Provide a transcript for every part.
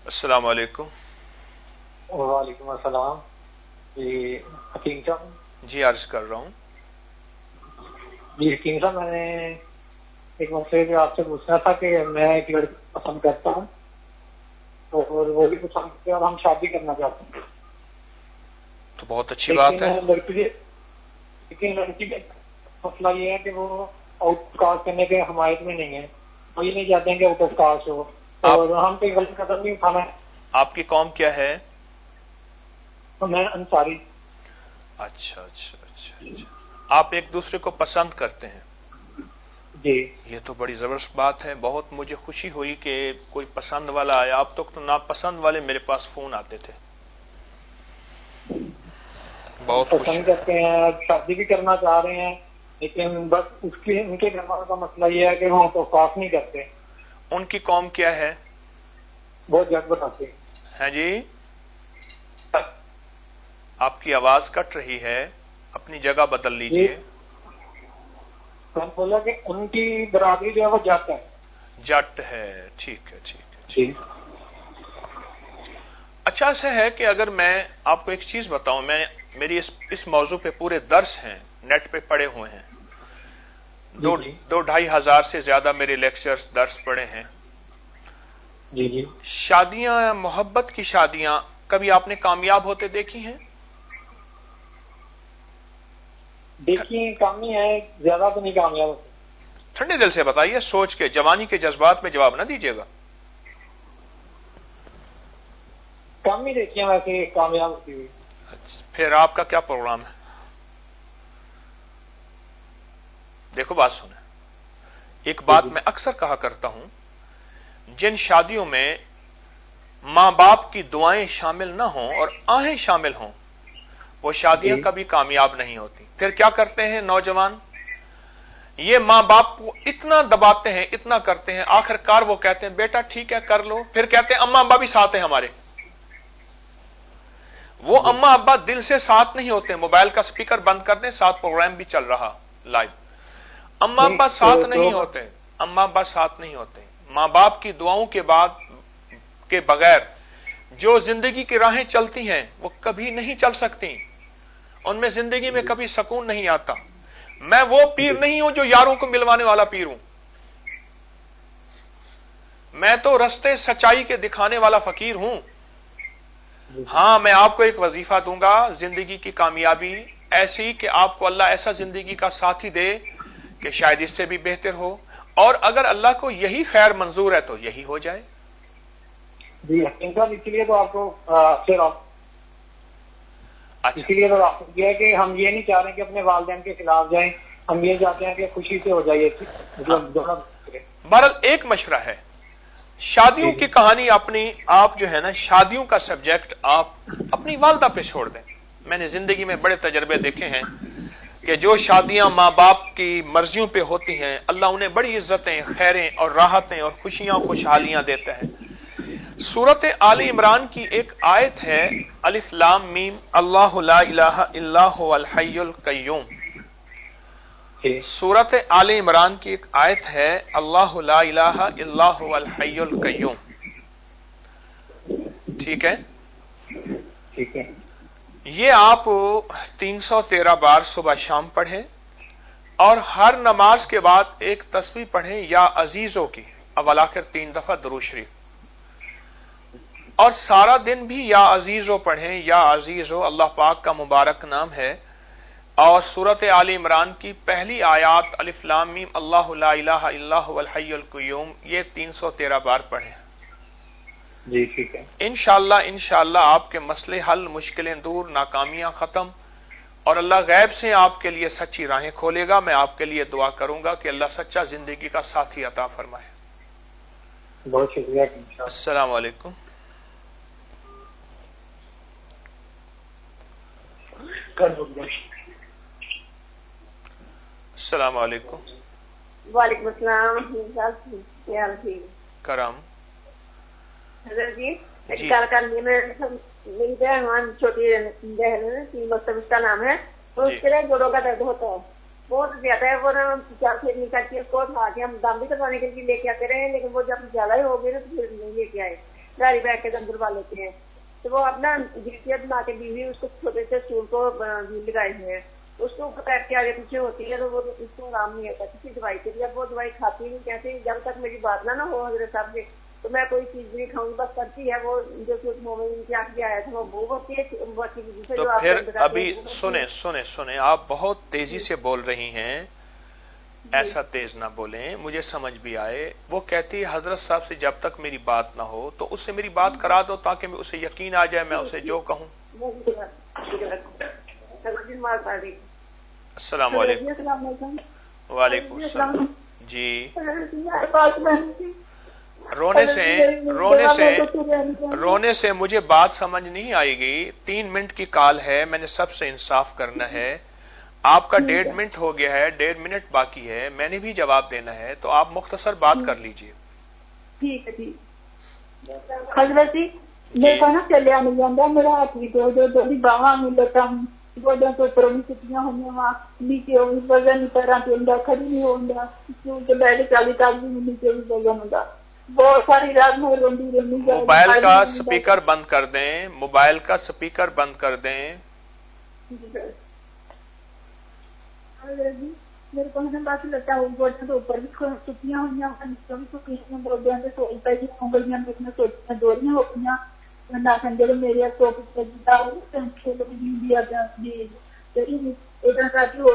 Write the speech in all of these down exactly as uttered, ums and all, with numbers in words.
السلام علیکم. وعلیکم السلام. جی حکیم صاحب. جی عرض کر رہا ہوں. جی حکیم صاحب، میں نے ایک مسئلے پہ آپ سے پوچھنا تھا کہ میں ایک لڑکی پسند کرتا ہوں اور وہ بھی پسند کرتے اور ہم شادی کرنا چاہتے ہیں. تو بہت اچھی بات ہے. لڑکی لیکن لڑکی کا مسئلہ یہ ہے کہ وہ آؤٹ کاسٹ کرنے کے حمایت میں نہیں ہے. وہ یہ نہیں چاہتے ہیں کہ آؤٹ آف کاسٹ ہو اور ہم کوئی غلط قدم نہیں اٹھانا ہے. آپ کی قوم کیا ہے؟ میں انصاری. اچھا اچھا اچھا اچھا. آپ ایک دوسرے کو پسند کرتے ہیں؟ جی. یہ تو بڑی زبردست بات ہے. بہت مجھے خوشی ہوئی کہ کوئی پسند والا آیا. اب تک تو ناپسند والے میرے پاس فون آتے تھے. بہت پسند کرتے ہیں، شادی بھی کرنا چاہ رہے ہیں، لیکن بس اس کی ان کے گھر والوں کا مسئلہ یہ ہے کہ وہ تو صاف نہیں کرتے. ان کی قوم کیا ہے؟ بہت جگ بتاتے ہیں. جی آپ کی آواز کٹ رہی ہے، اپنی جگہ بدل لیجئے. میں نے بولا کہ ان کی برادری جو ہے وہ جٹ ہے. جٹ ہے، ٹھیک ہے ٹھیک ہے. جی. اچھا ایسا ہے کہ اگر میں آپ کو ایک چیز بتاؤں، میں میری اس اس موضوع پہ پورے درس ہیں، نیٹ پہ پڑے ہوئے ہیں. دو دو ڈھائی ہزار سے زیادہ میرے لیکچرز درس پڑے ہیں. جی جی. شادیاں، محبت کی شادیاں کبھی آپ نے کامیاب ہوتے دیکھی ہیں؟ دیکھیے کامی ہے، زیادہ تو نہیں کامیاب ہوتے. ٹھنڈے دل سے بتائیے، سوچ کے، جوانی کے جذبات میں جواب نہ دیجیے گا. کم ہی دیکھیے ویسے کامیاب ہوتی ہوئی. اچھا، پھر آپ کا کیا پروگرام ہے؟ دیکھو بات سنیں. ایک بات میں اکثر کہا کرتا ہوں، جن شادیوں میں ماں باپ کی دعائیں شامل نہ ہوں اور آہیں شامل ہوں، وہ شادیاں کبھی کامیاب نہیں ہوتی. پھر کیا کرتے ہیں نوجوان؟ یہ ماں باپ کو اتنا دباتے ہیں، اتنا کرتے ہیں، آخر کار وہ کہتے ہیں بیٹا ٹھیک ہے کر لو. پھر کہتے ہیں اماں ابا بھی ساتھ ہیں ہمارے. وہ اماں ابا دل سے ساتھ نہیں ہوتے. موبائل کا سپیکر بند کر دیں، ساتھ پروگرام بھی چل رہا لائیو. اماں ابا ساتھ نہیں ہوتے. اماں ابا ساتھ نہیں ہوتے. ماں باپ کی دعاؤں کے بعد کے بغیر جو زندگی کی راہیں چلتی ہیں وہ کبھی نہیں چل سکتی. ان میں زندگی میں کبھی سکون نہیں آتا. میں وہ پیر نہیں ہوں جو یاروں کو ملوانے والا پیر ہوں. میں تو رستے سچائی کے دکھانے والا فقیر ہوں. ہاں میں آپ کو ایک وظیفہ دوں گا، زندگی کی کامیابی ایسی کہ آپ کو اللہ ایسا زندگی کا ساتھی دے کہ شاید اس سے بھی بہتر ہو، اور اگر اللہ کو یہی خیر منظور ہے تو یہی ہو جائے. جی انسان اسی لیے تو آپ کو پھر آپ اسی لیے تو آپ کو یہ ہے کہ ہم یہ نہیں چاہ رہے کہ اپنے والدین کے خلاف جائیں، ہم یہ چاہتے ہیں کہ خوشی سے ہو جائے. مطلب بہرحال ایک مشورہ ہے، شادیوں کی کہانی اپنی آپ جو ہے نا، شادیوں کا سبجیکٹ آپ اپنی والدہ پہ چھوڑ دیں. میں نے زندگی میں بڑے تجربے دیکھے ہیں کہ جو شادیاں ماں باپ کی مرضیوں پہ ہوتی ہیں، اللہ انہیں بڑی عزتیں، خیریں اور راحتیں اور خوشیاں اور خوشحالیاں دیتا ہے. سورت آل عمران کی ایک آیت ہے، الف لام میم، اللہ لا الہ الا هو الحی القیوم. سورت آل عمران کی ایک آیت ہے، اللہ لا الہ الا هو الحی القیوم. ٹھیک ہے؟ ٹھیک ہے. یہ آپ تین سو تیرہ بار صبح شام پڑھیں، اور ہر نماز کے بعد ایک تسبیح پڑھیں یا عزیزوں کی اول آخر تین دفعہ درود شریف، اور سارا دن بھی یا عزیزو پڑھیں. یا عزیزو اللہ پاک کا مبارک نام ہے. اور سورت آل عمران کی پہلی آیات الف لام میم اللہ لا الہ الا هو الحی القیوم، یہ تین سو تیرہ بار پڑھیں. جی ٹھیک ہے. انشاءاللہ انشاءاللہ آپ کے مسئلے حل، مشکلیں دور، ناکامیاں ختم، اور اللہ غیب سے آپ کے لیے سچی راہیں کھولے گا. میں آپ کے لیے دعا کروں گا کہ اللہ سچا زندگی کا ساتھی عطا فرمائے. بہت شکریہ. السلام علیکم. السلام علیکم. وعلیکم السلام. کرم حضرت جی کال کر لیے میں میری بہن چھوٹی بہن ہے، مکتب اس کا نام ہے، تو اس کے لیے جوڑوں کا درد ہوتا ہے بہت زیادہ ہے. وہ کیا پھر نہیں کرتی، اس کو اٹھا کے ہم دم بھی کروانے کے لیے لے کے آتے رہے، لیکن وہ جب زیادہ ہی ہو گئی نا تو پھر نہیں لے کے آئے. گاڑی بیٹھ کے اندر ڈال لیتے ہیں. تو وہ اپنا جیسے بنا کے بیوی اس کو چھوٹے سے اسٹول کو لگائے ہوئے ہیں, اس کو بیٹھ کے آگے پیچھے ہوتی ہے تو وہ اس کو آرام نہیں ہوتا کسی دوائی کے لیے. اب وہ دوائی کھاتی نہیں, کہتے ہیں جب تک میری بات نہ نہ ہو حضرت صاحب سے تو میں کوئی چیز نہیں کھاؤں گی, بس کرتی ہے وہ جو مومن کیا کیا آیا تھا وہ بو ہوتی ہے. تو پھر ابھی سنیں سنیں سنیں آپ بہت تیزی سے بول رہی ہیں, ایسا تیز نہ بولیں, مجھے سمجھ بھی آئے. وہ کہتی ہے حضرت صاحب سے جب تک میری بات نہ ہو تو اس سے میری بات کرا دو تاکہ میں اسے یقین آ جائے, میں اسے جو کہوں. السلام علیکم. وعلیکم السلام. جی رونے سے رونے سے رونے سے مجھے بات سمجھ نہیں آئے گی. تین منٹ کی کال ہے, میں نے سب سے انصاف کرنا ہے. آپ کا ڈیڑھ منٹ ہو گیا ہے, ڈیڑھ منٹ باقی ہے, میں نے بھی جواب دینا ہے, تو آپ مختصر بات کر لیجئے. ٹھیک ہے ٹھیک حضرت جی میرے کو نا چلیا نہیں جاتا, میرا ہاتھ بھی دو دو دو باواں میں لٹاں گوڈیاں تو اوپر بھی کٹیاں ہوئی وا نیچے وزن پیراں تے ہوندا, کھڑی نہیں ہوندا, کیوں کہ بیٹھ چالی تالی نیچے بھی وزن ہوندا. بہت ساری رات میں روندی رہندی. موبائل کا سپیکر بند کر دیں, موبائل کا سپیکر بند کر دیں. میرے کو بس لٹا گوڈیاں تو اوپر بھی ٹوٹیاں ہوئی, نیچے بھی ٹوٹیاں, گوڈیاں سے سوئی پی, انگلیاں میریاں سوچیاں دوریاں ہو گئی. ناخن جڑے میرے سوپ کھیل بھی ادھر کر کے ہو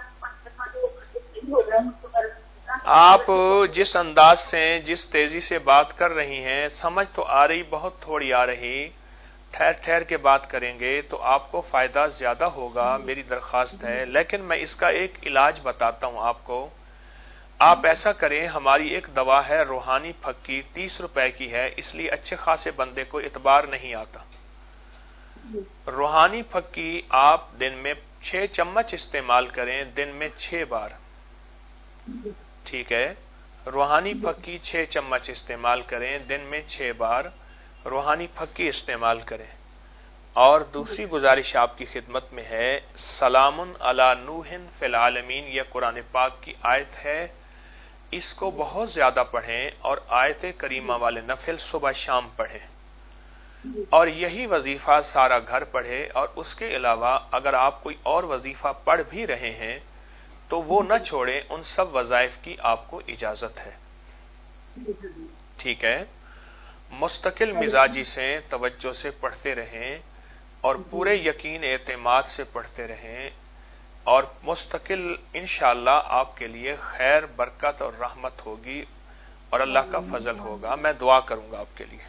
گیا. آپ جس انداز سے جس تیزی سے بات کر رہی ہیں سمجھ تو آ رہی, بہت تھوڑی آ رہی. ٹھہر ٹھہر کے بات کریں گے تو آپ کو فائدہ زیادہ ہوگا, میری درخواست ہے. لیکن میں اس کا ایک علاج بتاتا ہوں آپ کو. آپ ایسا کریں, ہماری ایک دوا ہے روحانی پھکی, تیس روپے کی ہے, اس لیے اچھے خاصے بندے کو اعتبار نہیں آتا. روحانی پھکی آپ دن میں چھ چمچ استعمال کریں, دن میں چھ بار. ٹھیک ہے, روحانی پھکی چھ چمچ استعمال کریں, دن میں چھ بار روحانی پھکی استعمال کریں. اور دوسری گزارش آپ کی خدمت میں ہے, سلام علی نوح فی العالمین, یہ قرآن پاک کی آیت ہے, اس کو بہت زیادہ پڑھیں اور آیت کریمہ والے نفل صبح شام پڑھیں, اور یہی وظیفہ سارا گھر پڑھے. اور اس کے علاوہ اگر آپ کوئی اور وظیفہ پڑھ بھی رہے ہیں تو وہ نہ چھوڑیں, ان سب وظائف کی آپ کو اجازت ہے. ٹھیک ہے, مستقل مزاجی سے توجہ سے پڑھتے رہیں اور پورے یقین اعتماد سے پڑھتے رہیں, اور مستقل انشاءاللہ آپ کے لیے خیر برکت اور رحمت ہوگی اور اللہ کا فضل ہوگا. میں دعا کروں گا آپ کے لیے.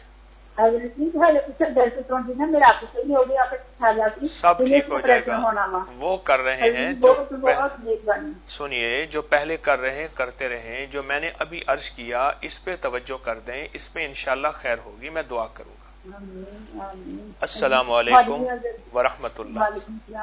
سب ٹھیک ہو جائے گا, وہ کر رہے ہیں جو سنیے, جو پہلے کر رہے ہیں کرتے رہیں. جو میں نے ابھی عرض کیا اس پہ توجہ کر دیں, اس پہ انشاءاللہ خیر ہوگی. میں دعا کروں گا. السلام علیکم ورحمۃ اللہ.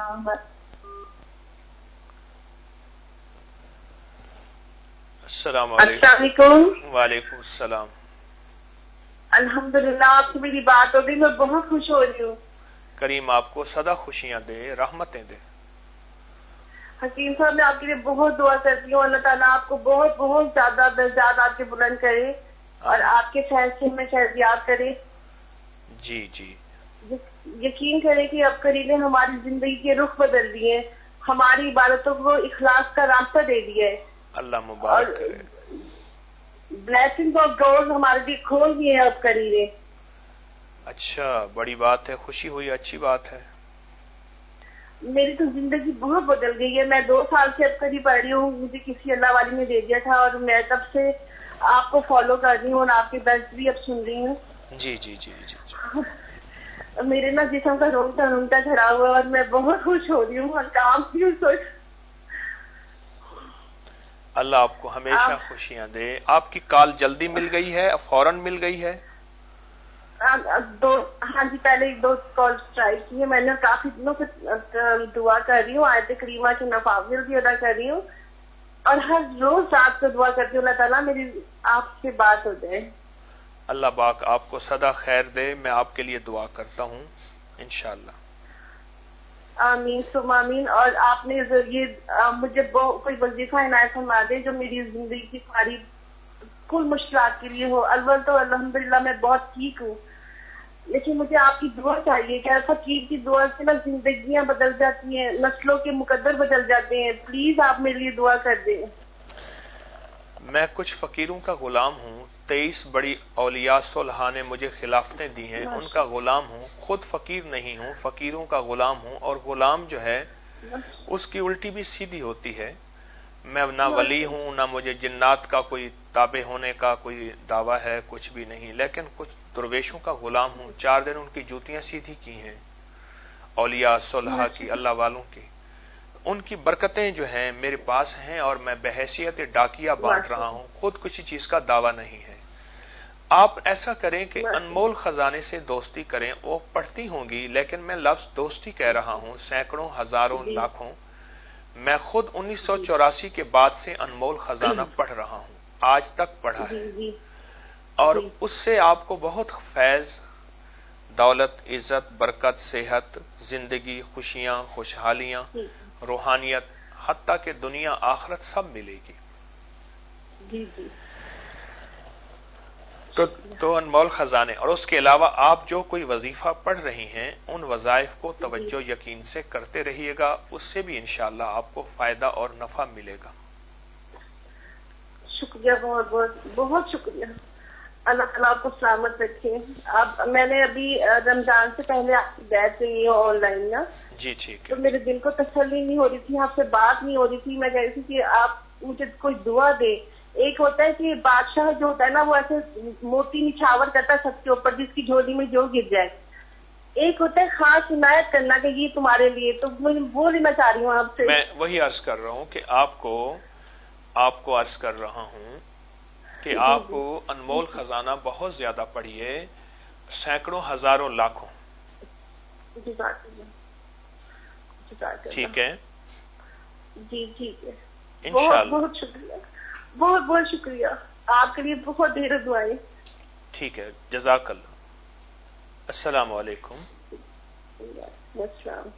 السلام علیکم. وعلیکم السلام. الحمدللہ آپ سے میری بات ہو گئی, میں بہت خوش ہو رہی ہوں. کریم آپ کو سدا خوشیاں دے, رحمتیں دے. حکیم صاحب میں آپ کے لیے بہت دعا کرتی ہوں, اللہ تعالیٰ آپ کو بہت بہت زیادہ درجات آپ کے بلند کرے اور آپ کے فیصلے میں شہریات کرے. جی جی یقین کریں کہ اب کریم نے ہماری زندگی کے رخ بدل دیے, ہماری عبادتوں کو اخلاص کا راستہ دے دیا ہے. اللہ مبارک کرے. بلیسنگ اور ڈورز ہمارے لیے کھول دیے ہیں اب کریم نے. اچھا, بڑی بات ہے, خوشی ہوئی, اچھی بات ہے. میری تو زندگی بہت بدل گئی ہے. میں دو سال سے اب کری پڑھ رہی ہوں, مجھے کسی اللہ والی نے دے دیا تھا اور میں تب سے آپ کو فالو کر رہی ہوں اور آپ کے درس بھی اب سن رہی ہوں. جی جی جی جی, جی. میرے نا جسم کا رونگٹا رونگٹا کھڑا ہوا اور میں بہت خوش ہو رہی ہوں اور کام بھی سوچ. اللہ آپ کو ہمیشہ خوشیاں دے. آپ کی کال جلدی مل گئی ہے, فوراً مل گئی ہے؟ دو ہاں جی, پہلے ایک دو کال ٹرائی کی ہے میں نے, کافی دنوں سے دعا کر رہی ہوں, آیت کریمہ کے نوافل بھی ادا کر رہی ہوں اور ہر روز رات کو دعا کرتی ہوں اللہ تعالیٰ میری آپ سے بات ہو جائے. اللہ پاک آپ کو سدا خیر دے. میں آپ کے لیے دعا کرتا ہوں انشاءاللہ. آمین ثم آمین. اور آپ نے یہ مجھے کوئی وظیفہ عنایت فرما دے جو میری زندگی کی ساری کل مشکلات کے لیے ہو. اول تو الحمدللہ میں بہت ٹھیک ہوں, لیکن مجھے آپ کی دعا چاہیے. کیا فقیر کی دعا سے نا زندگیاں بدل جاتی ہیں, نسلوں کے مقدر بدل جاتے ہیں. پلیز آپ میرے لیے دعا کر دیں. میں کچھ فقیروں کا غلام ہوں. تیئیس بڑی اولیاء صلحاء نے مجھے خلافتیں دی ہیں, ان کا غلام ہوں. خود فقیر نہیں ہوں, فقیروں کا غلام ہوں. اور غلام جو ہے اس کی الٹی بھی سیدھی ہوتی ہے. میں نہ ولی ہوں, نہ مجھے جنات کا کوئی تابع ہونے کا کوئی دعویٰ ہے, کچھ بھی نہیں. لیکن کچھ درویشوں کا غلام ہوں. چار دن ان کی جوتیاں سیدھی کی ہیں اولیاء صلحاء کی, اللہ والوں کی. ان کی برکتیں جو ہیں میرے پاس ہیں اور میں بحیثیت ڈاکیہ بانٹ رہا ہوں. خود کسی چیز کا دعویٰ نہیں ہے. آپ ایسا کریں کہ انمول خزانے سے دوستی کریں. وہ پڑھتی ہوں گی لیکن میں لفظ دوستی کہہ رہا ہوں, سینکڑوں, ہزاروں, لاکھوں. میں خود انیس سو چوراسی کے بعد سے انمول خزانہ پڑھ رہا ہوں, آج تک پڑھا ہے. اور اس سے آپ کو بہت فیض, دولت, عزت, برکت, صحت, زندگی, خوشیاں, خوشحالیاں, روحانیت, حتیٰ کہ دنیا آخرت سب ملے گی. جی جی تو تو انمول خزانے. اور اس کے علاوہ آپ جو کوئی وظیفہ پڑھ رہی ہیں ان وظائف کو توجہ یقین سے کرتے رہیے گا, اس سے بھی انشاءاللہ آپ کو فائدہ اور نفع ملے گا. شکریہ, بہت بہت بہت شکریہ. اللہ تعالیٰ آپ کو سلامت رکھے. آپ میں نے ابھی رمضان سے پہلے آپ کی بیعت کی آن لائن نا, جی ٹھیک تو ہے. میرے دل کو تسلی نہیں ہو رہی تھی, آپ سے بات نہیں ہو رہی تھی. میں کہہ رہی تھی کہ آپ مجھے کوئی دعا دے. ایک ہوتا ہے کہ بادشاہ جو ہوتا ہے نا وہ ایسے موتی نچھاور کرتا ہے سب کے اوپر جس کی جھولی میں جو گر جائے. ایک ہوتا ہے خاص عنایت کرنا کہ یہ تمہارے لیے. تو میں وہ لینا چاہ رہی ہوں آپ سے. میں وہی عرض کر رہا ہوں کہ آپ کو آپ کو عرض کر رہا ہوں کہ آپ کو انمول خزانہ بہت زیادہ پڑھیے, سینکڑوں, ہزاروں, لاکھوں. ٹھیک ہے جی ٹھیک ہے. انشاءاللہ. بہت بہت شکریہ, بہت بہت شکریہ. آپ کے لیے بہت ڈھیر دعائیں. ٹھیک ہے, جزاک اللہ. السلام علیکم. السلام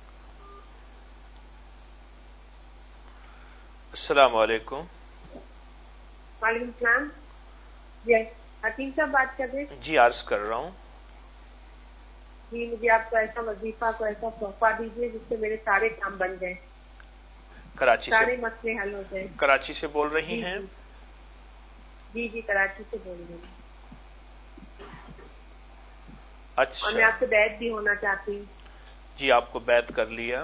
السلام علیکم. وعلیکم السلام. جی حکیم صاحب بات کر رہے ہیں. جی عرض کر رہا ہوں. جی مجھے آپ کو ایسا وظیفہ کو ایسا تحفہ دیجیے جس سے میرے سارے کام بن جائیں, کراچی سے سارے مسئلے حل ہو جائیں. کراچی سے بول رہی ہیں؟ جی جی کراچی سے بول رہی ہوں. اچھا. اور میں آپ سے بیعت بھی ہونا چاہتی ہوں. جی آپ کو بیعت کر لیا.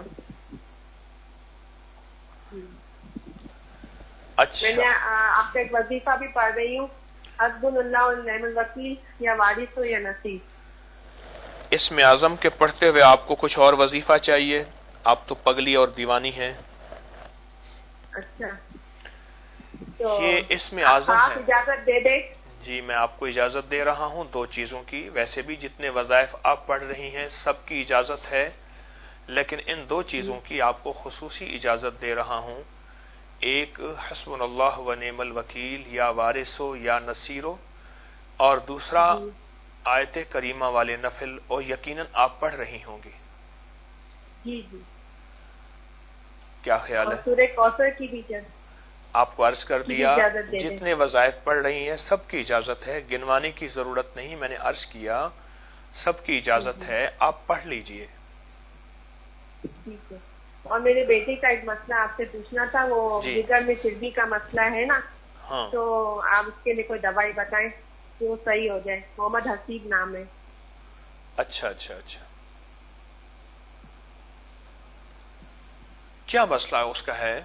اچھا. میں نے آپ کا ایک وظیفہ بھی پڑھ رہی ہوں, حسبنا اللہ و نعم الوکیل, یا وارث ہو یا نصیب. اسم اعظم کے پڑھتے ہوئے آپ کو کچھ اور وظیفہ چاہیے؟ آپ تو پگلی اور دیوانی ہیں. اچھا تو یہ اسم اعظم آپ ہے. اجازت دے دیں. جی میں آپ کو اجازت دے رہا ہوں دو چیزوں کی. ویسے بھی جتنے وظائف آپ پڑھ رہی ہیں سب کی اجازت ہے, لیکن ان دو چیزوں کی آپ کو خصوصی اجازت دے رہا ہوں. ایک حسبنا اللہ و نعم الوکیل, یا وارثو یا نصیرو, اور دوسرا آیت کریمہ والے نفل, اور یقیناً آپ پڑھ رہی ہوں گی. جی جی کیا خیال ہے؟ سورہ کوثر کی بھی آپ کو عرض کر دیا جتنے وظائف پڑھ رہی ہیں سب کی اجازت ہے, گنوانے کی ضرورت نہیں. میں نے عرض کیا سب کی اجازت ہے, آپ پڑھ لیجئے. ٹھیک ہے. اور میرے بیٹے کا ایک مسئلہ آپ سے پوچھنا تھا, وہ جگر میں چربی کا مسئلہ ہے نا, ہاں تو آپ اس کے لیے کوئی دوائی بتائیں کہ وہ صحیح ہو جائے. محمد حسیب نام ہے. اچھا اچھا اچھا. کیا مسئلہ اس کا ہے؟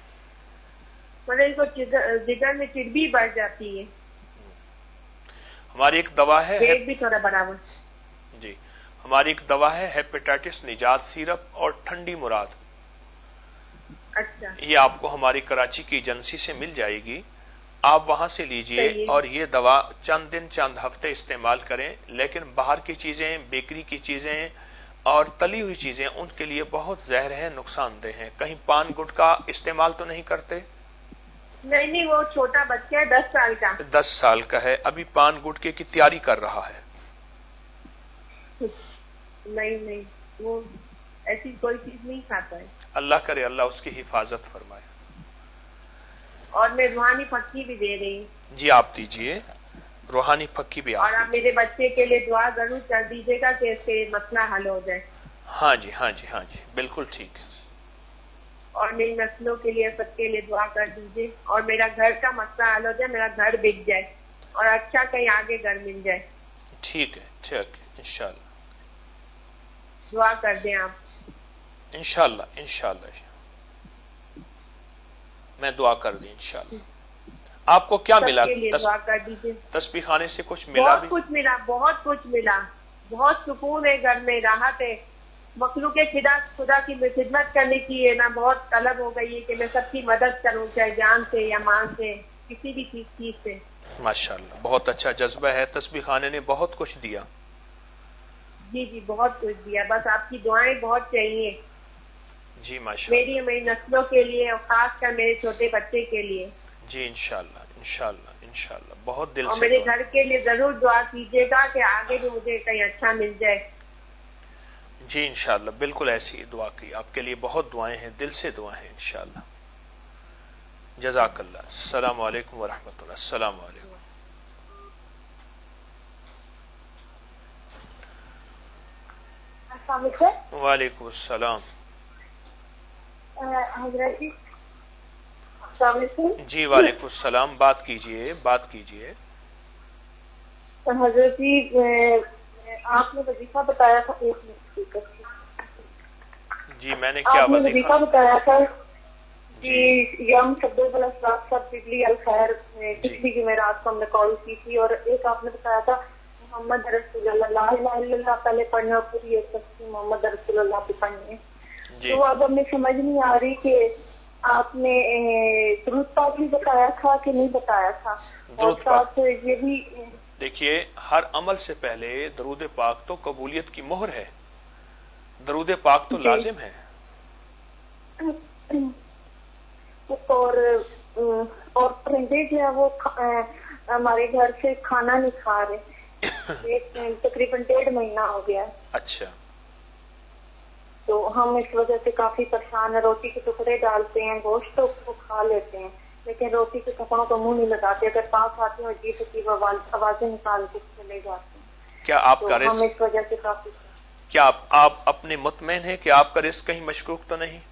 مطلب جگر میں چربی بڑھ جاتی ہے. ہماری ایک دوا ہے, پیٹ بھی تھوڑا برابر. جی ہماری ایک دوا ہے ہیپیٹائٹس نجات سیرپ اور ٹھنڈی مراد. اچھا. یہ آپ کو ہماری کراچی کی ایجنسی سے مل جائے گی, آپ وہاں سے لیجئے. اور یہ دوا چند دن چند ہفتے استعمال کریں, لیکن باہر کی چیزیں, بیکری کی چیزیں اور تلی ہوئی چیزیں ان کے لیے بہت زہر ہے, نقصان دہ ہیں. کہیں پان گٹکا استعمال تو نہیں کرتے؟ نہیں نہیں, وہ چھوٹا بچہ ہے, دس سال کا. دس سال کا ہے, ابھی پان گٹکے کی تیاری کر رہا ہے. نہیں نہیں, وہ ایسی کوئی چیز نہیں کھاتا ہے. اللہ کرے اللہ اس کی حفاظت فرمائے. اور میں روحانی پٹی بھی دے رہی ہوں. جی آپ دیجئے. روحانی پکی بھی اور آپ میرے بچے کے لیے دعا ضرور کر دیجیے گا کہ اس سے مسئلہ حل ہو جائے. ہاں جی ہاں جی ہاں جی بالکل ٹھیک ہے. اور میری نسلوں کے لیے سب کے لیے دعا کر دیجیے اور میرا گھر کا مسئلہ حل ہو جائے, میرا گھر بک جائے اور اچھا کہیں آگے گھر مل جائے. ٹھیک ہے ٹھیک ہے انشاءاللہ. دعا کر دیں آپ. انشاءاللہ انشاءاللہ میں دعا کر دیں انشاءاللہ. آپ کو کیا ملا؟ سب کے لیے دعا کر دیجیے. تسبیح خانے سے کچھ ملا؟ بہت کچھ ملا, بہت کچھ ملا, بہت سکون ہے گھر میں, راحت ہے. مخلوق خدا خدا کی خدمت کرنے کی ہے نا بہت طلب ہو گئی ہے کہ میں سب کی مدد کروں, چاہے جان سے یا مال سے, کسی بھی چیز چیز سے. ماشاءاللہ بہت اچھا جذبہ ہے. تسبیح خانے نے بہت کچھ دیا. جی جی بہت کچھ دیا, بس آپ کی دعائیں بہت چاہیے. جی ماشاءاللہ. میری میری نسلوں کے لیے اور خاص کر میرے چھوٹے بچے کے لیے. جی انشاءاللہ انشاءاللہ انشاءاللہ بہت دل سے. اور میرے گھر کے لیے ضرور دعا کیجیے گا کہ آگے بھی مجھے کہیں اچھا مل جائے. جی انشاءاللہ بالکل ایسی دعا کی. آپ کے لیے بہت دعائیں ہیں, دل سے دعائیں ہیں انشاءاللہ. جزاک اللہ. السلام علیکم ورحمۃ اللہ. السلام علیکم. السلام علیکم. وعلیکم السلام. حضرت جی السلام علیکم. جی وعلیکم السلام. بات کیجئے بات کیجئے. حضرت جی آپ نے وظیفہ بتایا تھا. ایک منٹ. جی میں نے کیا آپ نے وظیفہ بتایا تھا کہ یم شبدوں والا ساتھ ساتھ بجلی الخیر پچھلی جمعرات کو ہم نے کال کی تھی, اور ایک آپ نے بتایا تھا محمد رسول اللہ لا الہ الا اللہ پہلے پڑھنا, پوری ایک تسبیح محمد رسول اللہ پہ پڑھنی ہے. تو اب ہمیں سمجھ نہیں آ رہی کہ آپ نے درود پاک بھی بتایا تھا کہ نہیں بتایا تھا, اور ساتھ یہ بھی دیکھیے ہر عمل سے پہلے درود پاک تو قبولیت کی مہر ہے. درود پاک تو لازم ہے. اور اور پرندے جو ہے وہ ہمارے گھر سے کھانا نہیں کھا رہے, تقریباً ڈیڑھ مہینہ ہو گیا. اچھا. تو ہم اس وجہ سے کافی پریشان ہیں. روٹی کے ٹکڑے ڈالتے ہیں, گوشت تو کھا لیتے ہیں, لیکن روٹی کے ٹکڑوں کو منہ نہیں لگاتے. اگر پاس آتے ہیں عجیب عجیب آوازیں نکال کے چلے جاتے ہیں. کیا آپ کا ہم اس وجہ سے کافی کیا آپ, آپ اپنے مطمئن ہیں کہ آپ کا رزق کہیں مشکوک تو نہیں؟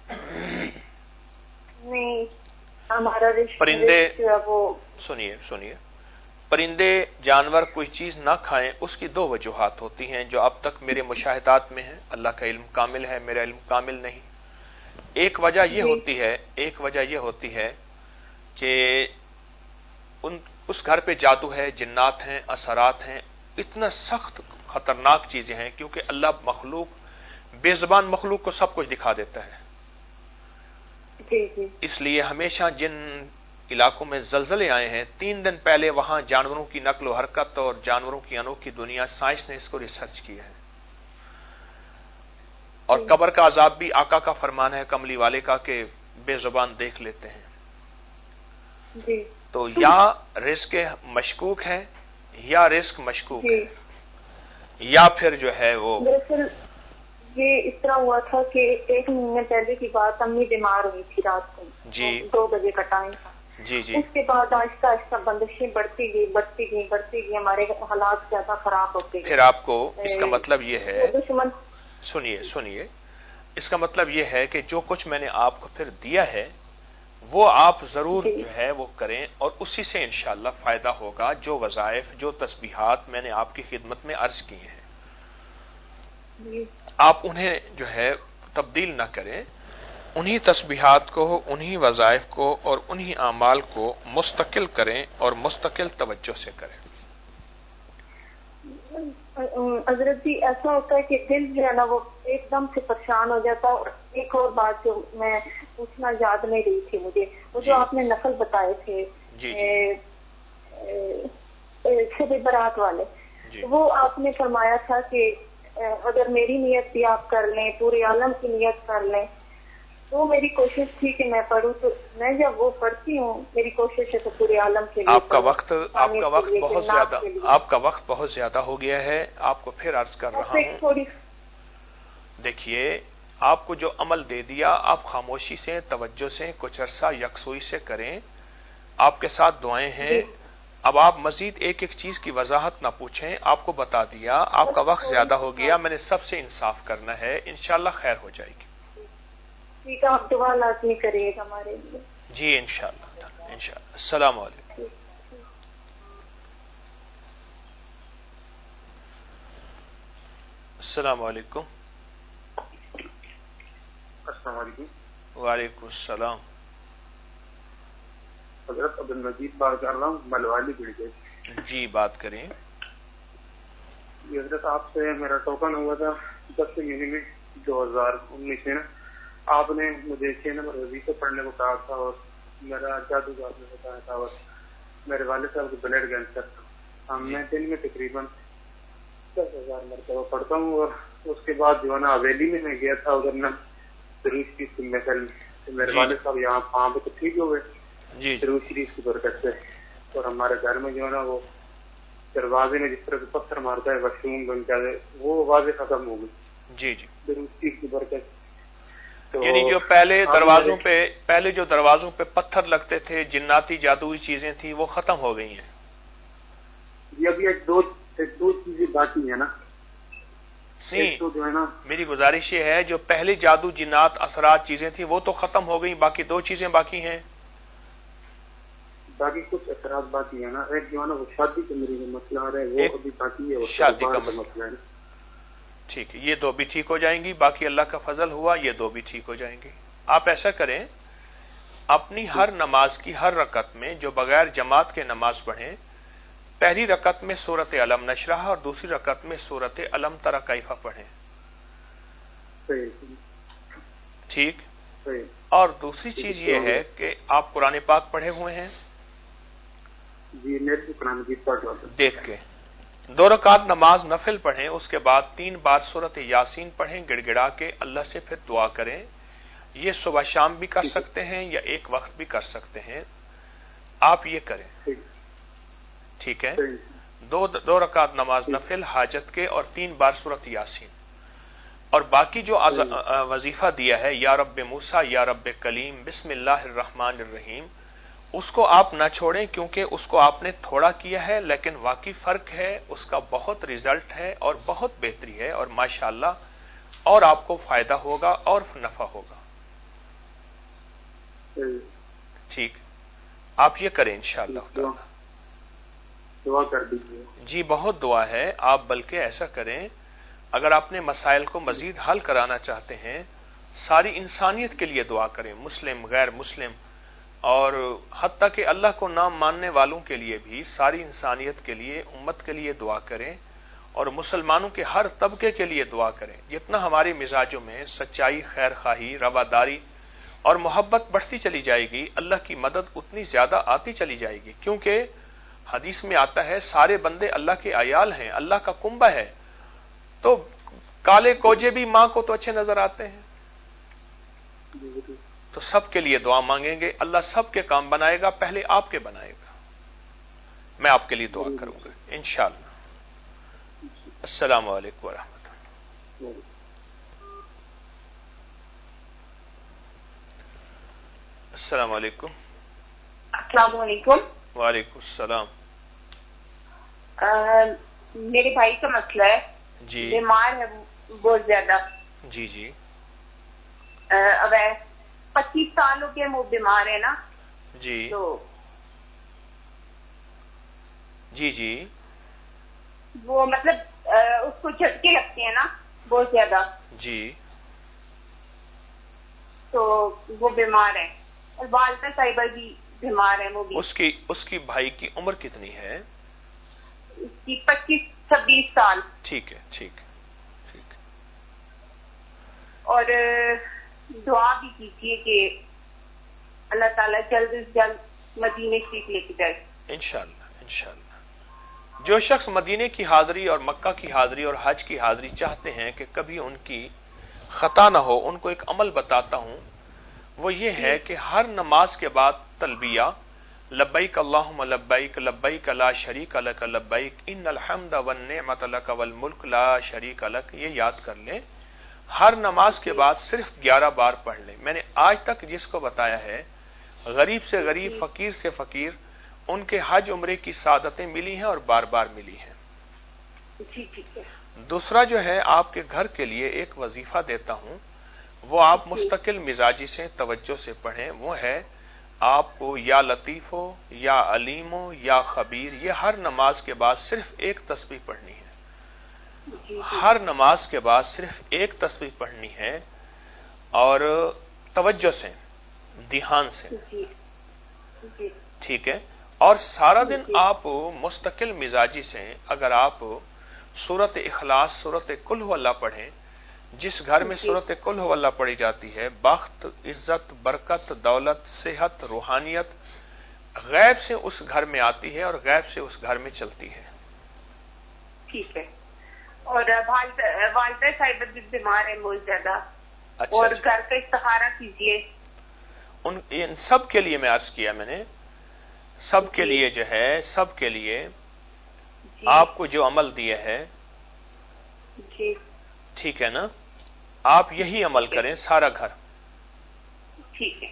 نہیں, ہمارا رزق پرندے وہ سنیے سنیے پرندے جانور کوئی چیز نہ کھائیں, اس کی دو وجوہات ہوتی ہیں جو اب تک میرے مشاہدات میں ہیں. اللہ کا علم کامل ہے, میرا علم کامل نہیں. ایک وجہ یہ ہوتی ہے ایک وجہ یہ ہوتی ہے کہ ان اس گھر پہ جادو ہے, جنات ہیں, اثرات ہیں, اتنا سخت خطرناک چیزیں ہیں, کیونکہ اللہ مخلوق بے زبان مخلوق کو سب کچھ دکھا دیتا ہے. جی جی. اس لیے ہمیشہ جن علاقوں میں زلزلے آئے ہیں, تین دن پہلے وہاں جانوروں کی نقل و حرکت اور جانوروں کی انوکھی دنیا, سائنس نے اس کو ریسرچ کیا ہے. اور قبر کا عذاب بھی آقا کا فرمان ہے کملی والے کا کہ بے زبان دیکھ لیتے ہیں. جی. تو یا رزق مشکوک ہے یا رزق مشکوک ہے, یا پھر جو ہے وہ دراصل یہ اس طرح ہوا تھا کہ ایک مہینے پہلے کی بات, امی بیمار ہوئی تھی رات کو. جی. دو بجے کا ٹائم تھا. جی جی. اس کے بعد آہستہ آہستہ بندشیں بڑھتی گئی بڑھتی گئی بڑھتی گئی ہمارے حالات زیادہ خراب ہوتے گئے. پھر آپ کو اس کا مطلب یہ ہے, سنیے سنیے اس کا مطلب یہ ہے کہ جو کچھ میں نے آپ کو پھر دیا ہے وہ آپ ضرور جو ہے وہ کریں, اور اسی سے انشاءاللہ فائدہ ہوگا. جو وظائف جو تسبیحات میں نے آپ کی خدمت میں عرض کی ہیں, آپ انہیں جو ہے تبدیل نہ کریں. انہی تسبیحات کو, انہی وظائف کو اور انہی اعمال کو مستقل کریں اور مستقل توجہ سے کریں. حضرت جی ایسا ہوتا ہے کہ دل جو ہے نا وہ ایک دم سے پریشان ہو جاتا ہے. اور ایک اور بات جو میں پوچھنا یاد نہیں رہی تھی مجھے, وہ جو آپ نے نقل بتائے تھے شب برات والے, وہ آپ نے فرمایا تھا کہ اگر میری نیت بھی آپ کر لیں, پورے عالم کی نیت کر لیں, تو میری کوشش تھی کہ میں پڑھوں. تو میں جب وہ پڑھتی ہوں میری کوشش ہے تو پورے عالم کے لیے. آپ کا وقت آپ کا وقت بہت زیادہ آپ کا وقت بہت زیادہ ہو گیا ہے. آپ کو پھر عرض کر رہا ہوں, دیکھیے آپ کو جو عمل دے دیا آپ خاموشی سے, توجہ سے, کچھ عرصہ یکسوئی سے کریں. آپ کے ساتھ دعائیں ہیں, اب آپ مزید ایک ایک چیز کی وضاحت نہ پوچھیں، آپ کو بتا دیا، آپ کا وقت زیادہ ہو گیا، میں نے سب سے انصاف کرنا ہے، انشاءاللہ خیر ہو جائے گی۔ ٹھیک ہے، آپ دعا لازمی کریے گا ہمارے لیے۔ جی انشاءاللہ انشاءاللہ۔ السلام علیکم۔ السلام علیکم۔ السلام علیکم۔ وعلیکم السلام۔ حضرت عبد المجید بات کر رہا ہوں، ملوالی گڑ کے۔ جی بات کریں۔ یہ حضرت آپ سے میرا ٹوکن ہوا تھا دس مہینے میں دو ہزار انیس میں نا، آپ نے مجھے چھ نمبر وظیفے پڑھنے کو کہا تھا اور میرا جادوگر نے بتایا تھا، اور میرے والد صاحب کو بلڈ کینسر تھا۔ ہم میں دن میں تقریباً دس ہزار مرتبہ پڑھتا ہوں، اور اس کے بعد جو ہے نا حویلی میں میں گیا تھا ادھر نا دروش شریف کی محفل میں، میرے والد صاحب یہاں وہاں پہ تو ٹھیک ہو گئے جی دروش شریف کی برکت سے، اور ہمارے گھر میں جو ہے نا وہ دروازے میں جس طرح سے پتھر مارتا ہے وشروم بن جائے وہ واضح ختم ہو گئی جی جی دروش شریف کی برکت۔ تو یعنی جو پہلے دروازوں پہ پہلے جو دروازوں پہ پتھر لگتے تھے، جناتی جادوئی چیزیں تھیں، وہ ختم ہو گئی ہیں۔ یہ ابھی ایک دو ایک دو چیزیں باقی ہیں نا، نہیں تو جو ہے نا میری گزارش یہ ہے جو پہلے جادو جنات اثرات چیزیں تھیں وہ تو ختم ہو گئی، باقی دو چیزیں باقی ہیں۔ باقی کچھ اثرات باقی ہیں نا، ایک جو ہے نا وہ شادی کا میری مسئلہ آ رہا ہے وہ ابھی باقی ہے، شادی کا مسئلہ ہے۔ ٹھیک ہے، یہ دو بھی ٹھیک ہو جائیں گی، باقی اللہ کا فضل ہوا یہ دو بھی ٹھیک ہو جائیں گے۔ آپ ایسا کریں، اپنی ہر نماز کی ہر رکعت میں جو بغیر جماعت کے نماز پڑھیں، پہلی رکعت میں سورت علم نشرح اور دوسری رکعت میں سورت علم تری کیف پڑھیں۔ ٹھیک۔ اور دوسری چیز یہ ہے کہ آپ قرآن پاک پڑھے ہوئے ہیں؟ جی میں بھی قرآن مجید پڑھ رہا ہوں۔ دیکھ کے دو رکعت نماز نفل پڑھیں، اس کے بعد تین بار سورت یاسین پڑھیں گڑ گڑا کے، اللہ سے پھر دعا کریں۔ یہ صبح شام بھی کر سکتے ہیں یا ایک وقت بھی کر سکتے ہیں، آپ یہ کریں۔ ٹھیک ہے، دو دو رکعت نماز نفل حاجت کے اور تین بار سورت یاسین، اور باقی جو وظیفہ دیا ہے یا رب موسیٰ یا رب کلیم بسم اللہ الرحمن الرحیم، اس کو آپ نہ چھوڑیں، کیونکہ اس کو آپ نے تھوڑا کیا ہے لیکن واقعی فرق ہے، اس کا بہت ریزلٹ ہے اور بہت بہتری ہے، اور ماشاءاللہ اور آپ کو فائدہ ہوگا اور نفع ہوگا۔ ٹھیک، آپ یہ کریں انشاءاللہ تعالی۔ دعا کر دیجیے۔ جی بہت دعا ہے، آپ بلکہ ایسا کریں، اگر اپنے مسائل کو مزید حل کرانا چاہتے ہیں، ساری انسانیت کے لیے دعا کریں، مسلم غیر مسلم اور حتیٰ کہ اللہ کو نہ ماننے والوں کے لیے بھی، ساری انسانیت کے لیے، امت کے لیے دعا کریں، اور مسلمانوں کے ہر طبقے کے لیے دعا کریں۔ جتنا ہمارے مزاجوں میں سچائی، خیر خواہی، رواداری اور محبت بڑھتی چلی جائے گی، اللہ کی مدد اتنی زیادہ آتی چلی جائے گی، کیونکہ حدیث میں آتا ہے سارے بندے اللہ کے عیال ہیں، اللہ کا کنبہ ہے، تو کالے کوجے بھی ماں کو تو اچھے نظر آتے ہیں، تو سب کے لیے دعا مانگیں گے، اللہ سب کے کام بنائے گا، پہلے آپ کے بنائے گا۔ میں آپ کے لیے دعا کروں گا انشاءاللہ۔ السلام علیکم ورحمۃ اللہ۔ السلام علیکم۔ السلام علیکم۔ وعلیکم السلام۔ میرے بھائی کا مسئلہ ہے، جی بیمار ہے بہت زیادہ۔ جی جی اب پچیس سالوں کے وہ بیمار ہے نا، جی تو جی جی وہ مطلب اس کو جھٹکے لگتے ہیں نا بہت زیادہ، جی تو وہ بیمار ہے، اور والدہ صاحبہ بھی بیمار ہے، وہ بھی۔ اس کی اس کی بھائی کی عمر کتنی ہے؟ اس کی پچیس چھبیس سال۔ ٹھیک ہے ٹھیک ہے ٹھیک۔ اور دعا بھی کیجیے کہ اللہ تعالیٰ جلد از جلد مدینے شریف لے کے جائے۔ انشاءاللہ انشاءاللہ۔ جو شخص مدینے کی حاضری اور مکہ کی حاضری اور حج کی حاضری چاہتے ہیں کہ کبھی ان کی خطا نہ ہو، ان کو ایک عمل بتاتا ہوں، وہ یہ ہے کہ ہر نماز کے بعد تلبیہ لبیک اللہم لبیک لبیک لا شریک لک لبیک ان الحمد والنعمت لک والملک لا شریک لک، یہ یاد کر لیں، ہر نماز کے بعد صرف گیارہ بار پڑھ لیں۔ میں نے آج تک جس کو بتایا ہے، غریب سے غریب، فقیر سے فقیر، ان کے حج عمرے کی سعادتیں ملی ہیں اور بار بار ملی ہیں. جی ٹھیک ہے. دوسرا جو ہے آپ کے گھر کے لیے ایک وظیفہ دیتا ہوں، وہ آپ مستقل مزاجی سے توجہ سے پڑھیں. وہ ہے آپ کو یا لطیف ہو یا علیم ہو یا خبیر، یہ ہر نماز کے بعد صرف ایک تسبیح پڑھنی ہے. ہر نماز کے بعد صرف ایک تسبیح پڑھنی ہے اور توجہ سے، دھیان سے. ٹھیک ہے. اور سارا دن آپ مستقل مزاجی سے اگر آپ سورت اخلاص، سورت قل هو اللہ پڑھیں، جس گھر میں سورت قل هو اللہ پڑھی جاتی ہے، بخت، عزت، برکت، دولت، صحت، روحانیت غیب سے اس گھر میں آتی ہے اور غیب سے اس گھر میں چلتی ہے. ٹھیک ہے. اور والدہ صاحب بھی بیمار ہے بہت زیادہ. اچھا اور اچھا. گھر کا استخارہ کیجیے. ان ان سب کے لیے میں عرض کیا میں نے، سب کے لیے جو ہے، سب کے لیے آپ کو جو عمل دیا ہے، جی ٹھیک ہے نا، آپ یہی عمل کریں سارا گھر. ٹھیک ہے.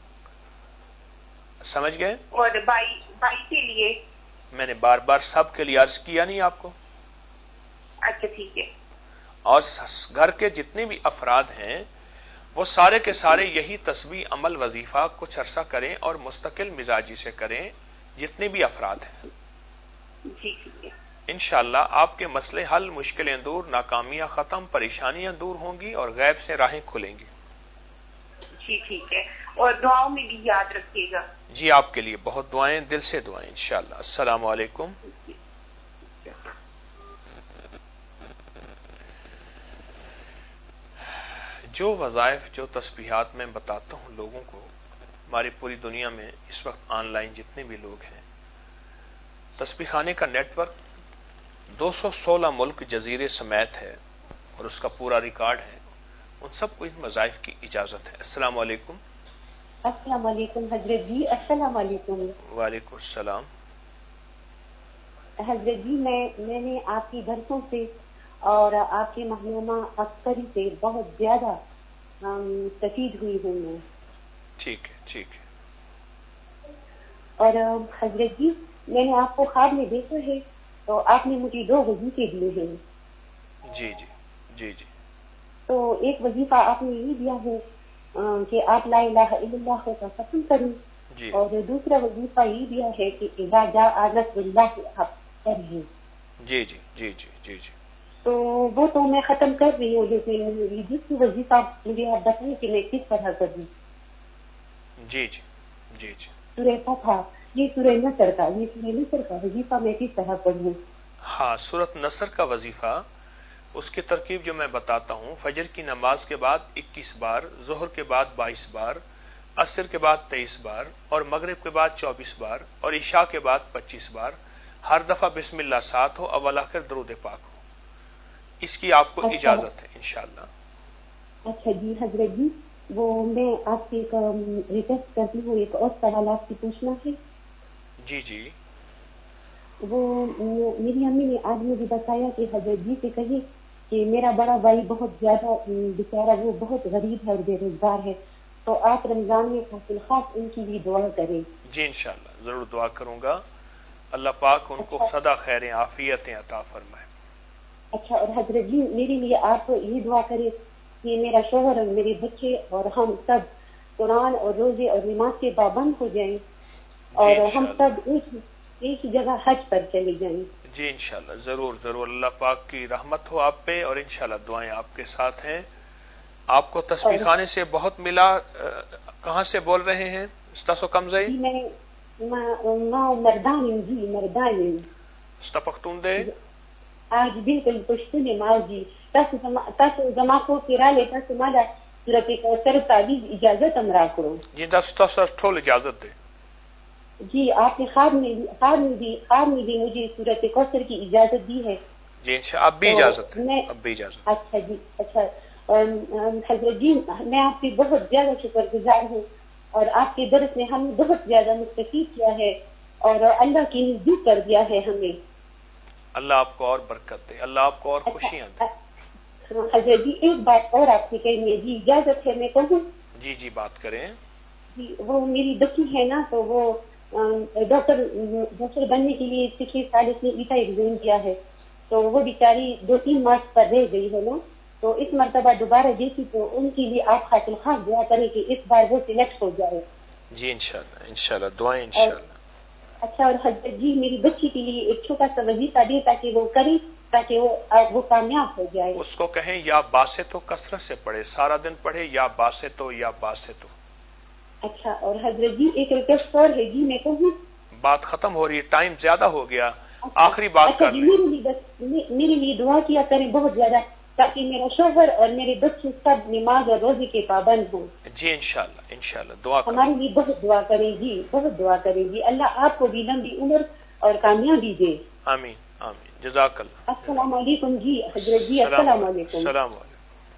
سمجھ گئے؟ اور بھائی بھائی کے لیے میں نے بار بار سب کے لیے عرض کیا نہیں آپ کو؟ اچھا ٹھیک ہے. اور گھر کے جتنے بھی افراد ہیں وہ سارے کے سارے یہی تسبیح، عمل، وظیفہ کچھ عرصہ کریں اور مستقل مزاجی سے کریں جتنے بھی افراد ہیں. جی ٹھیک ہے. انشاءاللہ آپ کے مسئلے حل، مشکلیں دور، ناکامیاں ختم، پریشانیاں دور ہوں گی اور غیب سے راہیں کھلیں گی. جی ٹھیک ہے. اور دعاؤں میں بھی یاد رکھیے گا. جی آپ کے لیے بہت دعائیں، دل سے دعائیں انشاءاللہ. السلام علیکم. جو وظائف، جو تسبیحات میں بتاتا ہوں لوگوں کو، ہماری پوری دنیا میں اس وقت آن لائن جتنے بھی لوگ ہیں، تسبیح خانے کا نیٹ ورک دو سو سولہ ملک جزیرے سمیت ہے اور اس کا پورا ریکارڈ ہے. ان سب کو ان وظائف کی اجازت ہے. السلام علیکم. السلام علیکم حضرت جی. السلام علیکم. وعلیکم السلام. حضرت جی میں میں نے آپ کی درسوں سے اور آپ کے مہنامہ افسری سے بہت زیادہ مستفید ہوئی ہوں میں. ٹھیک ہے ٹھیک ہے. اور حضرت جی میں نے آپ کو خواب میں دیکھا ہے تو آپ نے مجھے دو وظیفے دیے ہیں. جی جی جی جی. تو ایک وظیفہ آپ نے یہ دیا ہے کہ آپ لا الہ الا اللہ کا ختم کریں. جی. اور دوسرا وظیفہ یہ دیا ہے کہ اذا جاء نصر اللہ آپ پڑھیں. جی جی جی جی جی جی. تو وہ تو میں ختم کر رہی ہوں، لیکن یہ دوسری وظیفہ مجھے آپ بتائیں کہ میں کس طرح کروں. جی جی جی جی. سورہ فتح، یہ سورہ نصر کا یہ سورہ نصر کا وظیفہ میں کس طرح پڑھوں؟ ہاں، سورۃ نصر کا وظیفہ، اس کی ترکیب جو میں بتاتا ہوں، فجر کی نماز کے بعد اکیس بار، ظہر کے بعد بائیس بار، عصر کے بعد تیئیس بار اور مغرب کے بعد چوبیس بار اور عشاء کے بعد پچیس بار. ہر دفعہ بسم اللہ ساتھ ہو، اول آخر درود پاک ہو. اس کی آپ کو اچھا. اجازت ہے انشاءاللہ. اچھا جی حضرت جی، وہ میں آپ سے ایک ریکویسٹ کرتی ہوں، ایک اور سوال آپ سے پوچھنا ہے. جی جی. وہ میری امی نے آج مجھے بتایا کہ حضرت جی سے کہے کہ میرا بڑا بھائی بہت زیادہ بیچارہ وہ بہت غریب ہے اور بے روزگار ہے، تو آپ رمضان میں خاص خاص ان کی بھی دعا کریں. جی انشاءاللہ ضرور دعا کروں گا. اللہ پاک ان کو سدا خیریں، عافیتیں عطا فرمائے. اچھا. اور حضرت جی میرے لیے آپ یہ دعا کریں کہ میرا شوہر اور میرے بچے اور ہم سب قرآن اور روزے اور نماز کے پابند ہو جائیں اور ہم سب ایک ایک جگہ حج پر چلے جائیں. جی انشاءاللہ ضرور ضرور. اللہ پاک کی رحمت ہو آپ پہ اور انشاءاللہ دعائیں آپ کے ساتھ ہیں. آپ کو تسبیح خانے سے بہت ملا. کہاں سے بول رہے ہیں استاسو کمزئی؟ جی میں مردان جی مردان استپختون دے آج بالکل پشتون ماجی تاسو زما کو پیراله تاسو ما دا سورت کوثر تعویذ اجازت امرا کرو. جی تاسو ټول اجازت دے. جی آپ نے خواب میں خواب میں بھی خواب میں بھی مجھے سورت کوثر کی اجازت دی ہے. جی انشاء اب بھی اجازت ہے. اب بھی اجازت. اچھا جی اچھا. حضرت جی میں آپ کی بہت زیادہ شکر گزار ہوں اور آپ کے درس نے ہمیں بہت زیادہ مستفید کیا ہے اور اللہ کی نزدیک کر دیا ہے ہمیں. اللہ آپ کو اور برکت دے، اللہ آپ کو اور خوشیاں دے. حضرت جی ایک بات اور آپ سے کہنی ہے، جی اجازت ہے میں کہوں؟ جی جی بات کریں. جی وہ میری بچی ہے نا، تو وہ ڈاکٹر ڈاکٹر بننے کے لیے پچھلے سال اس نے ایٹا ایگزام کیا ہے تو وہ بیچاری دو تین مارکس پر رہ گئی ہے نا, تو اس مرتبہ دوبارہ دیکھی تو ان کے لیے آپ خاطر خاص دعا کریں کہ اس بار وہ سلیکٹ ہو جائے. جی انشاءاللہ انشاءاللہ دعائیں انشاءاللہ. اچھا, اور حضرت جی میری بچی کے لیے ایک چھوٹا سا وظیفہ دے تاکہ وہ کرے تاکہ وہ وہ کامیاب ہو جائے. اس کو کہیں یا باسط ہو کثرت سے پڑھے, سارا دن پڑھے, یا باسط ہو یا باسط ہو. اچھا, اور حضرت جی ایک ریکویسٹ اور ہے جی, میں کہوں بات ختم ہو رہی ہے, ٹائم زیادہ ہو گیا, آخری بات اچھا کر جی, لیں. میرے لیے بس میرے لیے دعا کیا کریں بہت زیادہ تاکہ میرا شوہر اور میرے بچے سب نماز اور روزے کے پابند ہوں. جی انشاءاللہ انشاءاللہ دعا کریں. ہمارے لیے بہت دعا کریں جی, بہت دعا کریں جی. اللہ آپ کو بھی لمبی عمر اور کامیابی دے. آمین آمین, جزاک اللہ. السلام علیکم جی حضرت جی. السلام علیکم. السلام علیکم.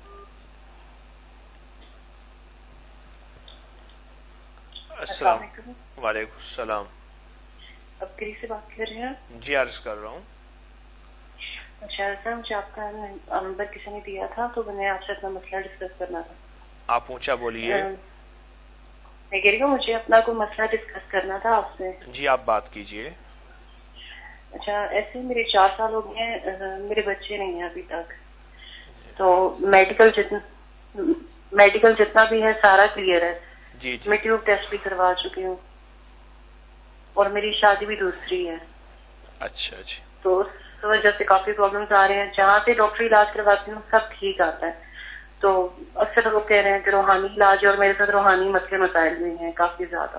السلام وعلیکم السلام. اب کری سے بات کر رہے ہیں؟ جی عرض کر رہا ہوں. اچھا سر, مجھے آپ کا نمبر کسی نے دیا تھا تو میں نے آپ سے اپنا مسئلہ ڈسکس کرنا تھا. آپ اونچا بولیے. میں کہہ رہی ہوں مجھے اپنا کوئی مسئلہ ڈسکس کرنا تھا آپ سے. جی آپ بات کیجیے. اچھا, ایسے میرے چار سال ہو گئے ہیں, میرے بچے نہیں ہیں ابھی تک, تو میڈیکل جتنا میڈیکل جتنا بھی ہے سارا کلیئر ہے. جی جی. میں ٹیوب ٹیسٹ بھی کروا چکی ہوں اور میری شادی بھی دوسری ہے. اچھا جی. تو اس وجہ سے کافی پرابلمس آ رہے ہیں. جہاں سے ڈاکٹری علاج کرواتی ہوں سب ٹھیک آتا ہے, تو اکثر لوگ کہہ رہے ہیں کہ روحانی علاج, اور میرے ساتھ روحانی مسئلے مسائل بھی ہیں کافی زیادہ.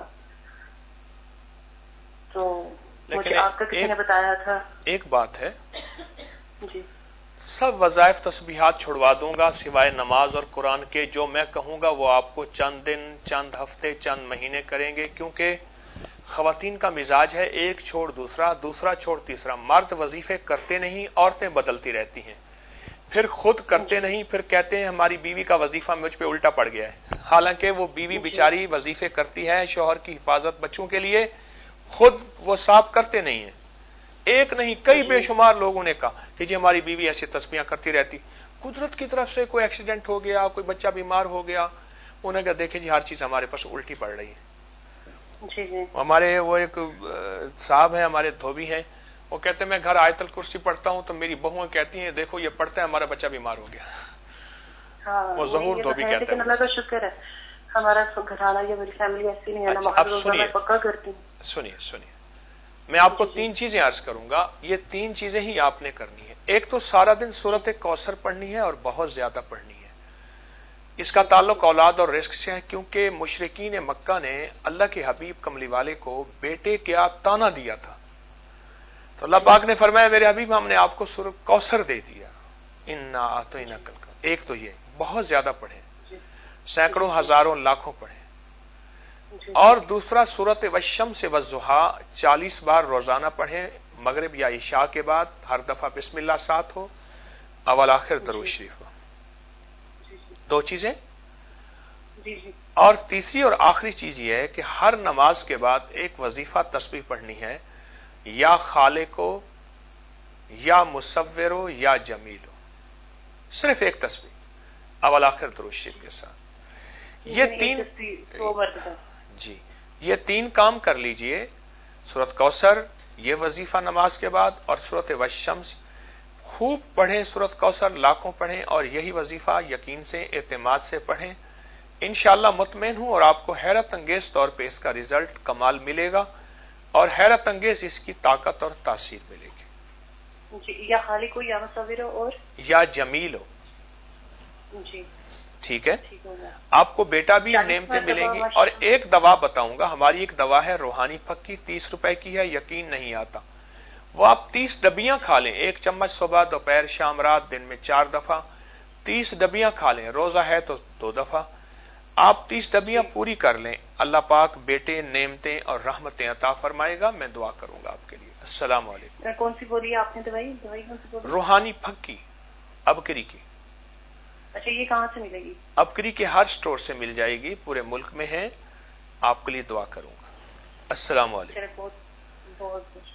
تو مجھے آپ کا کسی نے بتایا تھا. ایک بات ہے جی, سب وظائف تسبیحات چھڑوا دوں گا سوائے نماز اور قرآن کے. جو میں کہوں گا وہ آپ کو چند دن, چند ہفتے, چند مہینے کریں گے, کیونکہ خواتین کا مزاج ہے ایک چھوڑ دوسرا, دوسرا چھوڑ تیسرا. مرد وظیفے کرتے نہیں, عورتیں بدلتی رہتی ہیں, پھر خود کرتے نہیں, پھر کہتے ہیں ہماری بیوی کا وظیفہ مجھ پہ الٹا پڑ گیا ہے. حالانکہ وہ بیوی بیچاری وظیفے کرتی ہے شوہر کی حفاظت بچوں کے لیے, خود وہ صاف کرتے نہیں ہیں. ایک نہیں کئی بے شمار لوگوں نے کہا کہ جی ہماری بیوی ایسی تسبیحاں کرتی رہتی. قدرت کی طرف سے کوئی ایکسیڈنٹ ہو گیا, کوئی بچہ بیمار ہو گیا, انہوں نے کہا دیکھیں جی ہر چیز ہمارے پاس الٹی پڑ رہی ہے. جی جی. ہمارے وہ ایک صاحب ہیں ہمارے دھوبی ہیں, وہ کہتے ہیں میں گھر آیت الکرسی پڑھتا ہوں تو میری بہویں کہتی ہیں دیکھو یہ پڑھتا ہے ہمارا بچہ بیمار ہو گیا. ہاں, وہ ظہور دھوبی کہتے ہیں. لیکن اللہ کا شکر ہے ہمارا گھرانہ یا میری فیملی ایسی نہیں ہے. نماز میں پکا کرتی ہوں. سنیے سنیے, میں آپ کو تین چیزیں عرض کروں گا, یہ تین چیزیں ہی آپ نے کرنی ہے. ایک تو سارا دن سورت کوثر پڑھنی ہے اور بہت زیادہ پڑھنی ہے. اس کا تعلق اولاد اور رزق سے ہے, کیونکہ مشرکین مکہ نے اللہ کے حبیب کملی والے کو بیٹے کیا تانا دیا تھا, تو اللہ پاک نے فرمایا میرے حبیب ہم نے آپ کو سورت کوثر دے دیا. انا اعطیناک الکوثر. ایک تو یہ بہت زیادہ پڑھیں, سینکڑوں ہزاروں لاکھوں پڑھیں. اور دوسرا سورت والشمس والضحیٰ چالیس بار روزانہ پڑھیں, مغرب یا عشاء کے بعد, ہر دفعہ بسم اللہ ساتھ ہو, اول آخر درود شریف ہو. دو چیزیں. اور تیسری اور آخری چیز یہ ہے کہ ہر نماز کے بعد ایک وظیفہ تسبیح پڑھنی ہے, یا خالق ہو یا مصور ہو یا جمیل ہو, صرف ایک تسبیح اول آخر درود شریف کے ساتھ. یہ تین جی یہ تین کام کر لیجئے. سورت کوثر یہ وظیفہ نماز کے بعد, اور سورت والشمس خوب پڑھیں, سورت کوثر لاکھوں پڑھیں, اور یہی وظیفہ یقین سے اعتماد سے پڑھیں. انشاءاللہ مطمئن ہوں اور آپ کو حیرت انگیز طور پہ اس کا رزلٹ کمال ملے گا, اور حیرت انگیز اس کی طاقت اور تاثیر ملے گی. جی, یا خالق ہو یا مصور ہو اور یا جمیل ہو. جی ٹھیک ہے. آپ کو بیٹا بھی نعمتیں ملیں گی. اور ایک دوا بتاؤں گا, ہماری ایک دوا ہے روحانی پکی, تیس روپے کی ہے, یقین نہیں آتا. وہ آپ تیس ڈبیاں کھا لیں, ایک چمچ صبح دوپہر شام رات, دن میں چار دفعہ تیس ڈبیاں کھا لیں. روزہ ہے تو دو دفعہ آپ تیس ڈبیاں پوری کر لیں, اللہ پاک بیٹے نعمتیں اور رحمتیں عطا فرمائے گا. میں دعا کروں گا آپ کے لیے. السلام علیکم. کون سی بولی آپ نے دوائی دوائی کون سی بولی؟ روحانی پھکی ابکری کی. اچھا, یہ کہاں سے ملے گی؟ ابکری کے ہر سٹور سے مل جائے گی, پورے ملک میں ہے. آپ کے لیے دعا کروں گا. السلام علیکم. بہت بہت شکریہ.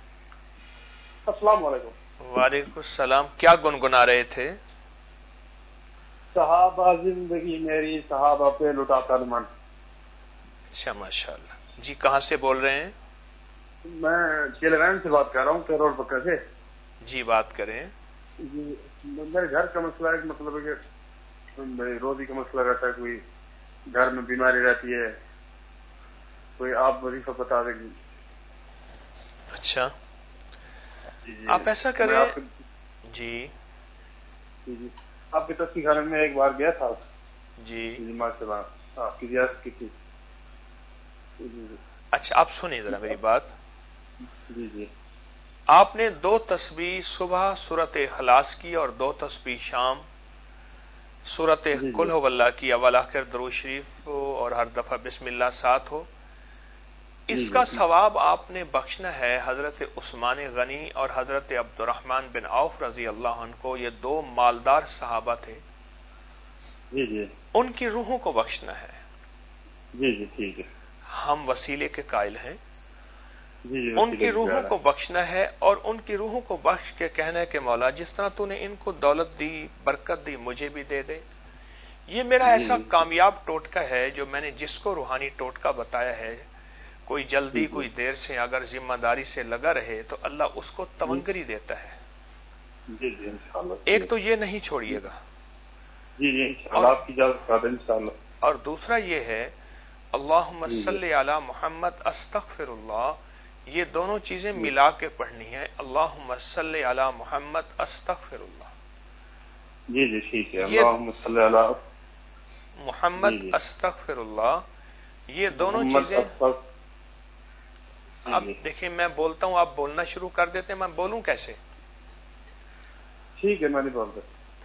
السلام علیکم. وعلیکم السلام. کیا گنگنا رہے تھے؟ صحابہ زندگی میری صحابہ پہ لٹاتا من. اچھا ماشاء اللہ. جی کہاں سے بول رہے ہیں؟ میں چیلوین سے بات کر رہا ہوں، پیرول پکا سے. جی بات کریں. جی میرے گھر کا مسئلہ ہے، مطلب ہے کہ روزی کا مسئلہ رہتا ہے، کوئی گھر میں بیماری رہتی ہے، کوئی آپ وظیفہ بتا دیں گے. اچھا جی جی آپ ایسا کریں. آپ جی جی جی آپ کی تصویر خانے میں ایک بار گیا تھا. جی جی ماشاء اللہ آپ کی زیارت کی تھی. اچھا آپ سنیں ذرا میری بات. جی جی آپ نے دو تسبیح صبح سورت اخلاص کی اور دو تسبیح شام سورت قل ہو اللہ کی، اول آخر درود شریف ہو اور ہر دفعہ بسم اللہ ساتھ ہو. اس کا ثواب آپ نے بخشنا ہے حضرت عثمان غنی اور حضرت عبد الرحمن بن عوف رضی اللہ عنہ کو. یہ دو مالدار صحابہ تھے. جی جی ان کی روحوں کو بخشنا ہے. جی جی ٹھیک ہے. ہم وسیلے کے قائل ہیں. جی جی ان کی روحوں کو بخشنا ہے اور ان کی روحوں کو بخش کے کہنا ہے کہ مولا جس طرح تو نے ان کو دولت دی، برکت دی، مجھے بھی دے دے. یہ میرا ایسا کامیاب ٹوٹکا ہے جو میں نے جس کو روحانی ٹوٹکا بتایا ہے، کوئی جلدی کوئی دیر سے اگر ذمہ داری سے لگا رہے تو اللہ اس کو تمنگری دیتا ہے. جی جی انشاءاللہ. ایک تو یہ نہیں چھوڑیے گا. جی جی انشاءاللہ آپ کی اجازت کا انشاءاللہ. اور دوسرا یہ ہے اللہم صلی علی محمد استغفر اللہ. یہ دونوں چیزیں ملا کے پڑھنی ہے. اللہم صلی علی محمد استغفر اللہ. جی جی ٹھیک ہے. اللہم صلی علی محمد استغفر اللہ. یہ دونوں چیزیں اب دیکھیں میں بولتا ہوں آپ بولنا شروع کر دیتے ہیں. میں بولوں کیسے؟ ٹھیک ہے میں نہیں بولتا.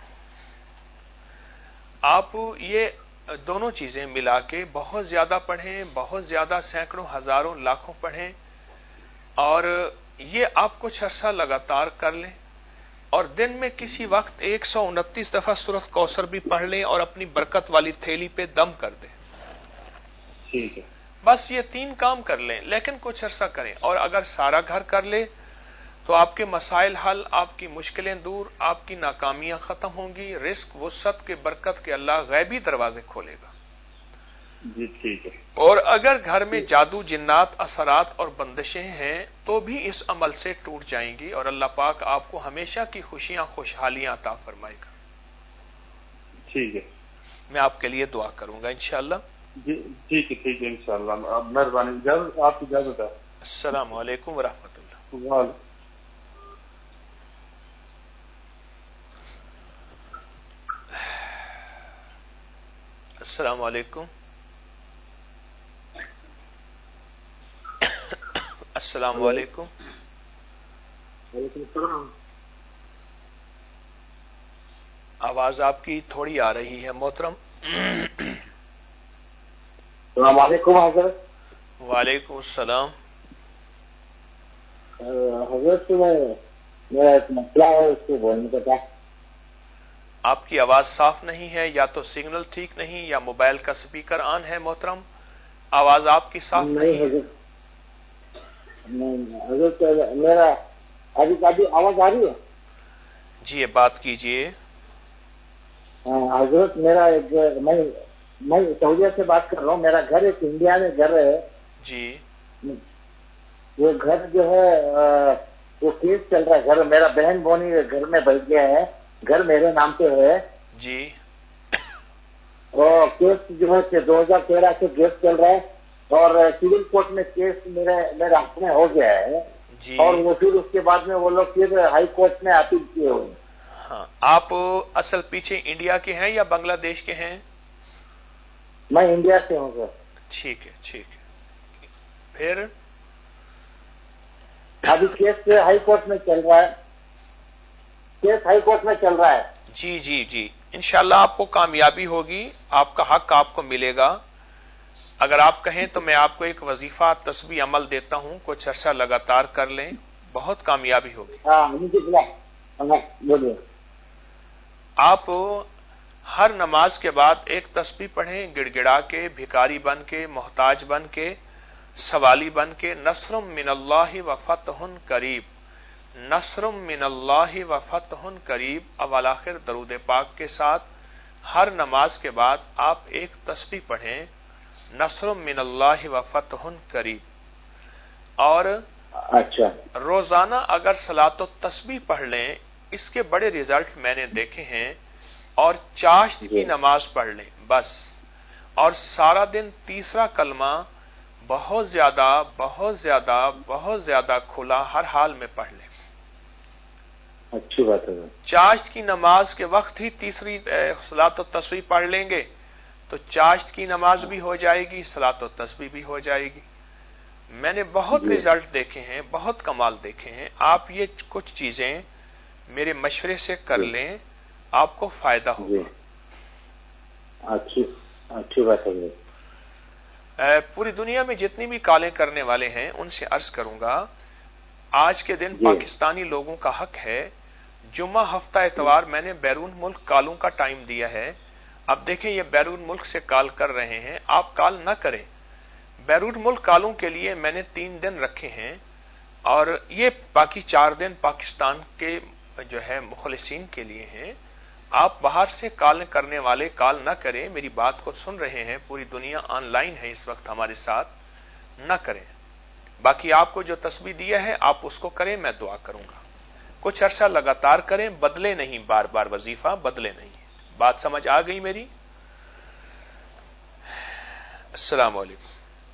آپ یہ دونوں چیزیں ملا کے بہت زیادہ پڑھیں، بہت زیادہ سینکڑوں ہزاروں لاکھوں پڑھیں اور یہ آپ کچھ عرصہ لگاتار کر لیں اور دن میں کسی وقت ایک سو انتیس دفعہ سورۃ کوثر بھی پڑھ لیں اور اپنی برکت والی تھیلی پہ دم کر دیں. ٹھیک ہے. بس یہ تین کام کر لیں لیکن کچھ عرصہ کریں. اور اگر سارا گھر کر لے تو آپ کے مسائل حل، آپ کی مشکلیں دور، آپ کی ناکامیاں ختم ہوں گی. رزق وسعت کے برکت کے اللہ غیبی دروازے کھولے گا. جی ٹھیک ہے. اور اگر گھر میں جادو، جنات، اثرات اور بندشیں ہیں تو بھی اس عمل سے ٹوٹ جائیں گی اور اللہ پاک آپ کو ہمیشہ کی خوشیاں، خوشحالیاں عطا فرمائے گا. ٹھیک ہے. میں آپ کے لیے دعا کروں گا انشاءاللہ. جی ٹھیک ہے ٹھیک ہے انشاءاللہ. آپ مہربانی. اجازت آپ کی اجازت ہے. السلام علیکم ورحمۃ اللہ. وعلیکم. السلام علیکم. السلام علیکم. وعلیکم السلام. آواز آپ کی تھوڑی آ رہی ہے محترم. السلام علیکم حضرت. وعلیکم السلام. حضرت میں میرا ایک مسئلہ ہے اس کو بولنے کا تھا. آپ کی آواز صاف نہیں ہے، یا تو سگنل ٹھیک نہیں یا موبائل کا سپیکر آن ہے محترم. آواز آپ کی صاف نہیں ہے. حضرت نہیں حضرت میرا ابھی ابھی آواز آ رہی ہے؟ جی بات کیجئے. حضرت میرا ایک میں میں سعودیہ سے بات کر رہا ہوں. میرا گھر ایک انڈیا میں گھر ہے. جی وہ گھر جو ہے وہ کیس چل رہا ہے. گھر میرا بہن بونی گھر میں بیٹھ گیا ہے. گھر میرے نام پہ ہے. جی اور کیس جو ہے دو ہزار تیرہ سے کیس چل رہا ہے اور سول کورٹ میں کیس میرے میرے ہاتھ میں ہو گیا ہے. جی اور وہ پھر اس کے بعد میں وہ لوگ پھر ہائی کورٹ میں اپیل کیے ہوئے. ہاں آپ اصل پیچھے انڈیا کے ہیں یا بنگلہ دیش کے ہیں؟ میں انڈیا سے ہوں سر. ٹھیک ہے ٹھیک ہے. پھر ابھی کیس ہائی کورٹ میں چل رہا ہے. کیس ہائی کورٹ میں چل رہا ہے. جی جی جی انشاءاللہ آپ کو کامیابی ہوگی. آپ کا حق آپ کو ملے گا. اگر آپ کہیں تو میں آپ کو ایک وظیفہ تسبیح عمل دیتا ہوں، کچھ عرصہ لگاتار کر لیں، بہت کامیابی ہوگی. ہاں مجھے بولیے. آپ ہر نماز کے بعد ایک تسبیح پڑھیں، گڑ گڑا کے، بھکاری بن کے، محتاج بن کے، سوالی بن کے. نصر من اللہ و فتح قریب، نصر من اللہ و فتح قریب. اول آخر درود پاک کے ساتھ ہر نماز کے بعد آپ ایک تسبیح پڑھیں، نصر من اللہ و فتح قریب، اور اچھا روزانہ اگر صلاۃ و تسبیح پڑھ لیں، اس کے بڑے ریزلٹ میں نے دیکھے ہیں، اور چاشت کی نماز پڑھ لیں بس، اور سارا دن تیسرا کلمہ بہت زیادہ بہت زیادہ بہت زیادہ کھلا ہر حال میں پڑھ لیں۔ اچھی بات ہے۔ چاشت کی نماز کے وقت ہی تیسری صلاۃ و تسبیح پڑھ لیں گے تو چاشت کی نماز بھی ہو جائے گی، صلاۃ و تسبیح بھی ہو جائے گی۔ میں نے بہت ریزلٹ دیکھے ہیں، بہت کمال دیکھے ہیں۔ آپ یہ کچھ چیزیں میرے مشورے سے کر لیں، آپ کو فائدہ ہوگا۔ اچھی اچھی بات ہے۔ پوری دنیا میں جتنی بھی کالیں کرنے والے ہیں ان سے عرض کروں گا، آج کے دن پاکستانی لوگوں کا حق ہے، جمعہ ہفتہ اتوار میں نے بیرون ملک کالوں کا ٹائم دیا ہے۔ اب دیکھیں یہ بیرون ملک سے کال کر رہے ہیں، آپ کال نہ کریں۔ بیرون ملک کالوں کے لیے میں نے تین دن رکھے ہیں، اور یہ باقی چار دن پاکستان کے جو ہے مخلصین کے لیے ہیں۔ آپ باہر سے کال کرنے والے کال نہ کریں، میری بات کو سن رہے ہیں، پوری دنیا آن لائن ہے اس وقت ہمارے ساتھ، نہ کریں۔ باقی آپ کو جو تسبیح دیا ہے آپ اس کو کریں، میں دعا کروں گا۔ کچھ عرصہ لگاتار کریں، بدلے نہیں، بار بار وظیفہ بدلے نہیں۔ بات سمجھ آ گئی میری؟ السلام علیکم۔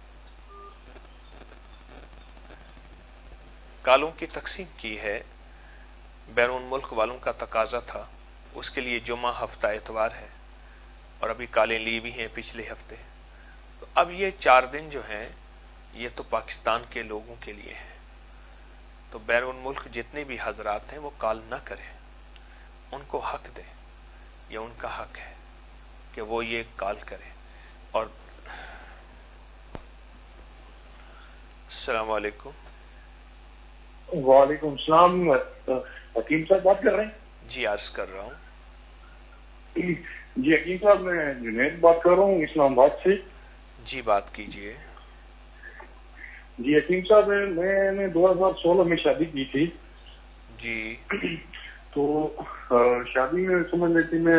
کالوں کی تقسیم کی ہے، بیرون ملک والوں کا تقاضا تھا، اس کے لیے جمعہ ہفتہ اتوار ہے، اور ابھی کالیں لی بھی ہیں پچھلے ہفتے۔ تو اب یہ چار دن جو ہیں یہ تو پاکستان کے لوگوں کے لیے ہیں، تو بیرون ملک جتنے بھی حضرات ہیں وہ کال نہ کریں، ان کو حق دیں، یہ ان کا حق ہے کہ وہ یہ کال کریں۔ اور السلام علیکم۔ وعلیکم السلام، حکیم صاحب بات کر رہے ہیں؟ جی عرض کر رہا ہوں۔ جی حکیم صاحب، میں جنید بات کر رہا ہوں اسلام آباد سے۔ جی بات کیجئے۔ جی حکیم صاحب، میں نے دو ہزار سولہ میں شادی کی تھی۔ جی تو شادی میں سمجھ لیتی میں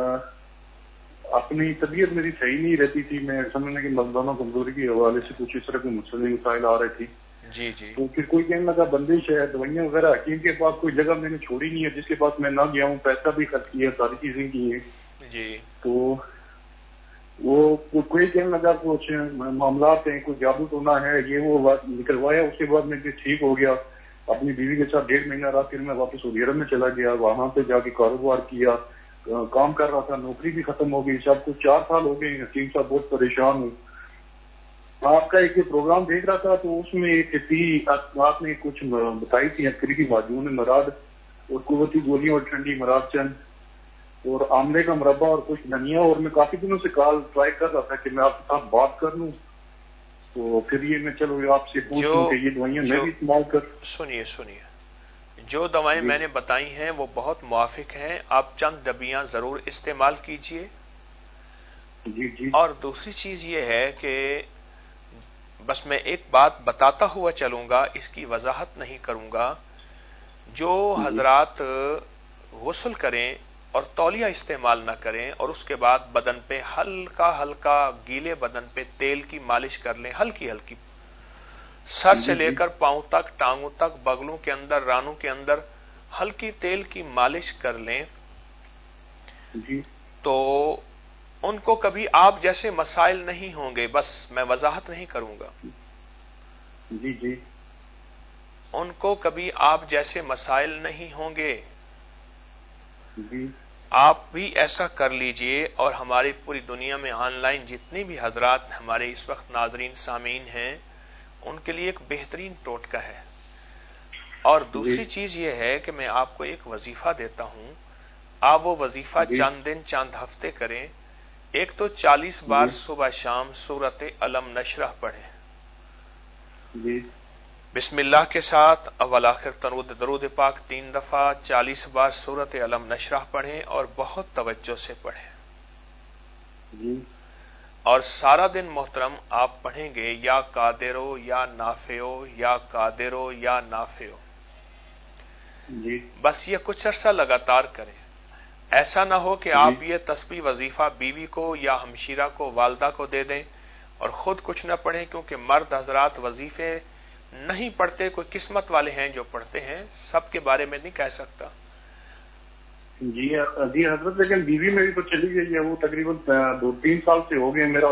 اپنی طبیعت میری صحیح نہیں رہتی تھی، میں سمجھنے کی مردانہ کمزوری کے حوالے سے کچھ اس طرح کے مسئلے مسائل آ رہے تھے۔ جی جی تو پھر کوئی کہنے لگا بندش ہے، دوائیاں وغیرہ، حکیم کے پاس کوئی جگہ میں نے چھوڑی نہیں ہے جس کے پاس میں نہ گیا ہوں، پیسہ بھی خرچ کیا، ساری چیزیں کی ہیں۔ جی تو وہ کوئی کہنے لگا کچھ معاملات ہیں، کوئی جادو ٹونا ہے، یہ وہ بات نکلوایا، اس کے بعد میں ٹھیک ہو گیا، اپنی بیوی کے ساتھ ڈیڑھ مہینہ رہا، پھر میں واپس سعودی عرب میں چلا گیا، وہاں پہ جا کے کاروبار کیا، کام کر رہا تھا، نوکری بھی ختم ہو گئی، سب کچھ چار سال ہو گئے۔ حکیم صاحب بہت پریشان ہوں۔ آپ کا ایک پروگرام دیکھ رہا تھا تو اس میں ایک تھی، آپ نے کچھ بتائی تھی افریقی معجون مراد اور قوتی گولیاں اور ٹھنڈی مراد چند اور آملے کا مربع اور کچھ دھنیا، اور میں کافی دنوں سے کال ٹرائی کر رہا تھا کہ میں آپ کے ساتھ بات کر لوں، تو پھر یہ میں چلو آپ سے پوچھوں کہ یہ دوائیاں میں بھی استعمال کر۔ سنیے سنیے جو دوائیں میں نے بتائی ہیں وہ بہت موافق ہیں، آپ چند ڈبیاں ضرور استعمال کیجئے۔ جی جی۔ اور دوسری چیز یہ ہے کہ بس میں ایک بات بتاتا ہوا چلوں گا، اس کی وضاحت نہیں کروں گا۔ جو حضرات غسل کریں اور تولیہ استعمال نہ کریں اور اس کے بعد بدن پہ ہلکا ہلکا گیلے بدن پہ تیل کی مالش کر لیں، ہلکی ہلکی، سر سے لے کر پاؤں تک، ٹانگوں تک، بغلوں کے اندر، رانوں کے اندر ہلکی تیل کی مالش کر لیں، تو ان کو کبھی آپ جیسے مسائل نہیں ہوں گے۔ بس میں وضاحت نہیں کروں گا۔ جی جی۔ ان کو کبھی آپ جیسے مسائل نہیں ہوں گے۔ جی۔ آپ بھی ایسا کر لیجئے، اور ہماری پوری دنیا میں آن لائن جتنی بھی حضرات ہمارے اس وقت ناظرین سامعین ہیں ان کے لیے ایک بہترین ٹوٹکا ہے۔ اور دوسری چیز یہ ہے کہ میں آپ کو ایک وظیفہ دیتا ہوں، آپ وہ وظیفہ چند دن چند ہفتے کریں۔ ایک تو چالیس بار صبح شام سورت علم نشرح پڑھیں، جی۔ بسم اللہ کے ساتھ اول آخر درود درود پاک تین دفعہ چالیس بار سورت علم نشرح پڑھیں اور بہت توجہ سے پڑھیں۔ جی۔ اور سارا دن محترم آپ پڑھیں گے یا قادرو یا نافعو یا قادرو یا نافعو۔ جی۔ بس یہ کچھ عرصہ لگاتار کریں۔ ایسا نہ ہو کہ آپ یہ تسبیح وظیفہ بیوی کو یا ہمشیرہ کو والدہ کو دے دیں اور خود کچھ نہ پڑھیں، کیونکہ مرد حضرات وظیفے نہیں پڑھتے، کوئی قسمت والے ہیں جو پڑھتے ہیں، سب کے بارے میں نہیں کہہ سکتا۔ جی جی حضرت، لیکن بیوی میری تو چلی گئی ہے، وہ تقریباً دو تین سال سے ہو گئے میرا۔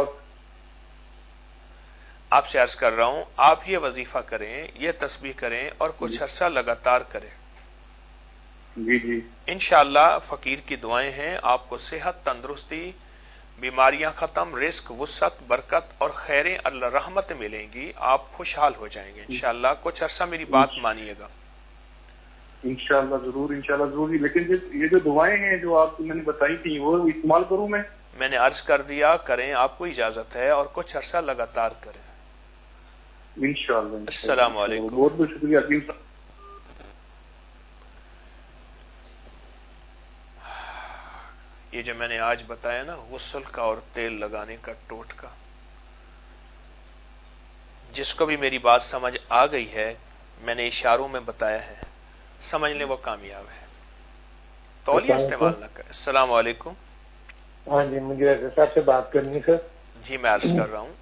آپ سے عرض کر رہا ہوں، آپ یہ وظیفہ کریں، یہ تسبیح کریں اور کچھ عرصہ لگاتار کریں۔ جی جی انشاءاللہ فقیر کی دعائیں ہیں، آپ کو صحت، تندرستی، بیماریاں ختم، رزق، وسعت، برکت اور خیریں، اللہ رحمت ملیں گی، آپ خوشحال ہو جائیں گے انشاءاللہ۔ کچھ عرصہ میری بات مانیے گا۔ انشاءاللہ ضرور، انشاءاللہ ضرور۔ لیکن یہ جو دعائیں ہیں جو آپ کو میں نے بتائی تھی، وہ استعمال کروں میں؟ میں نے عرض کر دیا کریں، آپ کو اجازت ہے، اور کچھ عرصہ لگاتار کریں انشاءاللہ۔ السلام علیکم۔ بہت بہت شکریہ حکیم صاحب۔ یہ جو میں نے آج بتایا نا، غسل کا اور تیل لگانے کا ٹوٹکا، جس کو بھی میری بات سمجھ آ گئی ہے، میں نے اشاروں میں بتایا ہے، سمجھ لیں وہ کامیاب ہے۔ تولیہ استعمال نہ کریں۔ السلام علیکم۔ ہاں جی، مجھے حضرت صاحب سے بات کرنی سر۔ جی میں عرض کر رہا ہوں۔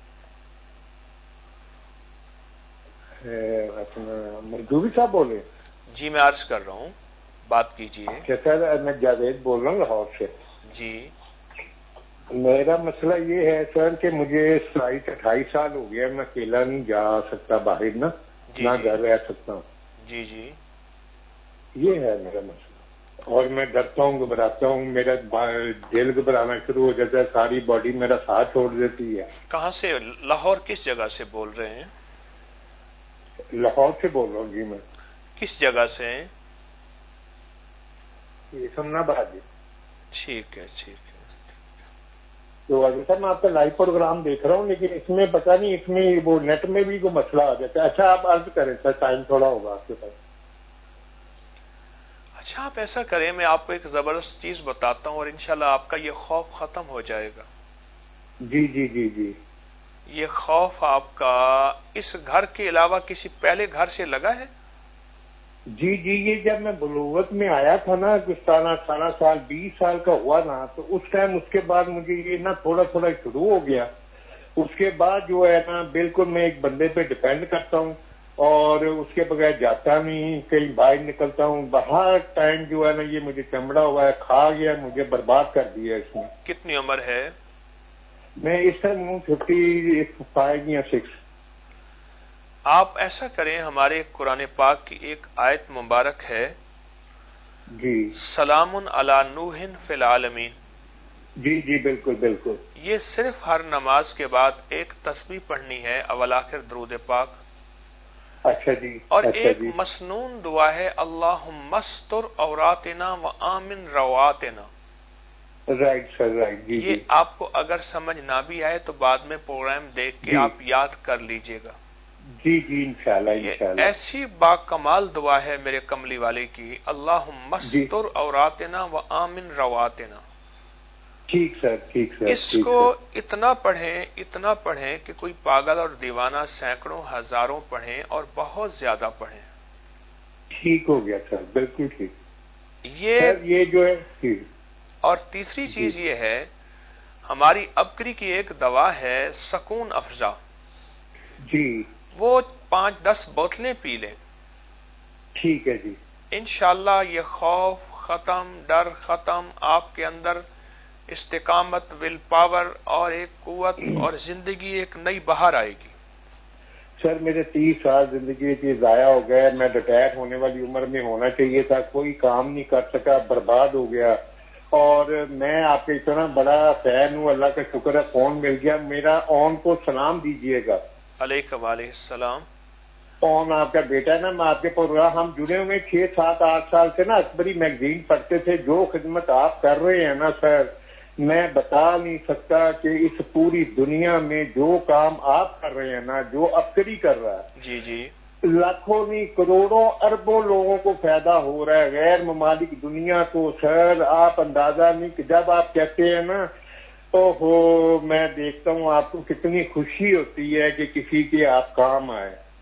مزدوری صاحب بولے؟ جی میں عرض کر رہا ہوں، بات کیجیے۔ اچھا سر، میں جاوید بول رہا ہوں لاہور سے۔ جی میرا مسئلہ یہ ہے سر کہ مجھے ستائیس اٹھائیس سال ہو گیا، میں اکیلا نہیں جا سکتا باہر، نہ نہ گھر رہ سکتا ہوں۔ جی جی یہ ہے میرا مسئلہ، اور میں ڈرتا ہوں، گھبراتا ہوں، میرا دل گھبرانا شروع ہو جاتا ہے، ساری باڈی میرا ساتھ چھوڑ دیتی ہے۔ کہاں سے؟ لاہور کس جگہ سے بول رہے ہیں؟ لاہور سے بول رہا ہوں جی میں۔ کس جگہ سے ہیں؟ یہ سمنا بہادی۔ ٹھیک ہے ٹھیک ہے۔ تو اگر سر میں آپ کا لائیو پروگرام دیکھ رہا ہوں، لیکن اس میں پتہ نہیں، اس میں وہ نیٹ میں بھی کوئی مسئلہ آ جاتا ہے۔ اچھا آپ عرض کریں سر، ٹائم تھوڑا ہوگا آپ کے پاس۔ اچھا آپ ایسا کریں، میں آپ کو ایک زبردست چیز بتاتا ہوں اور انشاءاللہ آپ کا یہ خوف ختم ہو جائے گا۔ جی جی جی جی۔ یہ خوف آپ کا اس گھر کے علاوہ کسی پہلے گھر سے لگا ہے؟ جی جی، یہ جب میں بلوغت میں آیا تھا نا، گستانا اٹھارہ سال بیس سال کا ہوا نا، تو اس ٹائم اس کے بعد مجھے یہ نا تھوڑا تھوڑا شروع ہو گیا۔ اس کے بعد جو ہے نا بالکل میں ایک بندے پہ ڈپینڈ کرتا ہوں، اور اس کے بغیر جاتا نہیں، کہیں باہر نکلتا ہوں، ہر ٹائم جو ہے نا یہ مجھے چمڑا ہوا ہے، کھا گیا، مجھے برباد کر دیا اس نے۔ کتنی عمر ہے؟ میں اس ٹائم ہوں ففٹی فائیو یا سکس۔ آپ ایسا کریں، ہمارے قرآن پاک کی ایک آیت مبارک ہے، جی سلام علی نوح فی العالمین۔ جی جی بالکل بالکل۔ یہ صرف ہر نماز کے بعد ایک تسبیح پڑھنی ہے، اول آخر درود پاک۔ اچھا جی۔ اور اچھا ایک جی۔ مسنون دعا ہے، اللہم استر عوراتنا و آمن رواتنا۔ رائٹ سر، رائٹ جی۔ یہ آپ کو اگر سمجھ نہ بھی آئے تو بعد میں پروگرام دیکھ کے آپ یاد کر لیجئے گا۔ جی جی انشاءاللہ انشاءاللہ۔ ایسی با کمال دعا ہے میرے کملی والے کی، اللہم استر عوراتنا و آمن رواتنا۔ ٹھیک سر، ٹھیک سر۔ اس کو اتنا پڑھیں اتنا پڑھیں کہ کوئی پاگل اور دیوانہ سینکڑوں ہزاروں پڑھیں، اور بہت زیادہ پڑھیں۔ ٹھیک ہو گیا سر، بالکل ٹھیک۔ یہ یہ جو ہے ٹھیک۔ اور تیسری چیز یہ ہے، ہماری ابکری کی ایک دوا ہے سکون افزا، جی وہ پانچ دس بوتلیں پی لیں۔ ٹھیک ہے جی۔ انشاءاللہ یہ خوف ختم، ڈر ختم، آپ کے اندر استقامت، ول پاور اور ایک قوت اور زندگی ایک نئی بہار آئے گی۔ سر میرے تیس سال زندگی کی ضائع ہو گئے، میں ریٹائر ہونے والی عمر میں ہونا چاہیے تھا، کوئی کام نہیں کر سکا، برباد ہو گیا، اور میں آپ کا اتنا بڑا فین ہوں، اللہ کا شکر ہے فون مل گیا۔ میرا اون کو سلام دیجئے گا۔ علیکم وعلیہ السلام۔ اون آپ کا بیٹا ہے نا، میں آپ کے پروگرام ہم جڑے ہوئے چھ سات آٹھ سال سے نا، اکبری میگزین پڑھتے تھے۔ جو خدمت آپ کر رہے ہیں نا سر، میں بتا نہیں سکتا کہ اس پوری دنیا میں جو کام آپ کر رہے ہیں نا، جو ابکری کر رہا ہے، جی جی، لاکھوں نہیں کروڑوں اربوں لوگوں کو فائدہ ہو رہا ہے، غیر ممالک دنیا کو۔ سر آپ اندازہ نہیں کہ جب آپ کہتے ہیں نا، او ہو میں دیکھتا ہوں آپ کو کتنی خوشی ہوتی ہے کہ کسی کے آپ کام آئے۔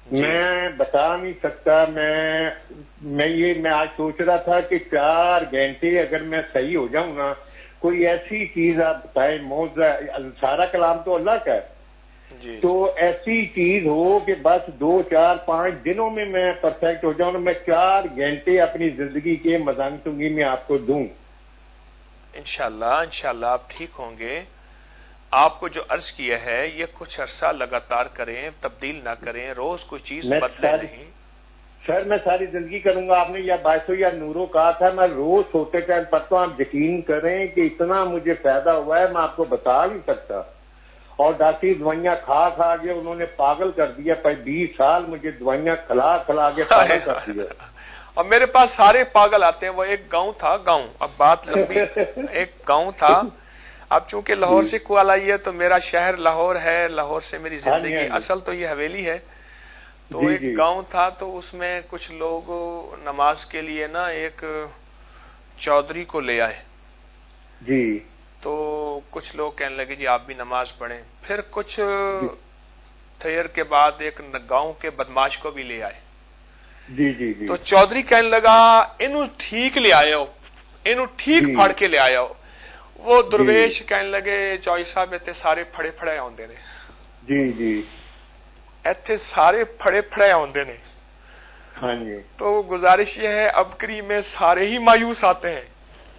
میں بتا نہیں سکتا. میں میں یہ میں آج سوچ رہا تھا کہ چار گھنٹے اگر میں صحیح ہو جاؤں نا, کوئی ایسی چیز آپ بتائیں, موضوع سارا کلام تو اللہ کا ہے, جی. تو ایسی چیز ہو کہ بس دو چار پانچ دنوں میں میں پرفیکٹ ہو جاؤں, میں چار گھنٹے اپنی زندگی کے مضامین میں آپ کو دوں. انشاءاللہ انشاءاللہ آپ ٹھیک ہوں گے. آپ کو جو عرض کیا ہے یہ کچھ عرصہ لگاتار کریں, تبدیل نہ کریں, روز کوئی چیز بدلے نہیں. سر میں ساری زندگی کروں گا. آپ نے یا بائسو یا نورو کہا تھا, میں روز سوتے ٹائم پڑھتا ہوں. آپ یقین کریں کہ اتنا مجھے فائدہ ہوا ہے میں آپ کو بتا نہیں سکتا. اور ڈاکٹری دوائیاں کھا کھا کے انہوں نے پاگل کر دیا. بیس سال مجھے دوائیاں کھلا کھلا کے پاگل کر دیا. اور میرے پاس سارے پاگل آتے ہیں. وہ ایک گاؤں تھا, گاؤں, اب بات لمبی, ایک گاؤں تھا. اب چونکہ لاہور سے کال آئی ہے تو میرا شہر لاہور ہے, لاہور سے میری زندگی, اصل تو یہ حویلی ہے. تو ایک گاؤں تھا, تو اس میں کچھ لوگ نماز کے لیے نا ایک چودھری کو لے آئے. جی. تو کچھ لوگ کہنے لگے جی آپ بھی نماز پڑھیں. پھر کچھ تھیر کے بعد ایک گاؤں کے بدماش کو بھی لے آئے. جی جی جی. تو چودھری کہنے لگا انہوں ٹھیک لے آئے ہو, انہوں ٹھیک پھاڑ کے لے آیا ہو. وہ درویش کہنے لگے چوئی صاحب اتنے سارے پھڑے پھڑے آندے نے. جی جی. ایتھے سارے پھڑے پھڑے آندے نے. ہاں جی. تو گزارش یہ ہے ابکری میں سارے ہی مایوس آتے ہیں.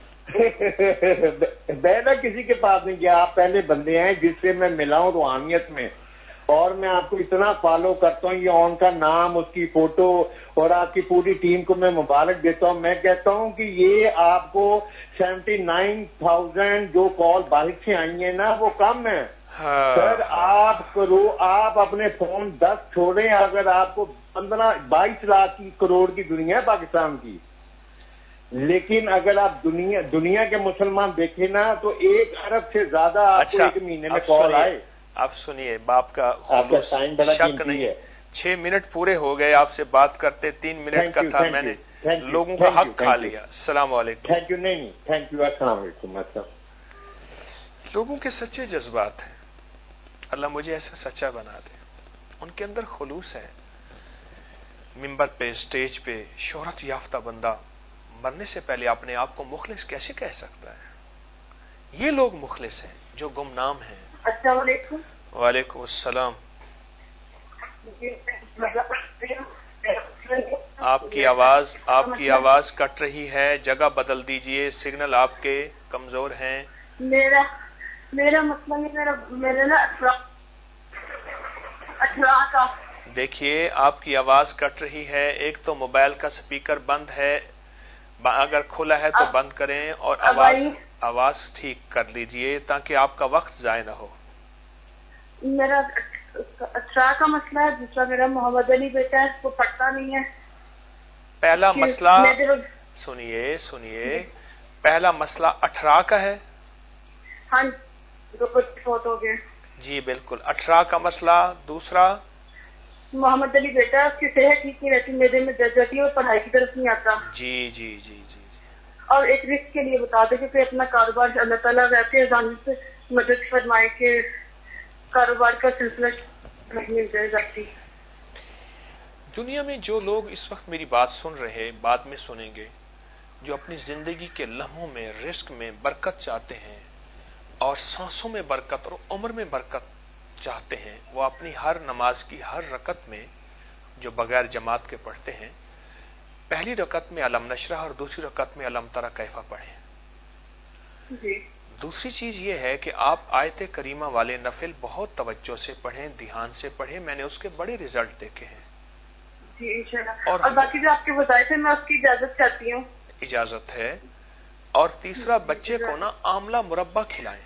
میں نہ کسی کے پاس نہیں گیا. آپ پہلے بندے ہیں جس سے میں ملا ہوں روحانیت میں, اور میں آپ کو اتنا فالو کرتا ہوں. یہ ان کا نام, اس کی فوٹو اور آپ کی پوری ٹیم کو میں مبارک دیتا ہوں. میں کہتا ہوں کہ یہ آپ کو سیونٹی نائن تھاؤزینڈ جو کال باہر سے آئی ہیں نا وہ کم ہے. سر آپ کرو, آپ اپنے فون دس چھوڑیں, اگر آپ کو پندرہ بائیس لاکھ کی کروڑ کی دنیا ہے پاکستان کی, لیکن اگر آپ دنیا دنیا کے مسلمان دیکھیں نا تو ایک ارب سے زیادہ آپ کو ایک مہینے میں کال آئے. آپ سنیے, باپ کا شک نہیں ہے. چھ منٹ پورے ہو گئے آپ سے بات کرتے, تین منٹ کا تھا, میں نے لوگوں کا حق کھا لیا. السلام علیکم. Thank you. نہیں تھینک یو. السلام علیکم. لوگوں کے سچے جذبات ہیں, اللہ مجھے ایسا سچا بنا دے. ان کے اندر خلوص ہے. ممبر پہ, اسٹیج پہ شہرت یافتہ بندہ مرنے سے پہلے اپنے آپ کو مخلص کیسے کہہ سکتا ہے؟ یہ لوگ مخلص ہیں جو گمنام ہیں. السلام علیکم. وعلیکم السلام. آپ کی آواز آپ کی آواز کٹ رہی ہے, جگہ بدل دیجئے, سگنل آپ کے کمزور ہیں. میرا میرا مسئلہ ہے, میرا میرا نا اٹھارہ کا. دیکھیے آپ کی آواز کٹ رہی ہے. ایک تو موبائل کا سپیکر بند ہے, اگر کھلا ہے تو بند کریں, اور آواز آواز ٹھیک کر لیجئے تاکہ آپ کا وقت ضائع نہ ہو. میرا اٹھارہ کا مسئلہ ہے. دوسرا میرا محمد علی بیٹا ہے, وہ پڑھتا نہیں ہے. پہلا مسئلہ سنیے سنیے پہلا مسئلہ اٹھارہ کا ہے. ہاں دو بچے فوت ہو گئے. جی بالکل, اٹھارہ کا مسئلہ. دوسرا محمد علی بیٹا, اس کی صحت ٹھیک نہیں رہتی, میرے میں درد رہتی ہے اور پڑھائی کی طرف نہیں آتا. جی جی جی جی. اور ایک رسک کے لیے بتا دیں کہ اپنا کاروبار اللہ تعالیٰ ویسے جاننے سے مدد فرمائے کہ کاروبار کا سلسلہ مل جائے جاتی. دنیا میں جو لوگ اس وقت میری بات سن رہے, بعد میں سنیں گے, جو اپنی زندگی کے لمحوں میں, رزق میں برکت چاہتے ہیں, اور سانسوں میں برکت اور عمر میں برکت چاہتے ہیں, وہ اپنی ہر نماز کی ہر رکعت میں جو بغیر جماعت کے پڑھتے ہیں, پہلی رکعت میں علم نشرح اور دوسری رکعت میں علم تری کیفا پڑھیں. جی. دوسری چیز یہ ہے کہ آپ آیت کریمہ والے نفل بہت توجہ سے پڑھیں, دھیان سے پڑھیں. میں نے اس کے بڑے رزلٹ دیکھے ہیں. جی انشاءاللہ. اور, اور باقی جو آپ کے وظائف ہیں میں اس کی اجازت چاہتی ہوں. اجازت ہے. اور تیسرا, بچے کو نا آملہ مربع کھلائیں.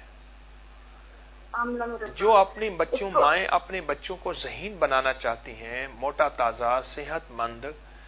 آملہ مربع. جو اپنی بچوں مائیں اپنے بچوں کو ذہین بنانا چاہتی ہیں, موٹا تازہ صحت مند,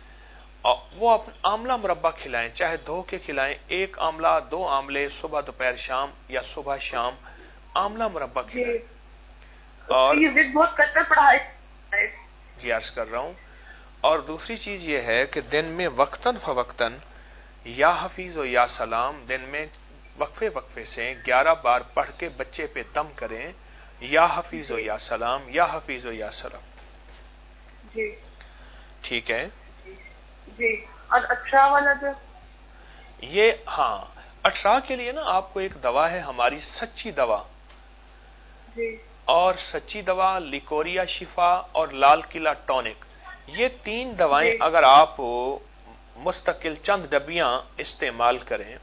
وہ آملہ مربع کھلائیں, چاہے دھو کے کھلائیں, ایک آملہ, دو آملے, صبح دوپہر شام یا صبح شام آملہ مربع کھلائیں. اور یہ بہت کرتا پڑھائی. جی عرض کر رہا ہوں. اور دوسری چیز یہ ہے کہ دن میں وقتاً فوقتاً یا حفیظ و یا سلام دن میں وقفے وقفے سے گیارہ بار پڑھ کے بچے پہ دم کریں, یا حفیظ و یا سلام, یا حفیظ و یا سلام. جی ٹھیک ہے جی. اور اٹھارہ والا جو یہ ہاں اٹھارہ کے لیے نا آپ کو ایک دوا ہے ہماری سچی دوا جی اور سچی دوا لیکوریا شفا اور لال قلعہ ٹونک. یہ تین دوائیں جی. اگر آپ مستقل چند ڈبیاں استعمال کریں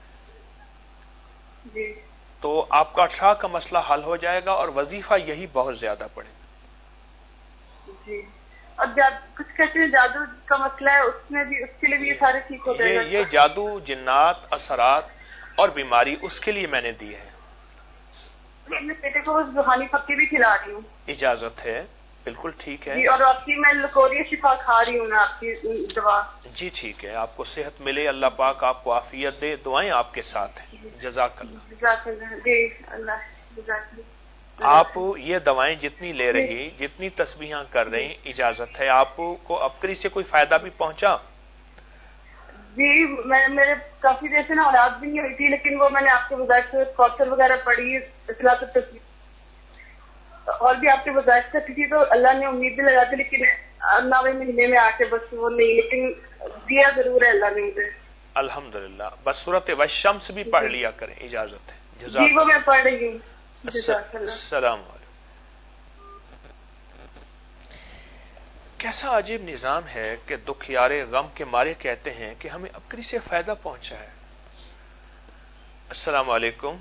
جی تو آپ کا اٹھارہ کا مسئلہ حل ہو جائے گا اور وظیفہ یہی بہت زیادہ پڑے. جی. اور کچھ کہتے ہیں جادو کا مسئلہ ہے اس میں بھی اس کے لیے بھی یہ سارے ٹھیک ہو جائے گا. یہ جادو جنات اثرات اور بیماری اس کے لیے میں نے دی ہے. اپنے بیٹے کو روحانی پکی بھی کھلا رہی ہوں. اجازت ہے بالکل ٹھیک ہے جی. اور آپ کی میں لکوریا شفا کھا رہی ہوں نا آپ کی دوا. جی ٹھیک ہے آپ کو صحت ملے اللہ پاک آپ کو عافیت دے. دعائیں آپ کے ساتھ ہیں. جزاک اللہ. جزاک اللہ. جی اللہ جزاک اللہ. آپ یہ دوائیں جتنی لے رہی جتنی تسبیحاں کر رہی اجازت ہے آپ کو ابکری سے کوئی فائدہ بھی پہنچا؟ جی میں میرے کافی دیر سے نا اولاد بھی نہیں ہوئی تھی لیکن وہ میں نے آپ کے وظائف سے کوثر وغیرہ پڑھی اصلاح اور بھی آپ کے وظائف کرتی تھی تو اللہ نے امید بھی لگا دی لیکن نویں مہینے میں آ کے بس وہ نہیں لیکن دیا ضرور ہے اللہ نے مجھے. الحمدللہ. بس سورت والشمس بھی پڑھ لیا کریں. اجازت ہے. جی وہ میں پڑھ رہی ہوں. السلام علیکم. کیسا عجیب نظام ہے کہ دکھیارے غم کے مارے کہتے ہیں کہ ہمیں ابکری سے فائدہ پہنچا ہے. السلام علیکم.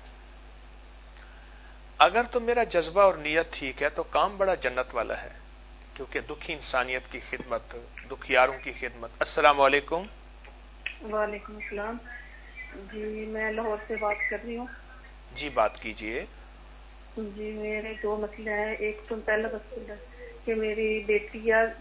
اگر تو میرا جذبہ اور نیت ٹھیک ہے تو کام بڑا جنت والا ہے کیونکہ دکھی انسانیت کی خدمت دکھیاروں کی خدمت. السلام علیکم. وعلیکم السلام. جی میں لاہور سے بات کر رہی ہوں. جی بات کیجئے. جی میرے دو مسئلے ہیں. ایک تو پہلا مسئلہ کہ میری بیٹی ہے.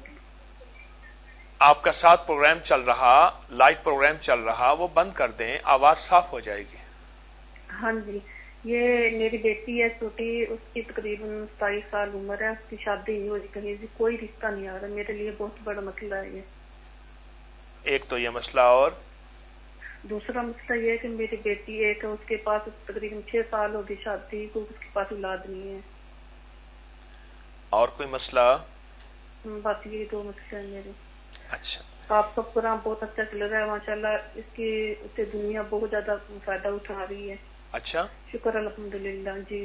آپ کا ساتھ پروگرام چل رہا لائیو پروگرام چل رہا وہ بند کر دیں آواز صاف ہو جائے گی. ہاں جی. یہ میری بیٹی ہے چھوٹی اس کی تقریباً ستائیس سال عمر ہے. اس کی شادی نہیں ہو رہی کہیں بھی کوئی رشتہ نہیں آ رہا. میرے لیے بہت بڑا مسئلہ ہے یہ. ایک تو یہ مسئلہ اور دوسرا مسئلہ یہ ہے کہ میری بیٹی ایک اس کے پاس تقریباً چھ سال ہوگی شادی کو اس کے پاس اولاد نہیں ہے. اور کوئی مسئلہ؟ بس یہ دو مسئلے ہیں میرے. اچھا. آپ کا پروگرام بہت اچھا چل رہا ہے ماشاءاللہ. اس کی اس سے دنیا بہت زیادہ فائدہ اٹھا رہی ہے. اچھا شکر الحمدللہ. جی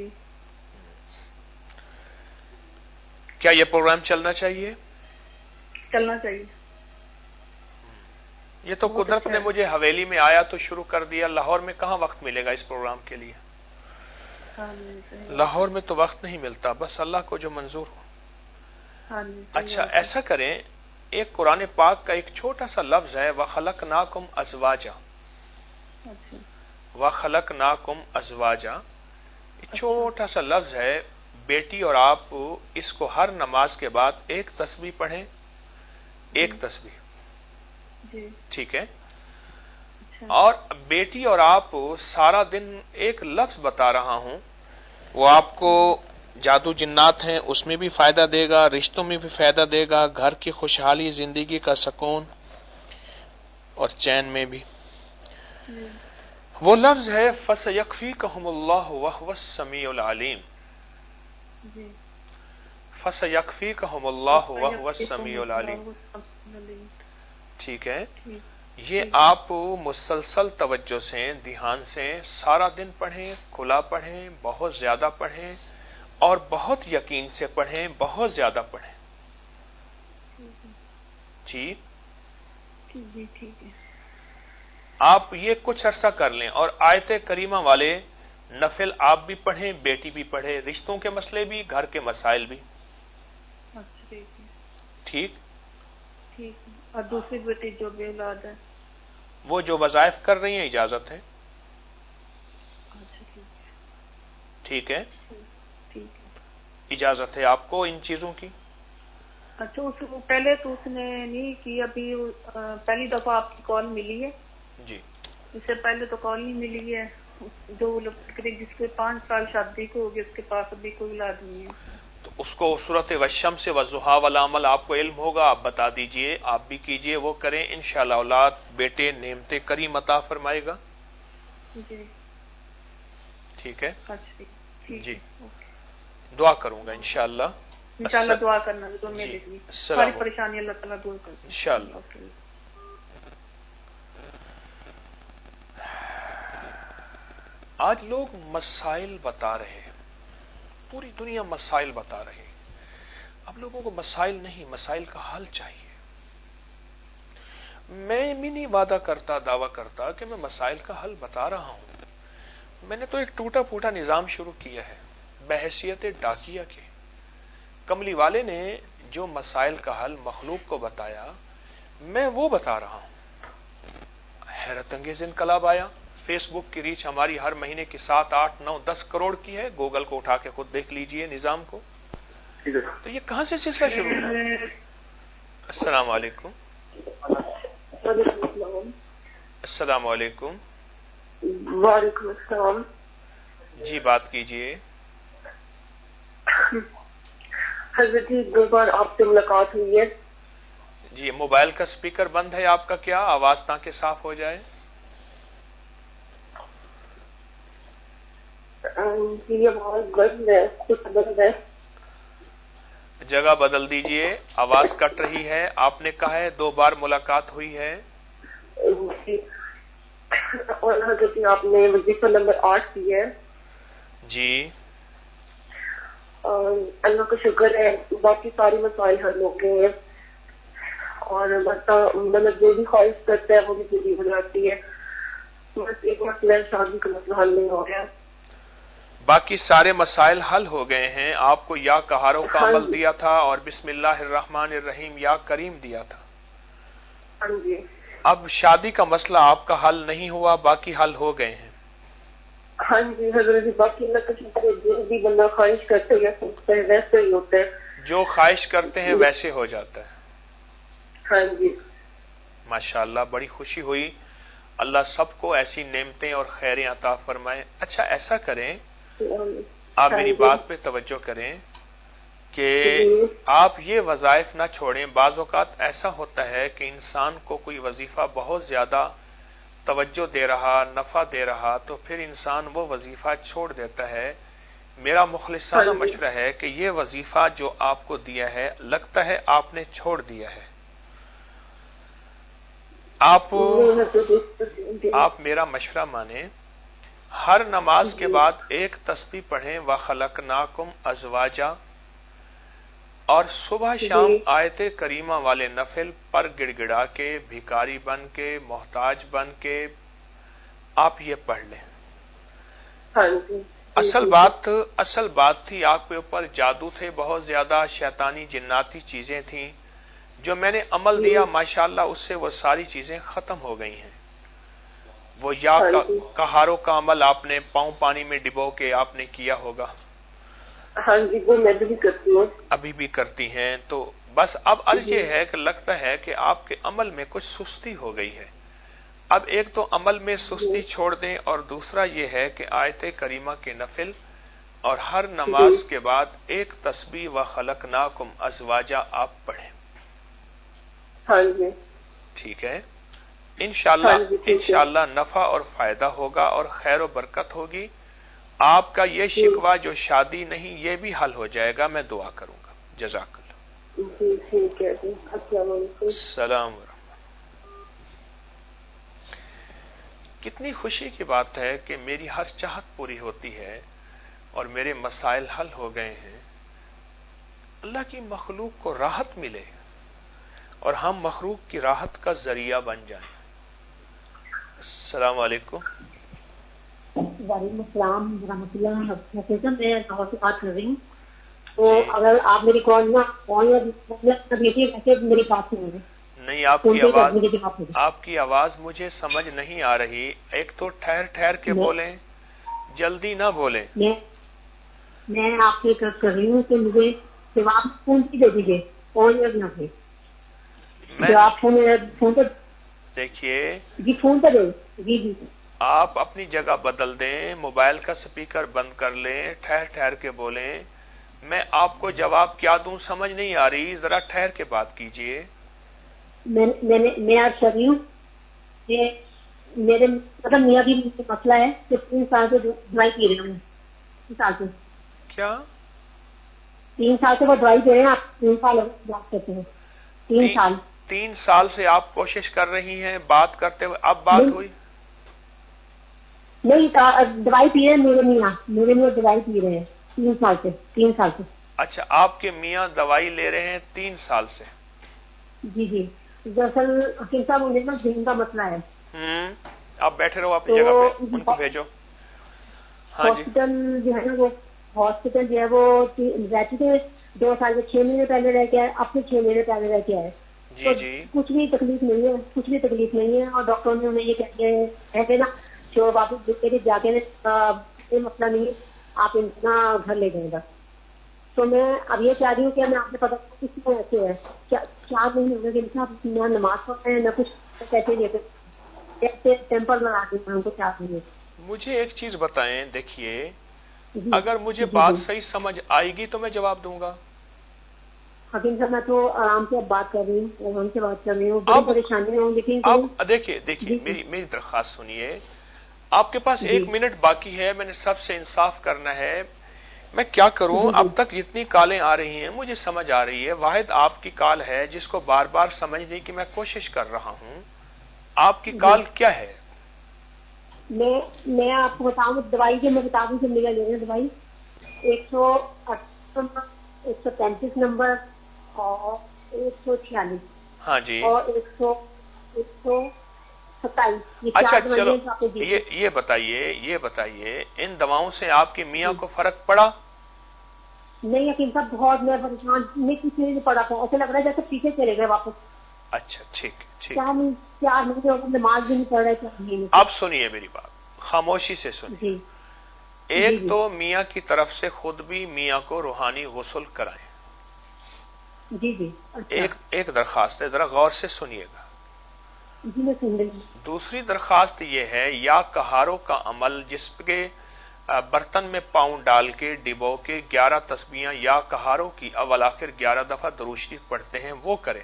کیا یہ پروگرام چلنا چاہیے؟ چلنا چاہیے. یہ تو قدرت نے مجھے حویلی میں آیا تو شروع کر دیا. لاہور میں کہاں وقت ملے گا اس پروگرام کے لیے؟ لاہور میں تو وقت نہیں ملتا. بس اللہ کو جو منظور ہو. اچھا ایسا کریں ایک قرآن پاک کا ایک چھوٹا سا لفظ ہے وَخَلَقْنَاكُمْ أَزْوَاجًا. وَخَلَقْنَاكُمْ أَزْوَاجًا چھوٹا سا لفظ ہے. بیٹی اور آپ اس کو ہر نماز کے بعد ایک تسبیح پڑھیں. ایک تسبیح ٹھیک ہے. اور بیٹی اور آپ سارا دن ایک لفظ بتا رہا ہوں وہ آپ کو جادو جنات ہیں اس میں بھی فائدہ دے گا رشتوں میں بھی فائدہ دے گا گھر کی خوشحالی زندگی کا سکون اور چین میں بھی. وہ لفظ ہے فَسَيَكْفِيكَهُمُ اللَّهُ وَهُوَ السَّمِيعُ الْعَلِيمُ. فَسَيَكْفِيكَهُمُ اللَّهُ وَهُوَ السَّمِيعُ الْعَلِيمُ. ٹھیک ہے. یہ آپ مسلسل توجہ سے دھیان سے سارا دن پڑھیں کھلا پڑھیں بہت زیادہ پڑھیں اور بہت یقین سے پڑھیں بہت زیادہ پڑھیں. جی ٹھیک ہے. آپ یہ کچھ عرصہ کر لیں اور آیت کریمہ والے نفل آپ بھی پڑھیں بیٹی بھی پڑھے رشتوں کے مسئلے بھی گھر کے مسائل بھی. ٹھیک. اور دوسری بیٹی جو بھی اولاد ہے وہ جو وظائف کر رہی ہیں اجازت ہے. ٹھیک ہے. اجازت ہے آپ کو ان چیزوں کی. اچھا اس پہلے تو اس نے نہیں کی ابھی پہلی دفعہ آپ کی کال ملی ہے. جی اس سے پہلے تو کال نہیں ملی ہے. جو جس کے پانچ سال شادی کو ہوگی اس کے پاس ابھی کوئی اولاد نہیں ہے تو اس کو سورت والشمس والضحیٰ والعمل آپ کو علم ہوگا آپ بتا دیجئے آپ بھی کیجئے وہ کریں انشاءاللہ اولاد بیٹے نعمت کریم عطا فرمائے گا. جی ٹھیک ہے. اچھا جی دعا کروں گا انشاءاللہ. انشاءاللہ دعا کرنا تو میرے لیے ساری پریشانی اللہ تعالیٰ دور کر دے انشاءاللہ. آج لوگ مسائل بتا رہے ہیں، پوری دنیا مسائل بتا رہے ہیں. اب لوگوں کو مسائل نہیں، مسائل کا حل چاہیے. میں بھی نہیں وعدہ کرتا، دعویٰ کرتا کہ میں مسائل کا حل بتا رہا ہوں. میں نے تو ایک ٹوٹا پھوٹا نظام شروع کیا ہے بحیثیت ڈاکیہ کے. کملی والے نے جو مسائل کا حل مخلوق کو بتایا میں وہ بتا رہا ہوں. حیرت انگیز انقلاب آیا. فیس بک کی ریچ ہماری ہر مہینے کی سات آٹھ نو دس کروڑ کی ہے. گوگل کو اٹھا کے خود دیکھ لیجئے نظام کو. تو یہ کہاں سے سلسلہ شروع ہوا؟ السلام علیکم. السلام علیکم. وعلیکم السلام. جی بات کیجئے. حضرت جی دو بار آپ سے ملاقات ہوئی ہے. جی موبائل کا سپیکر بند ہے آپ کا کیا؟ آواز تاکہ صاف ہو جائے. جی آواز بند ہے، کچھ بند ہے. جگہ بدل دیجئے، آواز کٹ رہی ہے. آپ نے کہا ہے دو بار ملاقات ہوئی ہے. جی اور حضرت آپ نے وظیفہ نمبر آٹھ کی ہے. جی اللہ کا شکر ہے باقی ساری مسائل حل ہو گئے ہیں اور مطلب جو بھی خواہش کرتا ہے وہ بھی پوری ہو جاتی ہے. بس ایک مسئلہ شادی کا مسئلہ حل نہیں ہو گیا. باقی سارے مسائل حل ہو گئے ہیں. آپ کو یا کہاروں کا عمل دیا تھا اور بسم اللہ الرحمن الرحیم یا کریم دیا تھا. ہاں جی. اب شادی کا مسئلہ آپ کا حل نہیں ہوا، باقی حل ہو گئے ہیں. ہاں جی حضرت جی باقی اللہ کا شکر ہے جو بھی بندہ خواہش کرتے یا سوچتا ہے ویسے ہی ہوتا ہے. جو خواہش کرتے ہیں ویسے ہو جاتا ہے. ہاں جی ماشاءاللہ بڑی خوشی ہوئی. اللہ سب کو ایسی نعمتیں اور خیریں عطا فرمائے. اچھا ایسا کریں، آپ میری بات پہ توجہ کریں کہ آپ یہ وظائف نہ چھوڑیں. بعض اوقات ایسا ہوتا ہے کہ انسان کو کوئی وظیفہ بہت زیادہ توجہ دے رہا، نفع دے رہا، تو پھر انسان وہ وظیفہ چھوڑ دیتا ہے. میرا مخلصانہ مشورہ ہے کہ یہ وظیفہ جو آپ کو دیا ہے لگتا ہے آپ نے چھوڑ دیا ہے. آپ آپ میرا مشورہ مانیں، ہر نماز کے بعد ایک تسبیح پڑھیں وَخَلَقْنَاكُمْ أَزْوَاجًا، اور صبح شام آیت کریمہ والے نفل پر گڑ گڑا کے، بھکاری بن کے، محتاج بن کے آپ یہ پڑھ لیں. اصل بات اصل بات تھی آپ کے اوپر جادو تھے بہت زیادہ، شیطانی جناتی چیزیں تھیں. جو میں نے عمل دیا ماشاءاللہ اس سے وہ ساری چیزیں ختم ہو گئی ہیں. وہ یا کہاروں کا عمل آپ نے پاؤں پانی میں ڈبو کے آپ نے کیا ہوگا. ہاں جی وہ میں بھی کرتی ہوں. ابھی بھی کرتی ہیں. تو بس اب عرض یہ ہے کہ لگتا ہے کہ آپ کے عمل میں کچھ سستی ہو گئی ہے. اب ایک تو عمل میں سستی چھوڑ دیں، اور دوسرا یہ ہے کہ آیت کریمہ کے نفل اور ہر نماز کے بعد ایک تسبیح وَخَلَقْنَاكُمْ أَزْوَاجًا آپ پڑھیں. ہاں جی ٹھیک ہے. انشاءاللہ انشاءاللہ نفع اور فائدہ ہوگا اور خیر و برکت ہوگی. آپ کا یہ شکوہ جو شادی نہیں یہ بھی حل ہو جائے گا. میں دعا کروں گا. جزاک اللہ. جی ٹھیک ہے جی. السلام علیکم. السلام ورحمۃ. کتنی خوشی کی بات ہے کہ میری ہر چاہت پوری ہوتی ہے اور میرے مسائل حل ہو گئے ہیں. اللہ کی مخلوق کو راحت ملے اور ہم مخلوق کی راحت کا ذریعہ بن جائیں. السلام علیکم. وعلیکم السلام ورحمۃ اللہ. میں لاہور سے بات کر رہی ہوں. تو اگر آپ میری کال نہ ویسے میری بات سنیں گے. نہیں آپ کی آواز آپ کی آواز مجھے سمجھ نہیں آ رہی. ایک تو ٹھہر ٹھہر کے بولیں، جلدی نہ بولیں. میں آپ سے کر رہی ہوں کہ مجھے آپ فون کی دے دیجیے اور نہ پھر آپ فون فون پر دیکھیے. جی فون پر جی جی آپ اپنی جگہ بدل دیں، موبائل کا سپیکر بند کر لیں، ٹھہر ٹھہر کے بولیں. میں آپ کو جواب کیا دوں سمجھ نہیں آ رہی. ذرا ٹھہر کے بات کیجیے. میں میں آپ کر رہی ہوں کہ میرے مطلب میاں بھی مسئلہ ہے کہ تین سال سے دوائی پی رہی ہوں. تین سال سے کیا تین سال سے وہ دوائی دے رہے ہیں. آپ تین سال بات کرتے ہیں. تین سال تین سال سے آپ کوشش کر رہی ہیں بات کرتے ہوئے. اب بات ہوئی نہیں؟ دوائی پی رہے ہیں میرے میاں, میرے میاں دوائی پی رہے ہیں تین سال سے. تین سال سے. اچھا, آپ کے میاں دوائی لے رہے ہیں تین سال سے. جی جی. دراصل حکیم صاحب مجھے نا ذہن کا مسئلہ ہے. ہوں آپ بیٹھے رہو اپنی جگہ پہ, ان کو بھیجو. ہاسپٹل جو ہے نا وہ ہاسپٹل جو ہے وہ رہتی تھے دو سال سے, چھ مہینے پہلے رہ کے آئے, اب سے چھ مہینے پہلے رہ کے آئے. جی جی. کچھ بھی تکلیف نہیں ہے, کچھ بھی تکلیف نہیں ہے. اور ڈاکٹر نے انہیں یہ کہتے نا جو واپس جا کے کوئی مسئلہ نہیں ہے, آپ اتنا گھر لے جائیں گا. تو میں اب یہ چاہ رہی ہوں کہ میں آپ سے پتا کس میں ایسے ہے چار مہینے ہو گئے نہ نماز پڑھتے ہیں نہ کچھ کیسے لیتے ٹیمپل بنا دیں ان کو چار مہینے. مجھے ایک چیز بتائیں, دیکھیے اگر مجھے بات صحیح سمجھ آئے گی تو میں جواب دوں گا. حکیم صاحب میں تو آرام سے اب بات کر رہی ہوں, آرام سے بات کر رہی ہوں, بڑی پریشانی ہوں. لیکن اب دیکھیے دیکھیے میری میری درخواست سنیے. آپ کے پاس ایک منٹ باقی ہے, میں نے سب سے انصاف کرنا ہے. میں کیا کروں, اب تک جتنی کالیں آ رہی ہیں مجھے سمجھ آ رہی ہے. واحد آپ کی کال ہے جس کو بار بار سمجھنے کی میں کوشش کر رہا ہوں. آپ کی کال کیا ہے؟ میں میں آپ کو بتاؤں دوائی کے میں بتا دوں کہ میرا لے رہے ہیں دوائی ایک سو ایک سو پینتیس نمبر اور ایک سو چھیالیس. ہاں جی. اور ایک سو ایک سو ستائیس. اچھا چلو یہ یہ بتائیے یہ بتائیے ان دواؤں سے آپ کے میاں کو فرق پڑا؟ نہیں حکیم صاحب, بہت میں پریشان, میں کسی نہیں پڑا تھا, ایسا لگ رہا ہے جیسے پیچھے چلے گئے واپس. اچھا ٹھیک ٹھیک. چار مہینے ہو گئے نماز بھی نہیں پڑھ رہے تھے. اب سنیے میری بات, خاموشی سے سنیے. جی. ایک تو میاں کی طرف سے خود بھی میاں کو روحانی غسل کرائیں. جی جی. ایک ایک درخواست ہے, ذرا غور سے سنیے گا. جی میں سن رہی ہوں. دوسری درخواست یہ ہے یا کہاروں کا عمل جس کے برتن میں پاؤں ڈال کے ڈبو کے گیارہ تسبیحاں یا کہاروں کی اول آخر گیارہ دفعہ درود شریف پڑھتے ہیں وہ کریں.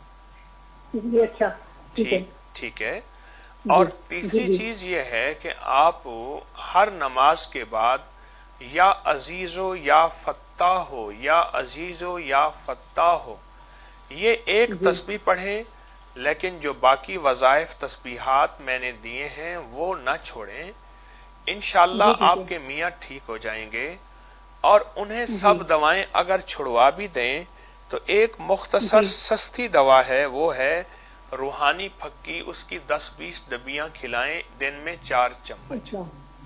جی اچھا ٹھیک ٹھیک ہے. اور تیسری چیز یہ ہے کہ آپ ہر نماز کے بعد یا عزیزو یا فتح ہو یا عزیزو یا فتح ہو یہ ایک تسبیح پڑھیں, لیکن جو باقی وظائف تسبیحات میں نے دیے ہیں وہ نہ چھوڑیں. انشاءاللہ آپ کے میاں ٹھیک ہو جائیں گے. اور انہیں سب دوائیں اگر چھڑوا بھی دیں تو ایک مختصر سستی دوا ہے, وہ ہے روحانی پھکی. اس کی دس بیس ڈبیاں کھلائیں دن میں چار چمچ.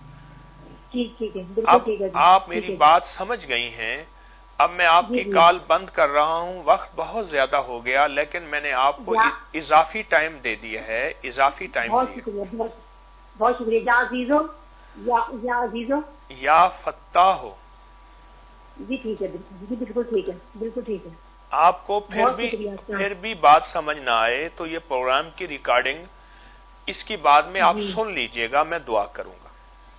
اب آپ میری بات سمجھ گئی ہیں. اب میں آپ کی کال بند کر رہا ہوں, وقت بہت زیادہ ہو گیا, لیکن میں نے آپ کو اضافی ٹائم دے دیا ہے. اضافی ٹائم بہت شکریہ, بہت شکریہ. یا عزیزو یا عزیزو یا فتح ہو. جی ٹھیک ہے, جی بالکل ٹھیک ہے, بالکل ٹھیک ہے. آپ کو پھر بھی پھر بھی بات سمجھ نہ آئے تو یہ پروگرام کی ریکارڈنگ اس کی بعد میں آپ سن لیجئے گا, میں دعا کروں گا.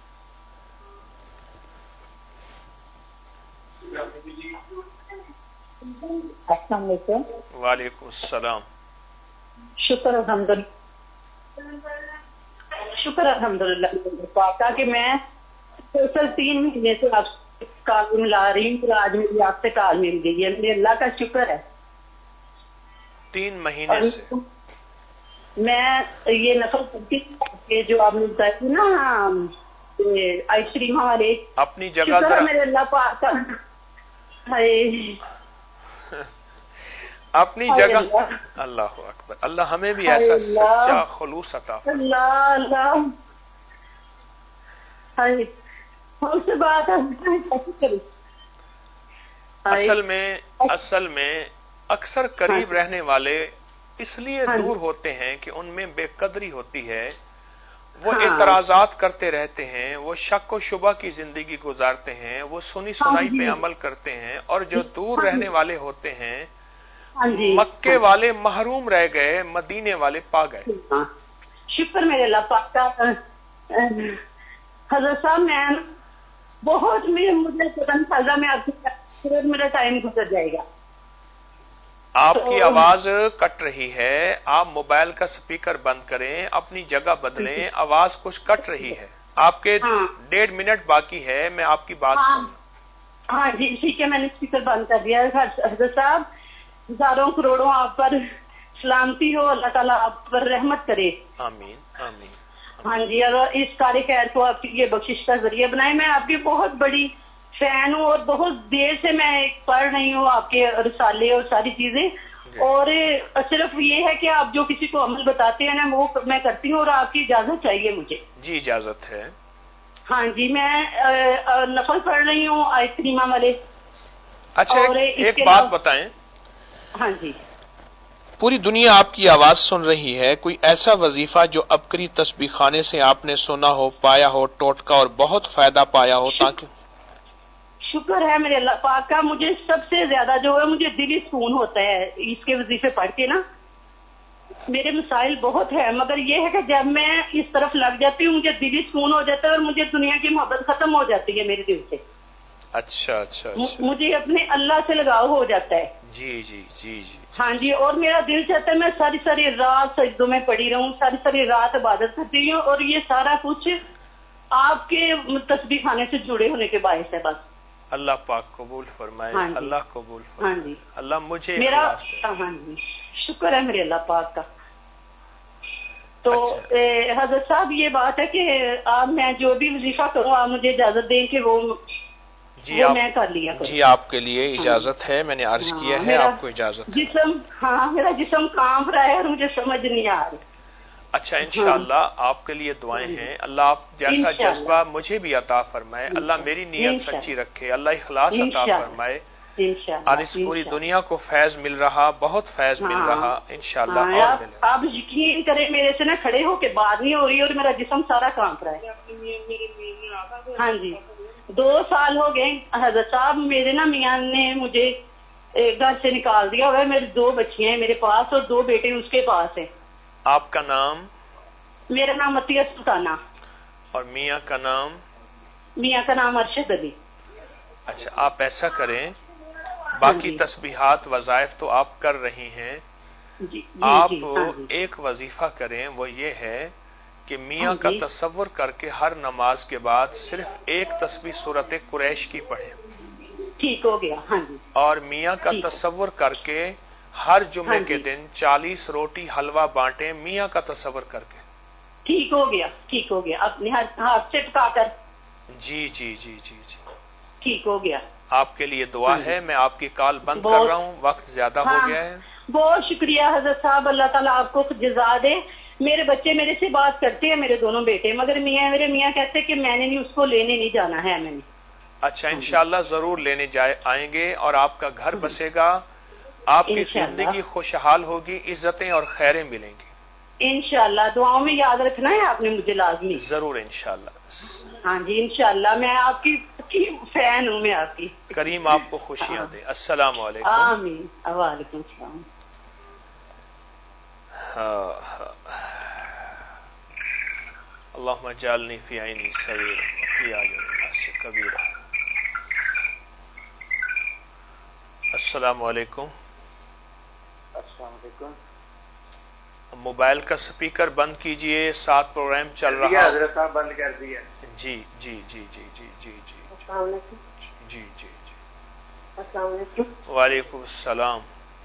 السلام علیکم. وعلیکم السلام. شکر الحمدللہ, شکر الحمدللہ پاکا کہ میں ٹوٹل تین مہینے سے آپ سے کال ملا رہی ہوں, آج میری آپ سے کال مل گئی ہے. میرے اللہ کا شکر ہے. تین مہینے سے میں یہ نفل کرتی کہ جو آپ نے بتائی تھی نا آئس کریم والے, اپنی جگہ شکر میرے اللہ پاک کا. اپنی جگہ. اللہ اکبر. اللہ ہمیں بھی ایسا سچا خلوص عطا فرمائے. اللہ اللہ ہم سے بات اصل میں اصل میں اکثر قریب رہنے والے اس لیے دور ہوتے ہیں کہ ان میں بے قدری ہوتی ہے. وہ اعتراضات کرتے رہتے ہیں, وہ شک و شبہ کی زندگی گزارتے ہیں, وہ سنی سنائی پہ عمل کرتے ہیں. اور جو دور رہنے والے ہوتے ہیں مکے والے محروم رہ گئے, مدینے والے پا گئے. شکر میرے اللہ پاک کا. حضرت صاحب میں بہت مجھے ترنت سازا میں آپ کی میرا ٹائم گزر جائے گا. آپ کی آواز کٹ رہی ہے, آپ موبائل کا سپیکر بند کریں, اپنی جگہ بدلیں, آواز کچھ کٹ رہی ہے. آپ کے ڈیڑھ منٹ باقی ہے, میں آپ کی بات سنوں. ہاں جی ٹھیک ہے، میں نے اسپیکر بند کر دیا ہے. حضرت صاحب ہزاروں کروڑوں آپ پر سلامتی ہو، اللہ تعالیٰ آپ پر رحمت کرے. آمین آمین. ہاں جی، اور اس کارے خیر کو آپ کی یہ بخشش کا ذریعہ بنائے. میں آپ کی بہت بڑی فین ہوں اور بہت دیر سے میں پڑھ رہی ہوں آپ کے رسالے اور ساری چیزیں، اور صرف یہ ہے کہ آپ جو کسی کو عمل بتاتے ہیں نا وہ میں کرتی ہوں، اور آپ کی اجازت چاہیے مجھے. جی اجازت ہے. ہاں جی، میں نفل پڑھ رہی ہوں آیت کریمہ والے. اچھا ایک بات بتائیں. ہاں جی. پوری دنیا آپ کی آواز سن رہی ہے، کوئی ایسا وظیفہ جو ابکری تسبیح خانے سے آپ نے سنا ہو، پایا ہو، ٹوٹکا اور بہت فائدہ پایا ہو؟ تاکہ شکر ہے میرے اللہ پاک کا، مجھے سب سے زیادہ جو ہے مجھے دلی سکون ہوتا ہے اس کے وظیفے پڑھ کے نا. میرے مسائل بہت ہیں مگر یہ ہے کہ جب میں اس طرف لگ جاتی ہوں مجھے دلی سکون ہو جاتا ہے اور مجھے دنیا کی محبت ختم ہو جاتی ہے میرے دل سے. اچھا اچھا اچھا. مجھے اپنے اللہ سے لگاؤ ہو جاتا ہے. جی جی جی جی. ہاں جی، اور میرا دل چاہتا ہے میں ساری ساری رات سجدوں میں پڑی رہوں، ساری ساری رات عبادت کرتی ہوں، اور یہ سارا کچھ آپ کے تسبیح خانے سے جڑے ہونے کے باعث ہے. بس اللہ پاک قبول فرمائے. ہاں جی. اللہ قبول فرمائے. ہاں جی. اللہ مجھے میرا ہاں جی شکر ہے میرے اللہ پاک کا. تو اچھا. حضرت صاحب یہ بات ہے کہ آپ میں جو بھی وظیفہ کروں آپ مجھے اجازت دیں کہ وہ جی آپ میں کر لیا جی آپ کے لیے اجازت ہے. میں نے عرض ہاں کیا ہے آپ کو اجازت ہے. جسم ہاں میرا جسم کانپ رہا ہے اور مجھے سمجھ نہیں آ رہی. اچھا انشاءاللہ آپ کے لیے دعائیں ہیں. اللہ آپ جیسا جذبہ مجھے بھی عطا فرمائے. اللہ میری نیت سچی رکھے. اللہ اخلاص عطا فرمائے. اور اس پوری دنیا کو فیض مل رہا، بہت فیض مل رہا انشاءاللہ. اور ملے. آپ یقین کریں میرے سے نہ کھڑے ہو کے بات نہیں ہو رہی اور میرا جسم سارا کانپ رہا ہے. ہاں جی دو سال ہو گئے حضرت صاحب. میرے نا میاں نے مجھے گھر سے نکال دیا ہوا ہے. میری دو بچیاں ہیں میرے پاس اور دو بیٹے اس کے پاس ہیں. آپ کا نام؟ میرا نام عطیہ سلطانہ. اور میاں کا نام؟ میاں کا نام ارشد علی. اچھا آپ ایسا کریں، باقی تسبیحات وظائف تو آپ کر رہی ہیں، جی آپ ایک وظیفہ کریں. وہ یہ ہے کہ میاں کا تصور کر کے ہر نماز کے بعد صرف ایک تسبیح سورت قریش کی پڑھیں. ٹھیک ہو گیا. ہاں جی. اور میاں کا تصور کر کے ہر جمعے کے دن چالیس روٹی حلوہ بانٹیں میاں کا تصور کر کے. ٹھیک ہو گیا ٹھیک ہو گیا. اپنے ہاتھ سے ٹکا کر. جی جی جی جی جی ٹھیک ہو گیا. آپ کے لیے دعا ہے. میں آپ کی کال بند کر رہا ہوں، وقت زیادہ ہو گیا ہے. بہت شکریہ حضرت صاحب. اللہ تعالیٰ آپ کو جزا دے. میرے بچے میرے سے بات کرتے ہیں، میرے دونوں بیٹے، مگر میاں میرے میاں کہتے کہ میں نے نہیں اس کو لینے نہیں جانا ہے. میں نے اچھا انشاءاللہ ضرور لینے جائے آئیں گے اور آپ کا گھر بسے گا، آپ کی زندگی خوشحال ہوگی، عزتیں اور خیریں ملیں گی انشاءاللہ. دعاؤں میں یاد رکھنا ہے آپ نے مجھے لازمی. ضرور انشاءاللہ. ہاں جی انشاءاللہ. میں آپ کی فین ہوں. میں آپ کی. کریم آپ کو خوشیاں دے. السلام علیکم. آمین. وعلیکم السلام. اللہم اجعلنی فی عینی صغیرا وفی اعین الناس کبیرا. السلام علیکم. السلام علیکم. موبائل کا سپیکر بند کیجئے، ساتھ پروگرام چل رہا ہے. حضرت صاحب بند کر دیا. جی جی جی جی جی جی جی السلام علیکم. جی جی جی. السلام علیکم. وعلیکم السلام.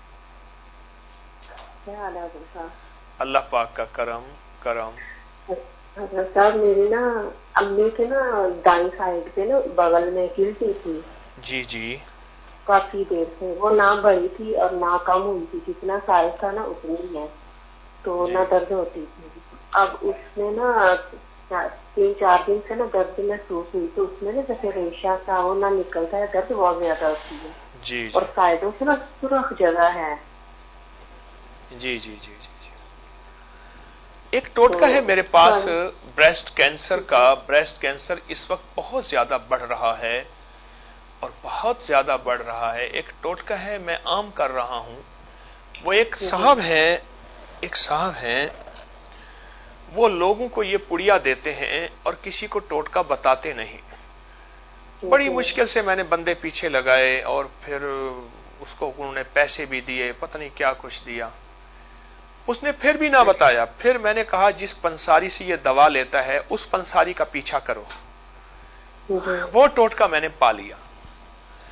کیا حال ہے حضرت صاحب؟ اللہ پاک کا کرم کرم. حضرت صاحب میری نا امی کے نا دائیں سائڈ پہ نا بغل میں گرتی تھی. جی جی. کافی دیر سے وہ نہ بڑھی تھی اور نہ کم ہوئی تھی، جتنا سائز تھا نا اتنی ہی ہے، تو نہ درد ہوتی تھی. اب اس میں نا تین چار دن سے نا درد محسوس ہوئی، تو اس میں نا جیسے ریشہ سا وہ نہ نکلتا ہے، درد بہت زیادہ ہوتی ہے. جی. اور سائڈوں سے نا سرخ جگہ ہے. جی جی جی جی. ایک ٹوٹکا ہے میرے پاس بریسٹ کینسر کا. بریسٹ کینسر اس وقت بہت زیادہ بڑھ رہا ہے اور بہت زیادہ بڑھ رہا ہے. ایک ٹوٹکا ہے میں عام کر رہا ہوں. وہ ایک صاحب ہیں ایک صاحب ہیں وہ لوگوں کو یہ پڑیا دیتے ہیں اور کسی کو ٹوٹکا بتاتے نہیں. بڑی مشکل سے میں نے بندے پیچھے لگائے اور پھر اس کو انہوں نے پیسے بھی دیے، پتہ نہیں کیا کچھ دیا. اس نے پھر بھی نہ بتایا. پھر میں نے کہا جس پنساری سے یہ دوا لیتا ہے اس پنساری کا پیچھا کرو. وہ ٹوٹکا میں نے پا لیا.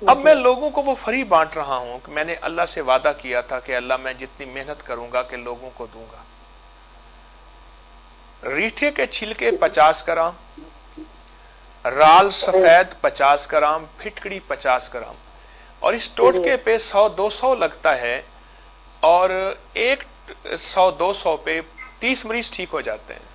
اب میں لوگوں کو وہ فری بانٹ رہا ہوں کہ میں نے اللہ سے وعدہ کیا تھا کہ اللہ میں جتنی محنت کروں گا کہ لوگوں کو دوں گا. ریٹھے کے چھلکے پچاس گرام، رال سفید پچاس گرام، پھٹکڑی پچاس گرام، اور اس ٹوٹکے پہ سو دو سو لگتا ہے، اور ایک سو دو سو پہ تیس مریض ٹھیک ہو جاتے ہیں.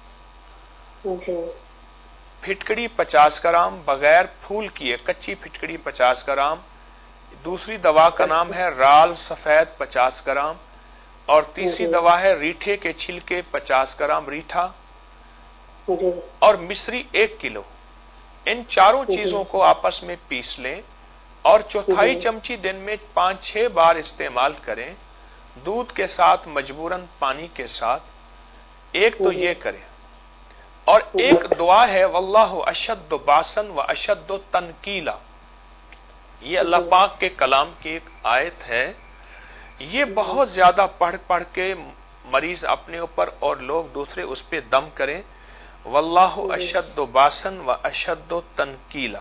پھٹکڑی پچاس گرام بغیر پھول کیے، کچی پھٹکڑی پچاس گرام. دوسری دوا کا نام ہے رال سفید پچاس گرام، اور تیسری دوا ہے ریٹھے کے چھلکے پچاس گرام ریٹھا، اور مصری ایک کلو. ان چاروں چیزوں کو آپس میں پیس لیں اور چوتھائی چمچی دن میں پانچ چھ بار استعمال کریں، دودھ کے ساتھ مجبوراً پانی کے ساتھ. ایک تو یہ کریں، اور ایک دعا ہے واللہ اشد باسن و اشد تنکیلا. یہ اللہ پاک کے کلام کی ایک آیت ہے. یہ بہت زیادہ پڑھ پڑھ کے مریض اپنے اوپر اور لوگ دوسرے اس پہ دم کریں. واللہ اشد باسن و اشد تنکیلا.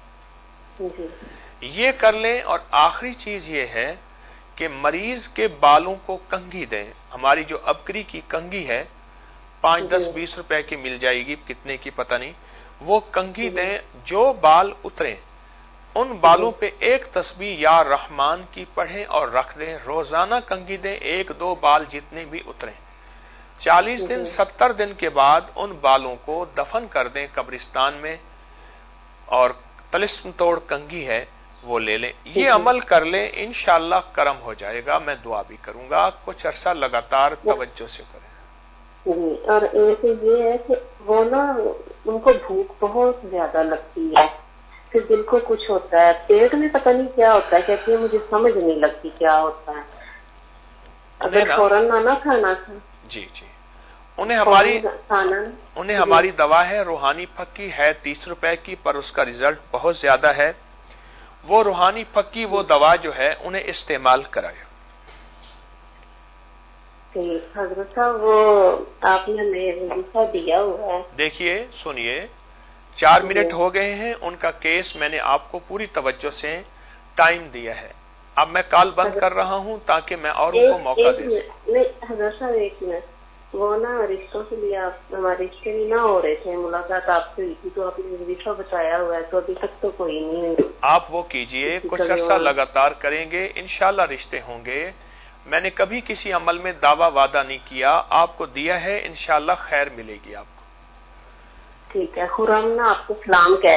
یہ کر لیں. اور آخری چیز یہ ہے کہ مریض کے بالوں کو کنگھی دیں. ہماری جو ابکری کی کنگھی ہے پانچ دس بیس روپے کی مل جائے گی، کتنے کی پتہ نہیں، وہ کنگھی دیں. جو بال اتریں ان بالوں پہ ایک تسبیح یا رحمان کی پڑھیں اور رکھ دیں. روزانہ کنگھی دیں، ایک دو بال جتنے بھی اتریں. چالیس دن ستر دن کے بعد ان بالوں کو دفن کر دیں قبرستان میں، اور طلسم توڑ کنگھی ہے وہ لے لیں. یہ عمل کر لیں، انشاءاللہ کرم ہو جائے گا. میں دعا بھی کروں گا. کچھ عرصہ لگاتار توجہ سے کریں. اور ایک یہ ہے کہ وہ نا ان کو بھوک بہت زیادہ لگتی ہے، پھر دل کو کچھ ہوتا ہے، پیٹ میں پتہ نہیں کیا ہوتا ہے، کہتی ہے مجھے سمجھ نہیں لگتی کیا ہوتا ہے. اگر فوراً نہ کھانا تھا. جی جی انہیں ہماری انہیں ہماری دوا ہے روحانی پھکی، ہے تیس روپے کی، پر اس کا ریزلٹ بہت زیادہ ہے. وہ روحانی پھکی وہ دوا جو ہے انہیں استعمال کرائے. حضرت صاحب وہ آپ نے ہمیں وظیفہ دیا ہوا ہے. دیکھیے سنیے، چار منٹ ہو گئے ہیں. ان کا کیس میں نے آپ کو پوری توجہ سے ٹائم دیا ہے. اب میں کال بند کر رہا ہوں تاکہ میں اوروں کو موقع دے سکوں. حضرت صاحب ایک منٹ، وہ نا رشتوں کے لیے آپ ہمارے رشتے نہیں نہ ہو رہے تھے، ملاقات آپ سے ہوئی تھی تو آپ نے وظیفہ بتایا ہوا ہے، تو ابھی تک تو کوئی نہیں. آپ وہ کیجئے، کچھ عرصہ لگاتار کریں گے، انشاءاللہ رشتے ہوں گے. میں نے کبھی کسی عمل میں دعویٰ وعدہ نہیں کیا، آپ کو دیا ہے، انشاءاللہ خیر ملے گی آپ کو. ٹھیک ہے. خرم نا آپ کو سلام کہے.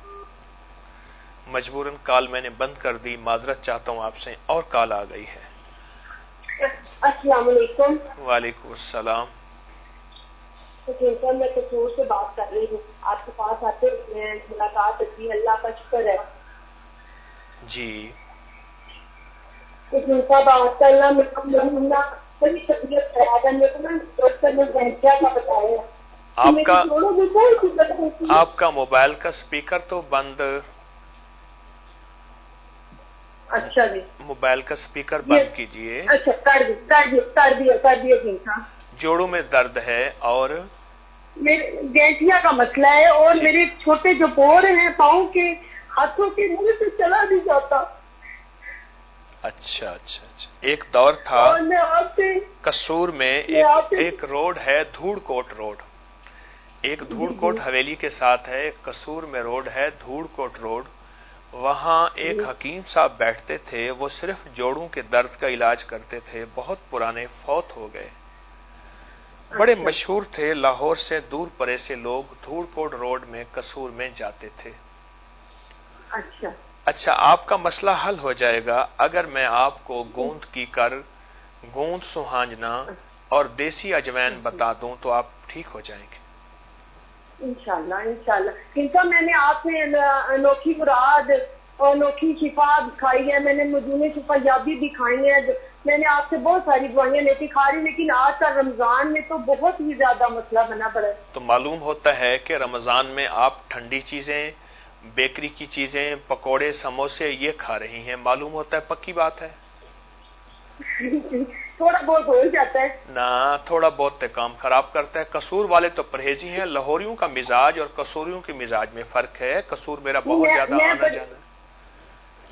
مجبوراً کال میں نے بند کر دی، معذرت چاہتا ہوں آپ سے. اور کال آ گئی ہے. السلام علیکم. وعلیکم السلام. سر میں قصور سے بات کر رہی ہوں، آپ کے پاس آتے میں ملاقات ہوتی ہے، اللہ کا شکر ہے. جی بات کرنا بڑی طبیعت خراب ہے، میرے کو نا ڈاکٹر نے گھنٹیا کا بتایا. آپ کا آپ کا موبائل کا اسپیکر تو بند. اچھا جی، موبائل کا اسپیکر بند کیجئے. اچھا کر دیا کر دیا کر دیا کر دیا جی. ہاں جوڑوں میں درد ہے اور گینٹیا کا مسئلہ ہے، اور میرے چھوٹے جو پور ہیں پاؤں کے، ہاتھوں کے، منہ سے چلا نہیں جاتا. اچھا اچھا اچھا. ایک دور تھا قصور میں ایک ایک روڈ ہے دھوڑ کوٹ روڈ، ایک دھوڑ کوٹ حویلی کے ساتھ ہے، ایک قصور میں روڈ ہے دھوڑ کوٹ روڈ. وہاں ایک حکیم صاحب بیٹھتے تھے، وہ صرف جوڑوں کے درد کا علاج کرتے تھے. بہت پرانے، فوت ہو گئے. بڑے مشہور تھے. لاہور سے دور پرے سے لوگ دھوڑ کوٹ روڈ میں قصور میں جاتے تھے. اچھا اچھا آپ کا مسئلہ حل ہو جائے گا اگر میں آپ کو گوند کی کر، گوند سہانجنا اور دیسی اجوین بتا دوں تو آپ ٹھیک ہو جائیں گے. انشاءاللہ انشاءاللہ. کیونکہ میں نے آپ نے انوکھی مراد اور انوکھی شفا کھائی ہے، میں نے مجموعی شفا یابی بھی کھائی ہے، میں نے آپ سے بہت ساری دوائیاں لیتی کھا رہی، لیکن آج کا رمضان میں تو بہت ہی زیادہ مسئلہ بنا پڑا ہے. تو معلوم ہوتا ہے کہ رمضان میں آپ ٹھنڈی چیزیں، بیکری کی چیزیں، پکوڑے، سموسے یہ کھا رہی ہیں. معلوم ہوتا ہے پکی بات ہے. تھوڑا بہت ہو جاتا ہے نہ، تھوڑا بہت کام خراب کرتا ہے. قصور والے تو پرہیزی ہیں. لاہوریوں کا مزاج اور قصوریوں کے مزاج میں فرق ہے. قصور میرا بہت زیادہ آنا جانا ہے.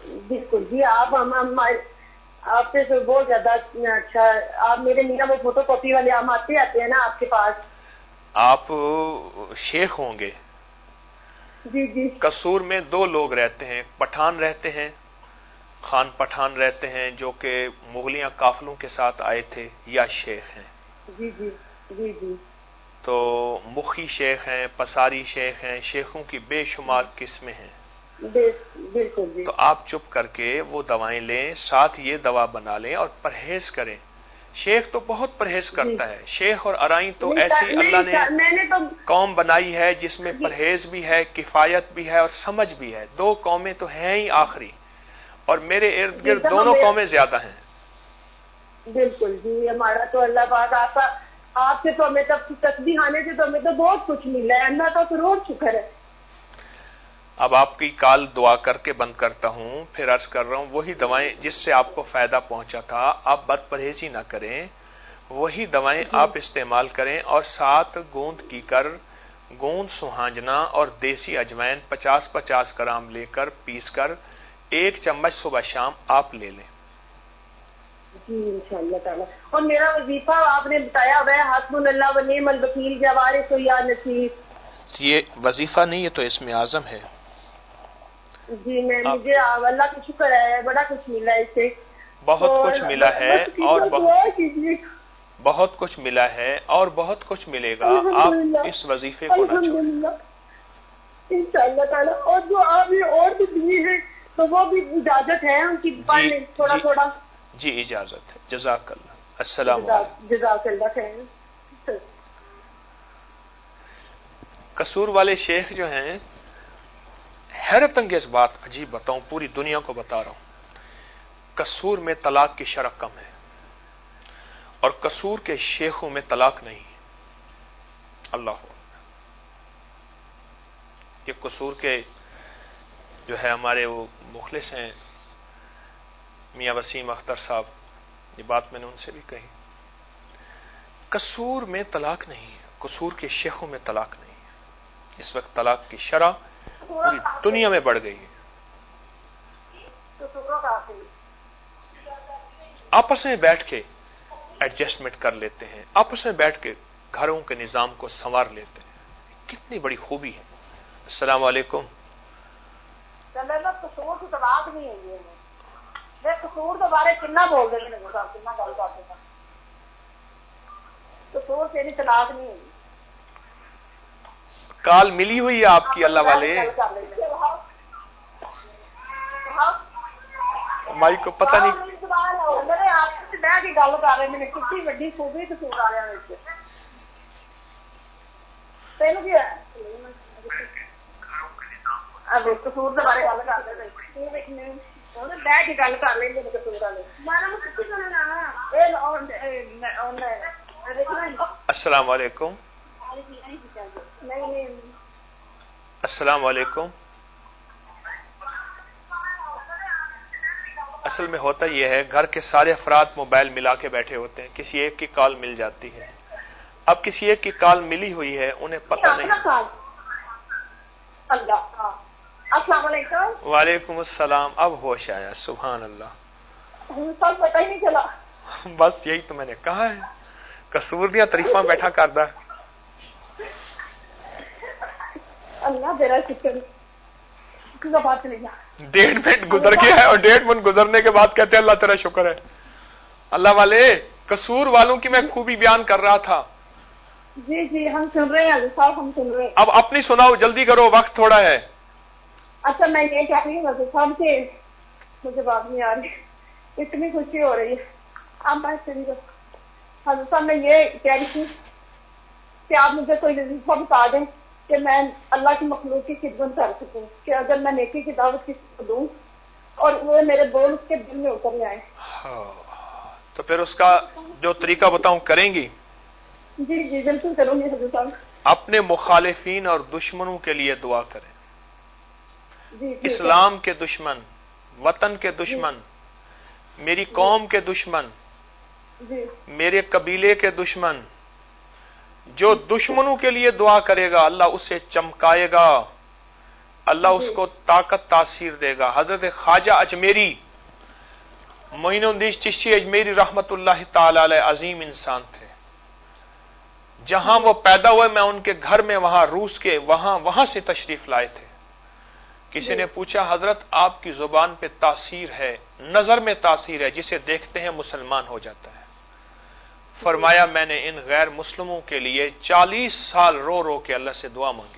بالکل جی. آپ ہم آپ سے تو بہت زیادہ اچھا. آپ میرے میاں وہ فوٹو کاپی والے ہم آتے آتے ہیں نا آپ کے پاس. آپ شیخ ہوں گے. جی جی. قصور میں دو لوگ رہتے ہیں، پٹھان رہتے ہیں، خان پٹھان رہتے ہیں جو کہ مغلیہ قافلوں کے ساتھ آئے تھے، یا شیخ ہیں. جی جی جی جی. تو مخی شیخ ہیں، پساری شیخ ہیں، شیخوں کی بے شمار قسمیں ہیں. بالکل جی. تو آپ چپ کر کے وہ دوائیں لیں، ساتھ یہ دوا بنا لیں اور پرہیز کریں. شیخ تو بہت پرہیز کرتا ہے. شیخ اور ارائیں تو ایسی اللہ نے قوم بنائی ہے جس میں پرہیز بھی ہے، کفایت بھی ہے اور سمجھ بھی ہے. دو قومیں تو ہیں ہی آخری، اور میرے ارد گرد دونوں قومیں زیادہ ہیں. بالکل جی. ہمارا تو اللہ پاک آپ کا آپ سے تو ہمیں تب تسبیح آنے سے تو ہمیں تو بہت کچھ ملا ہے. اللہ کا ضرور شکر ہے. اب آپ کی کال دعا کر کے بند کرتا ہوں، پھر عرض کر رہا ہوں وہی دوائیں جس سے آپ کو فائدہ پہنچا تھا، آپ بد پرہیزی نہ کریں، وہی دوائیں آپ استعمال کریں، اور ساتھ گوند کی کر، گوند سہانجنا اور دیسی اجوائن پچاس پچاس گرام لے کر پیس کر ایک چمچ صبح شام آپ لے لیں. جی انشاءاللہ تعالی. اور میرا وظیفہ آپ نے بتایا ہوا ہے حسبنا اللہ و نعم الوکیل جوارث یا نصیر. یہ وظیفہ نہیں، یہ تو اسم اعظم ہے. جی میں مجھے اللہ کا شکر ہے، بڑا کچھ ملا اس سے. بہت کچھ ملا ہے اور بہت کچھ ملا ہے اور بہت کچھ ملے گا. آپ اس وظیفے کو نہ چھوڑیں انشاءاللہ تعالی. اور جو آپ نے اور بھی دیے ہیں تو وہ بھی اجازت ہے ان کی پڑھ لیں تھوڑا تھوڑا. جی اجازت ہے. جزاک اللہ. السلام علیکم. جزاک اللہ خیر. قصور والے شیخ جو ہیں، حیرت انگیز بات عجیب بتاؤں، پوری دنیا کو بتا رہا ہوں، قصور میں طلاق کی شرح کم ہے اور قصور کے شیخوں میں طلاق نہیں. اللہ یہ قصور کے جو ہے ہمارے وہ مخلص ہیں میاں وسیم اختر صاحب، یہ بات میں نے ان سے بھی کہی. قصور میں طلاق نہیں ہے، قصور کے شیخوں میں طلاق نہیں ہے. اس وقت طلاق کی شرح پوری دنیا میں بڑھ گئی ہے. آپس میں بیٹھ کے ایڈجسٹمنٹ کر لیتے ہیں، آپس میں بیٹھ کے گھروں کے نظام کو سنوار لیتے ہیں. کتنی بڑی خوبی ہے. السلام علیکم. قصور کی طلاق نہیں ہے. میں قصور کے بارے کتنا بول رہی ہوں، کتنا گل کرتے ہیں. قصور سے نہیں طلاق نہیں ہے. کال ملی ہوئی ہے آپ کی اللہ والے. مائی کو پتہ نہیں آپ سے بیٹھ کے گل کر رہے ہیں. کتنی وڈی خوبی قصور والے تینوں کی ہے. اب قصور کے بارے گل کر رہے ہیں، بیٹھ کے گل کر لیں گے. قصور والے. السلام علیکم. السلام علیکم. اصل میں ہوتا یہ ہے، گھر کے سارے افراد موبائل ملا کے بیٹھے ہوتے ہیں، کسی ایک کی کال مل جاتی ہے. اب کسی ایک کی کال ملی ہوئی ہے، انہیں پتہ نہیں. السلام علیکم. وعلیکم السلام. اب ہوش آیا. سبحان اللہ. سب پتہ ہی نہیں چلا. بس یہی تو میں نے کہا ہے، قصور دیا تعریفاں بیٹھا کردا. اللہ تیرا شکر. بات نہیں. ڈیڑھ منٹ گزر گیا ہے اور ڈیڑھ منٹ گزرنے کے بعد کہتے ہیں اللہ تیرا شکر ہے. اللہ والے قصور والوں کی میں خوبی بیان کر رہا تھا. جی جی ہم سن رہے ہیں صاحب، ہم سن رہے ہیں. اب اپنی سناؤ، جلدی کرو، وقت تھوڑا ہے. اچھا میں یہ کہہ رہی ہوں صاحب سے مجھے بات نہیں آ رہی، اتنی خوشی ہو رہی ہے. آپ بات کریے. حضرت صاحب میں یہ کہہ رہی تھی کہ آپ مجھے کوئی وظیفہ بتا دیں کہ میں اللہ کی مخلوق کی خدمت کر سکوں، کہ اگر میں نیکی کی دعوت کسی کو دوں اور وہ میرے بول اس کے دل میں اتر جائیں. تو پھر اس کا جو طریقہ بتاؤں کریں گی؟ جی جی بالکل کروں گی حضرت صاحب. اپنے مخالفین اور دشمنوں کے لیے دعا کریں. جی اسلام کے دشمن، وطن کے دشمن، میری قوم کے دشمن، جی میرے قبیلے کے دشمن، جو دشمنوں کے لیے دعا کرے گا اللہ اسے چمکائے گا، اللہ اس کو طاقت تاثیر دے گا. حضرت خواجہ اجمیری معین الدین چشتی اجمیری رحمت اللہ تعالی علیہ عظیم انسان تھے. جہاں وہ پیدا ہوئے میں ان کے گھر میں وہاں روس کے وہاں وہاں سے تشریف لائے تھے. کسی نے پوچھا حضرت آپ کی زبان پہ تاثیر ہے, نظر میں تاثیر ہے, جسے دیکھتے ہیں مسلمان ہو جاتا ہے. فرمایا میں نے ان غیر مسلموں کے لیے چالیس سال رو رو کے اللہ سے دعا مانگی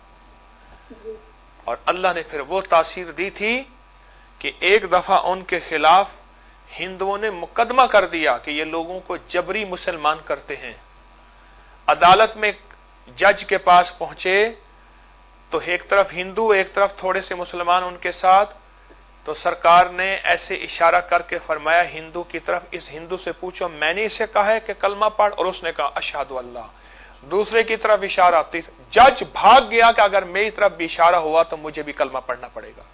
اور اللہ نے پھر وہ تاثیر دی تھی کہ ایک دفعہ ان کے خلاف ہندوؤں نے مقدمہ کر دیا کہ یہ لوگوں کو جبری مسلمان کرتے ہیں. عدالت میں جج کے پاس پہنچے تو ایک طرف ہندو ایک طرف تھوڑے سے مسلمان ان کے ساتھ, تو سرکار نے ایسے اشارہ کر کے فرمایا ہندو کی طرف, اس ہندو سے پوچھو میں نے اسے کہا ہے کہ کلمہ پڑھ, اور اس نے کہا اشہد اللہ. دوسرے کی طرف اشارہ, جج بھاگ گیا کہ اگر میری طرف بھی اشارہ ہوا تو مجھے بھی کلمہ پڑھنا پڑے گا.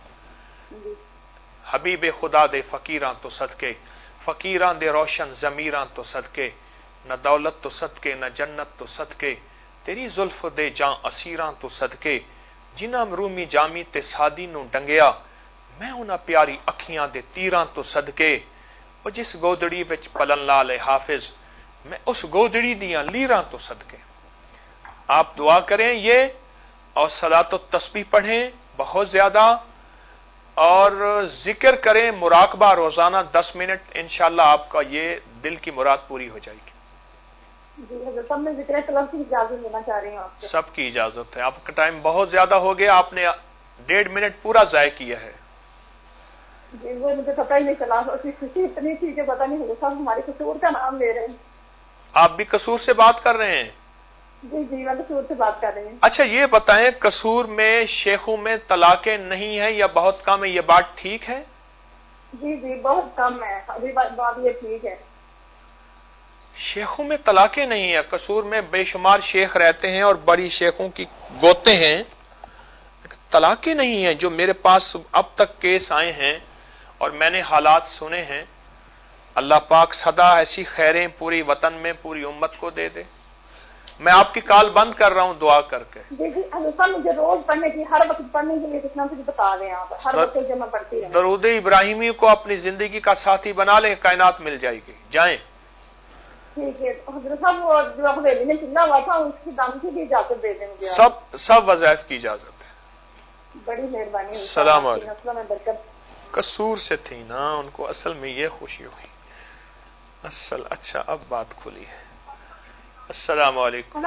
حبیب خدا دے فقیراں تو صدقے, فقیراں دے روشن ضمیراں تو صدقے, نہ دولت تو صدقے نہ جنت تو صدقے, تیری زلف دے جاں اسیراں تو صدقے, جنہاں رومی جامی تے سادی نو ڈنگیا, میں انہاں پیاری اکھیاں دے تیراں تو صدقے, او جس گودڑی وچ پلن لال حافظ, میں اس گودڑی دیاں لیراں تو صدقے. آپ دعا کریں یہ, اور صلاۃ و تسبیح پڑھیں بہت زیادہ, اور ذکر کریں مراقبہ روزانہ دس منٹ, انشاءاللہ آپ کا یہ دل کی مراد پوری ہو جائے گی. جی حضرت صاحب میں ذکر سلام کی اجازت لینا چاہ رہی ہوں آپ سے. سب کی اجازت ہے, آپ کا ٹائم بہت زیادہ ہو گیا, آپ نے ڈیڑھ منٹ پورا ضائع کیا ہے. جی وہ مجھے پتہ ہی نہیں چلا, اس کی خوشی اتنی تھی کہ پتہ نہیں حضرت صاحب ہمارے قصور کا نام لے رہے ہیں. آپ بھی قصور سے بات کر رہے ہیں؟ جی جی میں قصور سے بات کر رہی ہوں. اچھا یہ بتائیں قصور میں شیخوں میں طلاقیں نہیں ہیں یا بہت کم ہے, یہ بات ٹھیک ہے؟ جی جی بہت کم ہے, ابھی بات یہ ٹھیک ہے. شیخوں میں طلاقیں نہیں ہیں, قصور میں بے شمار شیخ رہتے ہیں اور بڑی شیخوں کی گوتے ہیں, طلاقیں نہیں ہیں. جو میرے پاس اب تک کیس آئے ہیں اور میں نے حالات سنے ہیں, اللہ پاک سدا ایسی خیریں پوری وطن میں پوری امت کو دے دے. میں آپ کی کال بند کر رہا ہوں دعا کر کے. جی جی حضرت مجھے روز پڑھنے کی, ہر وقت پڑھنے کے لیے کتنا کچھ بتا دیں آپ, ہر وقت جب میں پڑھتی رہوں. درود ابراہیمی کو اپنی زندگی کا ساتھی بنا لیں, کائنات مل جائے گی. جائیں. ٹھیک ہے حضرت صاحب, وہ جو حویلی میں چلا ہوا تھا اس کی دم کی بھی اجازت دے دیں مجھے. سب سب وظائف کی اجازت ہے. بڑی مہربانی. السلام علیکم. قصور سے تھی نا, ان کو اصل میں یہ خوشی ہوئی اصل. اچھا اب بات کھلی ہے. السلام علیکم.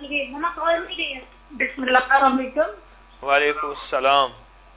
بسم اللہ الرحمن الرحیم. وعلیکم السلام.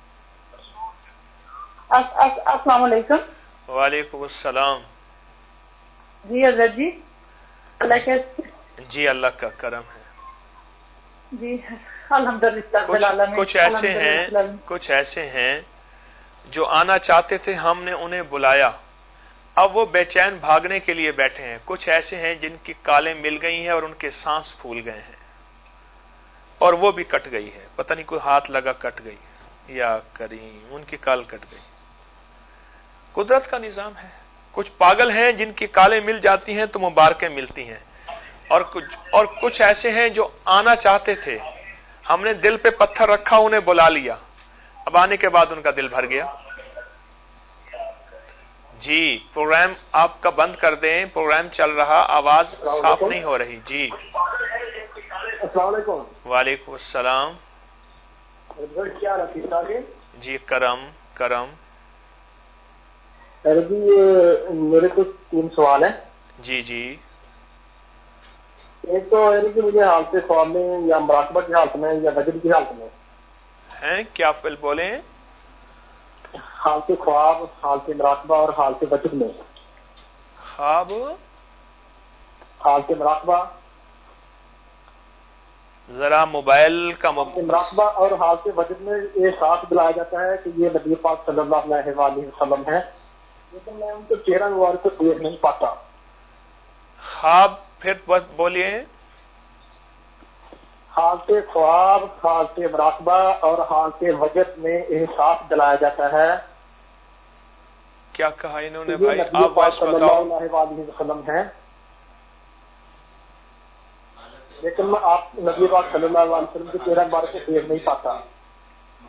السلام علیکم. وعلیکم السلام. جی حضرت جی اللہ کے جی اللہ کا کرم ہے. جی الحمدللہ. کچھ ایسے ہیں کچھ ایسے ہیں جو آنا چاہتے تھے, ہم نے انہیں بلایا, اب وہ بے چین بھاگنے کے لیے بیٹھے ہیں. کچھ ایسے ہیں جن کی کالیں مل گئی ہیں اور ان کے سانس پھول گئے ہیں, اور وہ بھی کٹ گئی ہے, پتہ نہیں کوئی ہاتھ لگا کٹ گئی, یا کریم ان کی کال کٹ گئی. قدرت کا نظام ہے. کچھ پاگل ہیں جن کی کالیں مل جاتی ہیں تو مبارکیں ملتی ہیں, اور کچھ اور کچھ ایسے ہیں جو آنا چاہتے تھے, ہم نے دل پہ پتھر رکھا, انہیں بلا لیا, اب آنے کے بعد ان کا دل بھر گیا. جی پروگرام آپ کا بند کر دیں, پروگرام چل رہا, آواز صاف نہیں ہو رہی. جی السلام علیکم. وعلیکم السلام. کیا رکھا جی کرم کرم. جی میرے کچھ تین سوال ہیں. جی جی. ایک تو یعنی کہ مجھے حالت خواب میں یا مراقبہ کی حالت میں یا وجد کی حالت میں ہیں, کیا فل بولے ہیں؟ حالت خواب, حالت مراقبہ اور حالت وجد میں. خواب, حالت مراقبہ, ذرا موبائل کا مراقبہ اور حالت وجد میں یہ ساتھ دلایا جاتا ہے کہ یہ نبی پاک صلی اللہ علیہ وآلہ وسلم ہے, لیکن میں ان کو چہرہ مبارک کو دیکھ نہیں پاتا. خواب پھر بولیے. حالت خواب, حالت مراقبہ اور حالت وجد میں احساس دلایا جاتا ہے. کیا کہا انہوں نے بھائی, آپ وائس بتاؤ. صلی اللہ علیہ وسلم ہے, لیکن میں آپ نبی پاک صلی اللہ علیہ وسلم کے چہرہ مبارک کو دیکھ نہیں پاتا.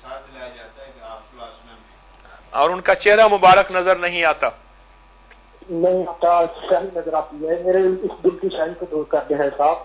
احساس دلایا جاتا ہے کہ آپ کلاس میں ہیں اور ان کا چہرہ مبارک نظر نہیں آتا. نہیں آتا, شاہی نظر آتی ہے. میرے اس دل کی شاہی کو دور کر دیا ہے صاحب.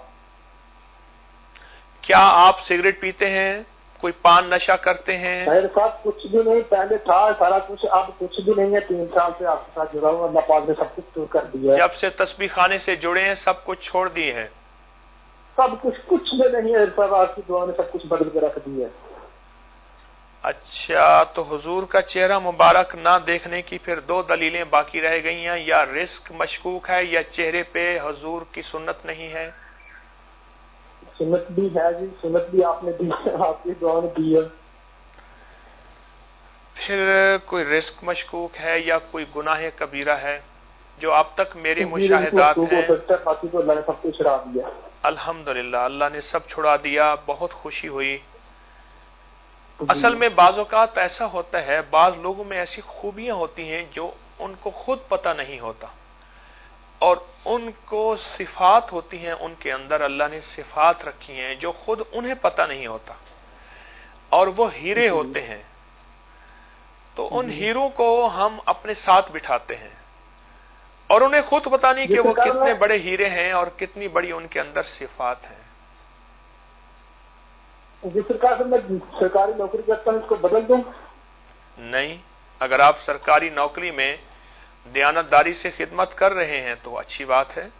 کیا آپ سگریٹ پیتے ہیں؟ کوئی پان نشہ کرتے ہیں؟ میرے ساتھ کچھ بھی نہیں, پہلے تھا سارا کچھ, اب کچھ بھی نہیں ہے. تین سال سے آپ کے ساتھ جڑا ہوں, اللہ پاک نے سب کچھ دور کر دیا ہے. جب سے تسبیح خانے سے جڑے ہیں سب کچھ چھوڑ دیے ہیں؟ سب کچھ کچھ بھی نہیں ہے صاحب, آپ کی دعا نے سب کچھ بدل کے رکھ دیا ہے. اچھا, تو حضور کا چہرہ مبارک نہ دیکھنے کی پھر دو دلیلیں باقی رہ گئی ہیں, یا رزق مشکوک ہے یا چہرے پہ حضور کی سنت نہیں ہے. سنت بھی ہے جی, سنت بھی آپ نے دی, آپ کی دعا نے دی ہے. پھر کوئی رزق مشکوک ہے یا کوئی گناہ کبیرہ ہے جو اب تک میرے مشاہدات ہیں. باقی تو اللہ نے سب کچھ چھڑا دیا. الحمدللہ, اللہ نے سب چھڑا دیا, بہت خوشی ہوئی. اصل میں بعض اوقات ایسا ہوتا ہے, بعض لوگوں میں ایسی خوبیاں ہوتی ہیں جو ان کو خود پتہ نہیں ہوتا, اور ان کو صفات ہوتی ہیں ان کے اندر, اللہ نے صفات رکھی ہیں جو خود انہیں پتہ نہیں ہوتا, اور وہ ہیرے ہوتے ہیں. تو ان ہیروں کو ہم اپنے ساتھ بٹھاتے ہیں, اور انہیں خود پتہ نہیں کہ وہ کتنے بڑے ہیرے ہیں اور کتنی بڑی ان کے اندر صفات ہیں. جس سرکار سے میں سرکاری نوکری کرتا ہوں اس کو بدل دوں؟ نہیں, اگر آپ سرکاری نوکری میں دیانتداری سے خدمت کر رہے ہیں تو اچھی بات ہے.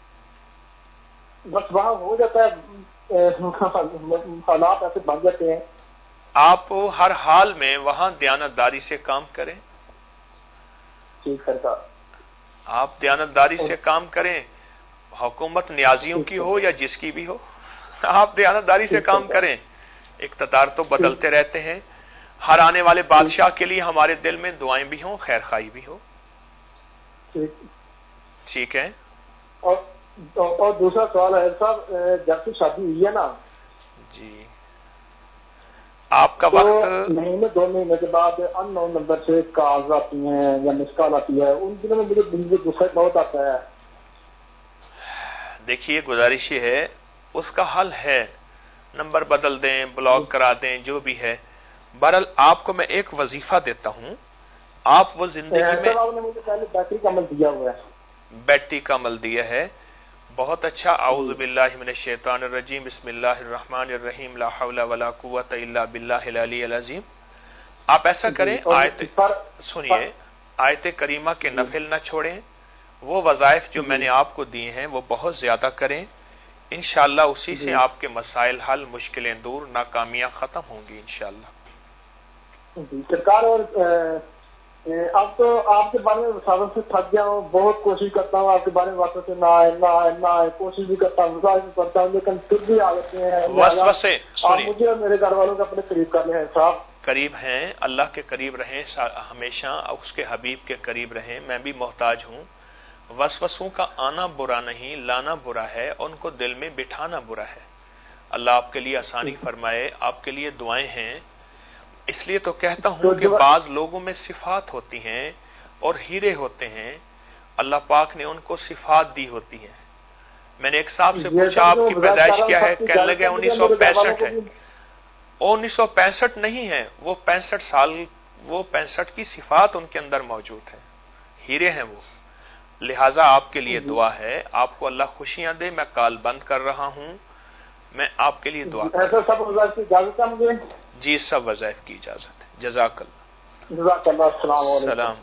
بس وہاں ہو جاتا ہے, حالات ایسے بن جاتے ہیں. آپ ہر حال میں وہاں دیانتداری سے کام کریں. ٹھیک سرکار, آپ دیانتداری سے کام کریں, حکومت نیازیوں کی ہو یا جس کی بھی ہو, آپ دیانتداری سے کام کریں. اقتدار تو بدلتے رہتے ہیں, ہر آنے والے بادشاہ کے لیے ہمارے دل میں دعائیں بھی ہوں, خیر خواہی بھی ہو. ٹھیک ہے. اور, اور دوسرا سوال ہے صاحب, جب سے شادی ہوئی ہے نا جی, آپ کا وقت مہینے دو مہینے کے بعد ان نون نمبر سے کالز آتی ہیں یا مس کال آتی ہے, ان دنوں میں مجھے دل میں غصہ بہت آتا ہے. دیکھیے, گزارش یہ ہے, اس کا حل ہے, نمبر بدل دیں, بلاک کرا دیں, جو بھی ہے. بہرحال آپ کو میں ایک وظیفہ دیتا ہوں, آپ وہ زندگی میں آپ نے مجھے پہلے بیٹری کا عمل دیا ہوا ہے. بیٹری کا عمل دیا ہے, بہت اچھا. اعوذ باللہ من الشیطان الرجیم, بسم اللہ الرحمن الرحیم, لا حول ولا قوت الا باللہ العلی العظیم. آپ ایسا کریں, آیت سنیے, آیت کریمہ کے نفل نہ چھوڑیں, وہ وظائف جو میں نے آپ کو دیے ہیں وہ بہت زیادہ کریں. انشاءاللہ اسی سے آپ کے مسائل حل, مشکلیں دور, ناکامیاں ختم ہوں گی انشاءاللہ. سرکار, اور اب تو آپ کے بارے میں وساوت سے تھک گیا ہوں, بہت کوشش کرتا ہوں آپ کے بارے میں واسطے سے نہ آئے نہ آئے نہ آئے, کوشش بھی کرتا ہوں, وسائل بھی کرتا ہوں, لیکن پھر بھی آ جاتے ہیں. وسوسے, آپ مجھے اور میرے گھر والوں کو اپنے قریب کرنے ہیں صاحب. قریب ہیں, اللہ کے قریب رہیں, ہمیشہ اس کے حبیب کے قریب رہیں. میں بھی محتاج ہوں. وسوسوں کا آنا برا نہیں, لانا برا ہے, ان کو دل میں بٹھانا برا ہے. اللہ آپ کے لیے آسانی فرمائے. آپ کے لیے دعائیں ہیں. اس لیے تو کہتا ہوں کہ بعض لوگوں میں صفات ہوتی ہیں اور ہیرے ہوتے ہیں, اللہ پاک نے ان کو صفات دی ہوتی ہیں. میں نے ایک صاحب سے پوچھا آپ کی پیدائش کیا ہے, کہنے لگے انیس سو پینسٹھ ہے. انیس سو پینسٹھ نہیں ہے, وہ پینسٹھ سال, وہ پینسٹھ کی صفات ان کے اندر موجود ہے, ہیرے ہیں وہ. لہذا آپ کے لیے دعا ہے, آپ کو اللہ خوشیاں دے. میں کال بند کر رہا ہوں, میں آپ کے لیے دعا ایسا سب وظائف کی اجازت ہے مجھے؟ جی, سب وظائف کی اجازت ہے. جزاک اللہ. جزاک اللہ. السلام علیکم. سلام.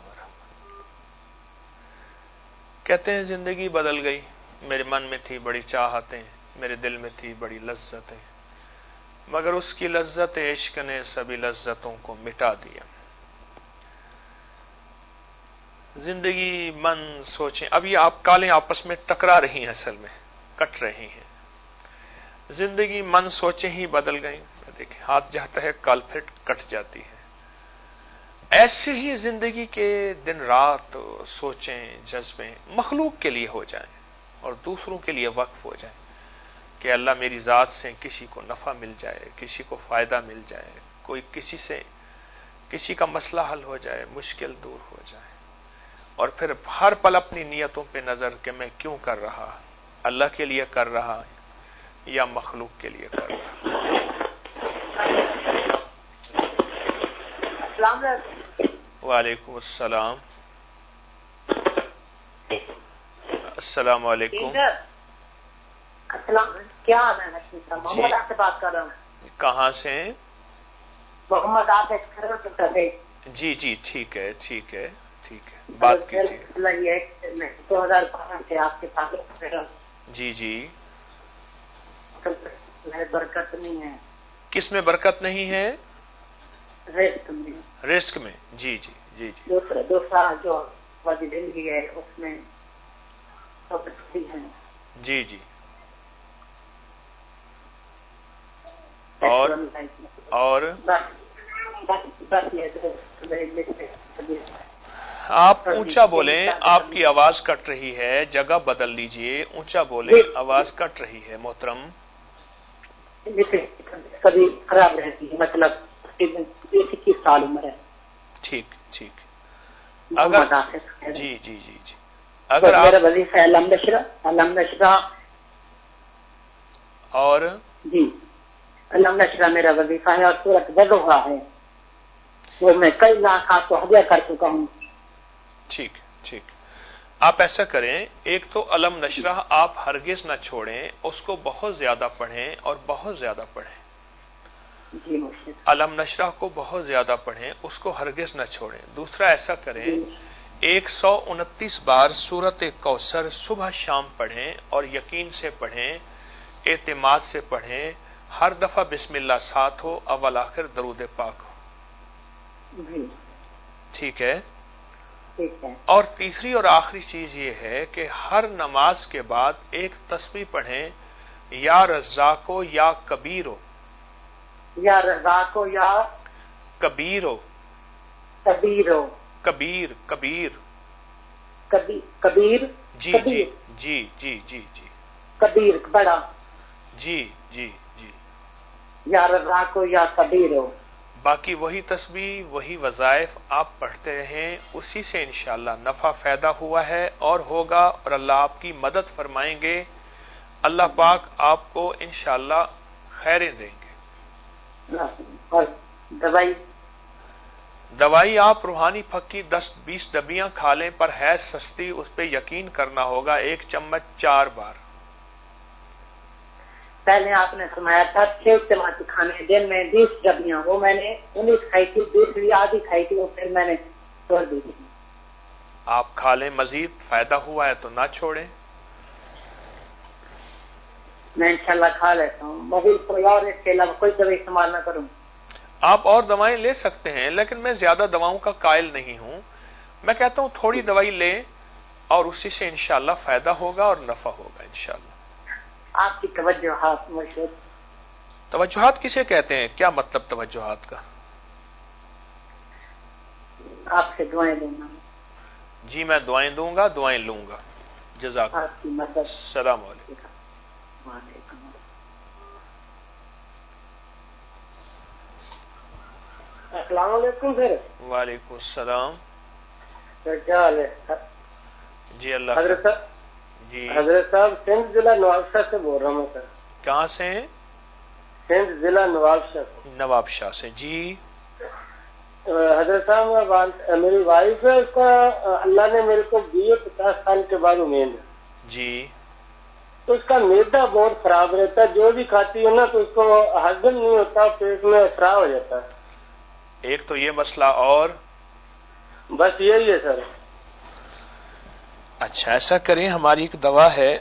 کہتے ہیں زندگی بدل گئی, میرے من میں تھی بڑی چاہتیں, میرے دل میں تھی بڑی لذتیں, مگر اس کی لذت عشق نے سبھی لذتوں کو مٹا دیا. زندگی, من, سوچیں. اب یہ آپ کالیں آپس میں ٹکرا رہی ہیں, اصل میں کٹ رہی ہیں. زندگی, من, سوچیں ہی بدل گئیں. دیکھیں, ہاتھ جاتا ہے کال پھر کٹ جاتی ہے. ایسے ہی زندگی کے دن رات سوچیں, جذبیں مخلوق کے لیے ہو جائیں اور دوسروں کے لیے وقف ہو جائیں کہ اللہ میری ذات سے کسی کو نفع مل جائے, کسی کو فائدہ مل جائے, کوئی کسی سے کسی کا مسئلہ حل ہو جائے, مشکل دور ہو جائے. اور پھر ہر پل اپنی نیتوں پہ نظر کہ میں کیوں کر رہا, اللہ کے لیے کر رہا یا مخلوق کے لیے کر رہا. السلام علیکم. وعلیکم السلام. السلام علیکم. السلام. کیا حال ہے نشین صاحب؟ محمد آپ سے بات کر رہا ہوں. کہاں سے ہیں؟ محمد آپ سے. جی جی ٹھیک ہے ٹھیک ہے ٹھیک ہے بات کیجیے. دو ہزار بارہ سے آپ کے پاس. جی جی. برکت نہیں ہے. کس میں برکت نہیں ہے؟ رزق میں. رزق میں. جی جی جی جی. دوسرا دوسرا جو وادی زندگی ہے اس میں سب اچھی ہیں. جی جی. اور اور آپ اونچا بولیں، آپ کی آواز کٹ رہی ہے، جگہ بدل لیجئے. اونچا بولیں، آواز کٹ رہی ہے محترم. کبھی خراب رہتی ہے، مطلب اکیس سال عمر ہے. ٹھیک ٹھیک. اگر جی جی جی جی اگر میرا وظیفہ ہے علم نشرہ. علم نشرہ اور جی علم نشرہ میرا وظیفہ ہے اور سورت وضحا ہے وہ میں کئی لاکھ آپ کو ہدیہ کر چکا ہوں. ٹھیک ٹھیک. آپ ایسا کریں، ایک تو علم نشرہ آپ ہرگز نہ چھوڑیں، اس کو بہت زیادہ پڑھیں اور بہت زیادہ پڑھیں. جی مرشد. علم نشرہ کو بہت زیادہ پڑھیں، اس کو ہرگز نہ چھوڑیں. دوسرا ایسا کریں، ایک سو انتیس بار سورت کوثر صبح شام پڑھیں اور یقین سے پڑھیں، اعتماد سے پڑھیں. ہر دفعہ بسم اللہ ساتھ ہو، اول آخر درود پاک ہو. جی ٹھیک ہے. ٹھیک ہے. اور تیسری اور آخری چیز یہ ہے کہ ہر نماز کے بعد ایک تسبیح پڑھیں، یا رزاقو یا کبیرو. یا رزاقو یا کبیرو. کبیرو. کبیر کبیر کبیر. جی جی جی جی جی جی. کبیر بڑا. جی جی جی. یا رزاقو یا کبیرو. باقی وہی تسبیح وہی وظائف آپ پڑھتے رہیں، اسی سے انشاءاللہ نفع پیدا ہوا ہے اور ہوگا، اور اللہ آپ کی مدد فرمائیں گے. اللہ پاک آپ کو انشاءاللہ خیریں دیں گے. اور دوائی دوائی آپ روحانی پھک کی دس بیس ڈبیاں کھا لیں، پر ہے سستی، اس پہ یقین کرنا ہوگا. ایک چمچ چار بار. پہلے آپ نے فرمایا تھا چھ چمچ کھانے دن میں بیس ڈبیاں، وہ میں نے انیس کھائی تھی، دوسری آدھی کھائی تھی، وہ پھر میں نے چھوڑ دی تھی. آپ کھا لیں، مزید فائدہ ہوا ہے تو نہ چھوڑیں. میں انشاءاللہ کھا لیتا ہوں. مزید کوئی اور اس کے علاوہ کوئی دوائی استعمال نہ کروں. آپ اور دوائیں لے سکتے ہیں، لیکن میں زیادہ دواؤں کا قائل نہیں ہوں. میں کہتا ہوں تھوڑی دوائی لیں اور اسی سے انشاءاللہ فائدہ ہوگا اور نفع ہوگا انشاءاللہ. آپ کی توجہات مرشد. توجہات کسے کہتے ہیں؟ کیا مطلب توجہات کا؟ آپ سے دعائیں لینا. جی میں دعائیں دوں گا، دعائیں لوں گا. جزاک اللہ. آپ کی مدد. السلام علیکم. وعلیکم. السلام علیکم سر. وعلیکم السلام. کیا حال ہے؟ جی اللہ حضرت صاحب. جی حضرت صاحب سندھ ضلع نوابشاہ سے بول رہا ہوں سر. کہاں سے ہیں؟ سندھ ضلع نوابشاہ سے. نواب شاہ سے. جی حضرت صاحب میری وائف ہے، اس کا اللہ نے میرے کو دیے پچاس سال کے بعد امید ہے. جی. تو اس کا میدا بہت خراب رہتا ہے، جو بھی کھاتی ہے نا تو اس کو ہضم نہیں ہوتا، پیٹ میں خراب ہو جاتا ہے. ایک تو یہ مسئلہ، اور بس یہی ہے سر. اچھا ایسا کریں، ہماری ایک دوا ہے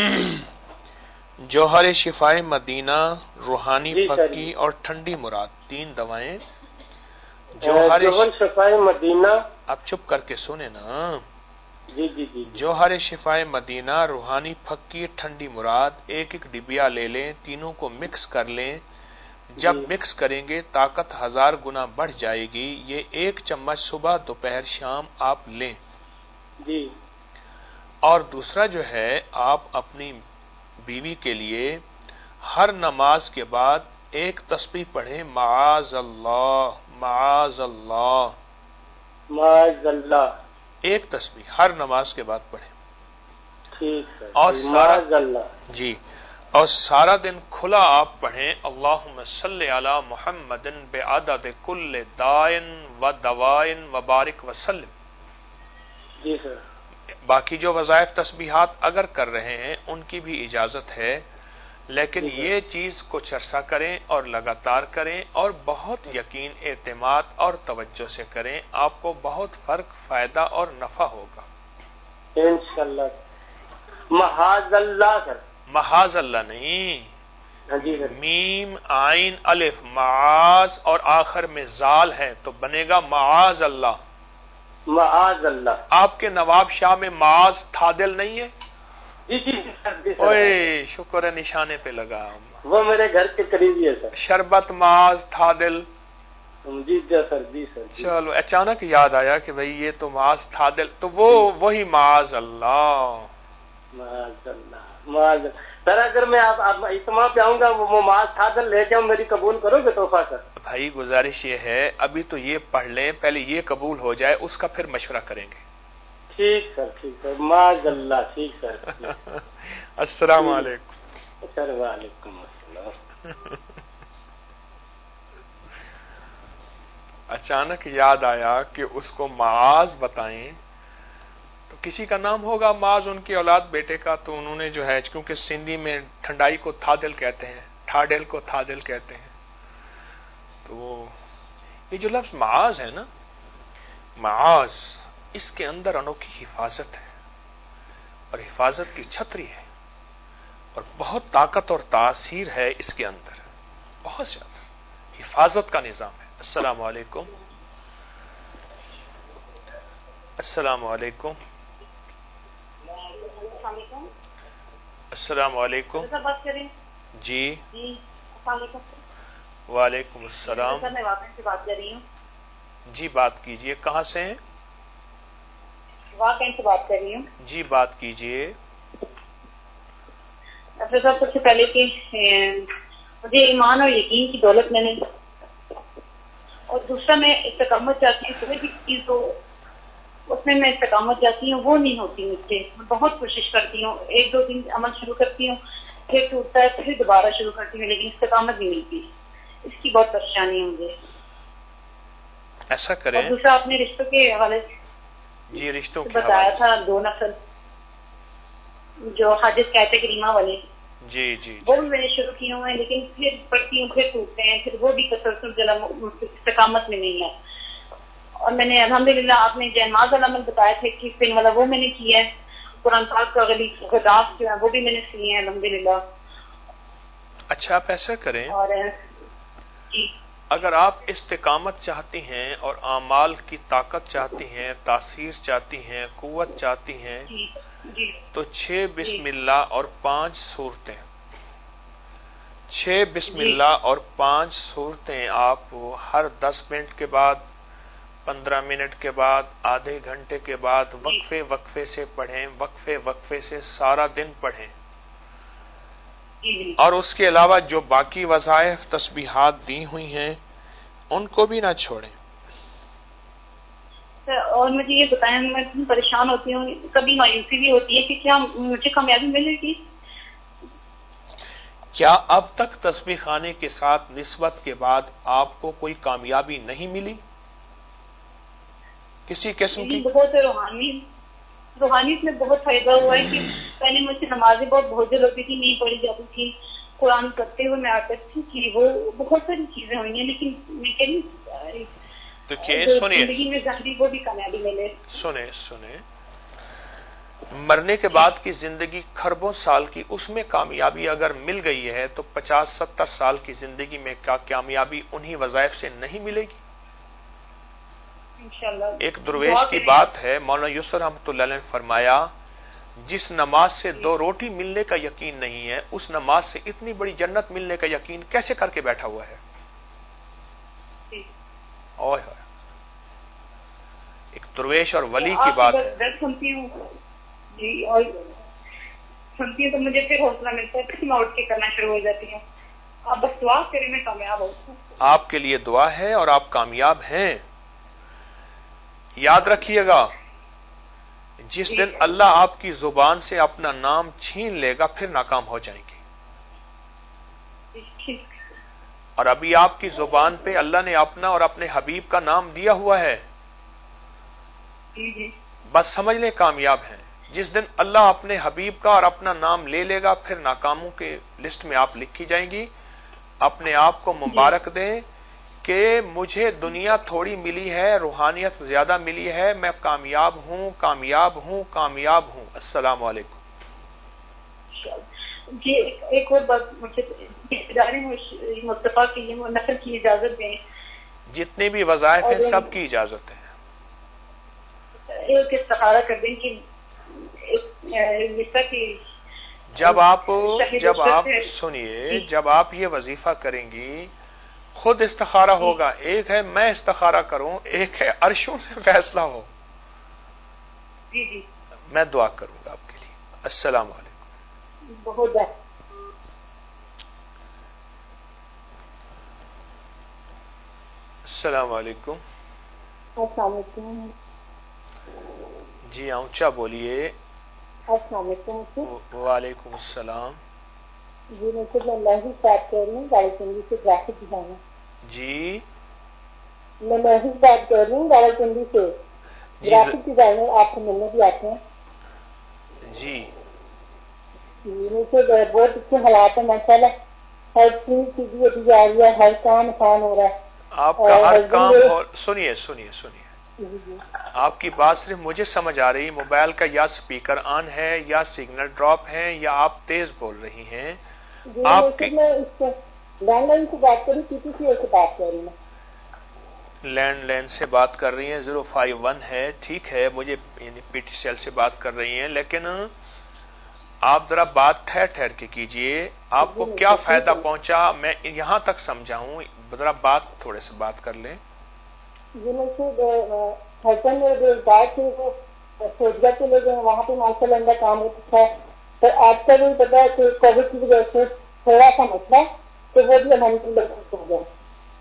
جوہر شفائے مدینہ، روحانی پھکی اور ٹھنڈی مراد، تین دوائیں. جوہر شفائے مدینہ. آپ چپ کر کے سنیں نا. جی جی جی. جوہر شفائے مدینہ، روحانی پھکی، ٹھنڈی مراد، ایک ایک ڈبیا لے لیں، تینوں کو مکس کر لیں. جب مکس کریں گے طاقت ہزار گنا بڑھ جائے گی. یہ ایک چمچ صبح دوپہر شام آپ لیں. جی. اور دوسرا جو ہے، آپ اپنی بیوی کے لیے ہر نماز کے بعد ایک تسبیح پڑھیں، معاذ اللہ معاذ اللہ معاذ اللہ. ایک تسبیح ہر نماز کے بعد پڑھیں. ٹھیک ہے. اور سارا اللہ. جی اور سارا دن کھلا آپ پڑھیں اللہم صلی علی محمد بعدد کل دائن و دوائن و بارک وسلم. جی سر. باقی جو وظائف تسبیحات اگر کر رہے ہیں ان کی بھی اجازت ہے، لیکن یہ چیز کچھ عرصہ کریں اور لگاتار کریں اور بہت یقین، اعتماد اور توجہ سے کریں. آپ کو بہت فرق، فائدہ اور نفع ہوگا انشاءاللہ. محاذ اللہ سر. محاذ اللہ نہیں، جی سر. میم عین الف معاذ اور آخر میں زال ہے تو بنے گا معاذ اللہ. معاذ اللہ. آپ کے نواب شاہ میں معاذ تھا دل نہیں ہے؟ جی جی سر. اوئے شکر ہے، نشانے پہ لگا. وہ میرے گھر کے قریب ہی ہے سر. شربت معاذ تھا دل. جی جی سر. جی سر. چلو اچانک یاد آیا کہ بھئی یہ تو معاذ تھا دل، تو وہ وہی معاذ اللہ. معاذ اللہ. معاذ سر. اگر میں آپ اجتماع پہ آؤں گا وہ معاذ تھا دل لے جاؤں، میری قبول کرو گے تحفہ سر؟ بھائی گزارش یہ ہے ابھی تو یہ پڑھ لیں، پہلے یہ قبول ہو جائے، اس کا پھر مشورہ کریں گے. ٹھیک سر. ٹھیک سر. معاذ اللہ. ٹھیک سر. السلام علیکم سر. وعلیکم السلام. اچانک یاد آیا کہ اس کو معاذ بتائیں تو کسی کا نام ہوگا معاذ، ان کی اولاد بیٹے کا، تو انہوں نے جو ہے کیونکہ سندھی میں ٹھنڈائی کو تھادل کہتے ہیں، ٹھاڈل کو تھادل کہتے ہیں، تو یہ جو لفظ معاذ ہے نا، معاذ، اس کے اندر انوکھی حفاظت ہے اور حفاظت کی چھتری ہے اور بہت طاقت اور تاثیر ہے اس کے اندر، بہت زیادہ حفاظت کا نظام ہے. السلام علیکم. السلام علیکم. السلام علیکم. بات کریں؟ جی. جی السلام علیکم. وعلیکم السلام. سر میں واقعہ سے بات کر رہی ہوں. جی بات کیجئے. کہاں سے ہیں؟ واقعہ سے بات کر رہی ہوں. جی بات کیجئے. ڈاکٹر صاحب سب سے پہلے کہ مجھے ایمان اور یقین کی دولت میں نے، اور دوسرا میں استقامت چاہتی ہوں، کوئی بھی چیز ہو اس میں میں استقامت چاہتی ہوں، وہ نہیں ہوتی مجھ سے. میں بہت کوشش کرتی ہوں، ایک دو دن عمل شروع کرتی ہوں، پھر ٹوٹتا ہے، پھر دوبارہ شروع کرتی ہوں، لیکن استقامت نہیں ملتی. اس کی بہت پریشانی ہے مجھے. ایسا کریں. اور دوسرا اپنے رشتوں کے حوالے سے جی رشتوں کے بتایا تھا، دو نفر جو حاجت کہتے کریمہ والے، جی جی وہ بھی میں نے شروع کیے ہوئے ہیں، لیکن پھر پڑھتی ہوں پھر ٹوٹتے ہیں، پھر وہ بھی تسلسل جلا استقامت میں نہیں ہے. اور میں نے الحمدللہ آپ نے جہنماز العمل بتایا تھے کہ پھر والا وہ میں نے کیا ہے، قرآن پاک کا غلاف جو ہے وہ بھی میں نے سیے ہیں الحمدللہ. اچھا آپ ایسا کریں، اور جی اگر آپ استقامت چاہتی ہیں اور اعمال کی طاقت چاہتی ہیں، تاثیر چاہتی ہیں، قوت چاہتی ہیں، جی جی تو چھ بسم اللہ اور پانچ صورتیں، چھ بسم اللہ اور پانچ صورتیں آپ ہر دس منٹ کے بعد، پندرہ منٹ کے بعد، آدھے گھنٹے کے بعد وقفے وقفے سے پڑھیں، وقفے وقفے سے سارا دن پڑھیں. اور اس کے علاوہ جو باقی وظائف تسبیحات دی ہوئی ہیں ان کو بھی نہ چھوڑیں. اور مجھے یہ بتائیں، میں پریشان ہوتی ہوں، کبھی مایوسی بھی ہوتی ہے کہ کیا مجھے کامیابی ملے گی؟ کیا اب تک تسبیح خانے کے ساتھ نسبت کے بعد آپ کو کوئی کامیابی نہیں ملی کسی قسم کی؟ بہت روحانی روحانیت میں بہت فائدہ ہوا ہے کہ پہلے مجھ سے نمازیں بہت بوجھل ہوتی تھی، نہیں پڑھی جاتی تھی، قرآن کرتے ہوئے میں آتی تھی، وہ بہت ساری چیزیں ہوئی ہیں، لیکن میں کہہ رہی تو سنیے، زندگی میں ظاہری وہ بھی کامیابی ملے. سنیں سنیں مرنے کے بعد کی زندگی کھربوں سال کی، اس میں کامیابی اگر مل گئی ہے تو پچاس ستر سال کی زندگی میں کیا کامیابی انہی وظائف سے نہیں ملے گی؟ انشاءاللہ. ایک درویش کی بات ہے، مولانا یسر رحمۃ اللہ علیہ نے فرمایا جس نماز سے دو روٹی ملنے کا یقین نہیں ہے، اس نماز سے اتنی بڑی جنت ملنے کا یقین کیسے کر کے بیٹھا ہوا ہے؟ اوہ ایک درویش اور ولی کی بات ہے. سنتی ہوں جی، اور سنتی ہوں تو مجھے پھر حوصلہ ملتا ہے، پھر میں اٹھ کے کرنا شروع ہو جاتی ہوں. آپ بس دعا کریں میں کامیاب ہوں. آپ کے لیے دعا ہے اور آپ کامیاب ہیں. یاد رکھیے گا جس دن اللہ آپ کی زبان سے اپنا نام چھین لے گا پھر ناکام ہو جائیں گے. اور ابھی آپ کی زبان پہ اللہ نے اپنا اور اپنے حبیب کا نام دیا ہوا ہے. بس سمجھ لیں کامیاب ہیں. جس دن اللہ اپنے حبیب کا اور اپنا نام لے لے گا پھر ناکاموں کے لسٹ میں آپ لکھی جائیں گی. اپنے آپ کو مبارک دیں کہ مجھے دنیا تھوڑی ملی ہے، روحانیت زیادہ ملی ہے، میں کامیاب ہوں کامیاب ہوں کامیاب ہوں. السلام علیکم. جی ایک اور بات مجھے ادارے مصطفیٰ کے لیے نقل کی اجازت دیں. جتنے بھی وظائف ہیں سب کی اجازت ہے. ایک استخارہ کر دیں کہ جب آپ جب آپ سنیے جب آپ یہ وظیفہ کریں گی خود استخارہ ہوگا. ایک ہے میں استخارہ کروں، ایک ہے عرشوں سے فیصلہ ہو. جی جی میں دعا کروں گا آپ کے لیے. السلام علیکم. بہت السلام علیکم. السلام علیکم. جی اونچا بولیے. السلام علیکم. وعلیکم السلام. جی میں خود محض بات کر رہی ہوں راول پنڈی سے، گرافک ڈیزائنر. جی میں محض بات کر رہی ہوں راول پنڈی سے، گرافک ڈیزائنر. آپ کو ملنے بھی آتے ہیں. جی جی مجھے بہت اچھے حالات ہیں ماشاء اللہ. ہر چیز سیدھی ہوتی جا رہی ہے، ہر کام آسان ہو رہا ہے. آپ کا ہر کام ہو. سنیے سنیے سنیے آپ کی بات صرف مجھے سمجھ آ رہی. موبائل کا یا اسپیکر آن ہے یا سگنل ڈراپ ہے یا آپ تیز بول رہی ہیں. جی آپ کی میں اس لینڈ لائن سے بات کر رہی، پی ٹی سی ایل سے بات کر رہی ہوں. لینڈ لائن سے بات کر رہی ہیں. زیرو فائیو ون ہے. ٹھیک ہے مجھے یعنی پی ٹی سی ایل سے بات کر رہی ہیں، لیکن آپ ذرا بات ٹھہر ٹھہر کے کیجئے. آپ کو کیا فائدہ پہنچا میں یہاں تک سمجھاؤں. ذرا بات تھوڑے سے بات کر لیں. جی میں سے ہسبینڈ میرے جو بات تھی وہ سوچا چلے گئے، وہاں پہ ماشاء اللہ اندر کام ہوتا ہے. پر آج کل بھی پتا ہے کہ کووڈ کی وجہ سے تھوڑا سا مسئلہ ہے تو وہ بھی ہمارے لوگ ہو گیا.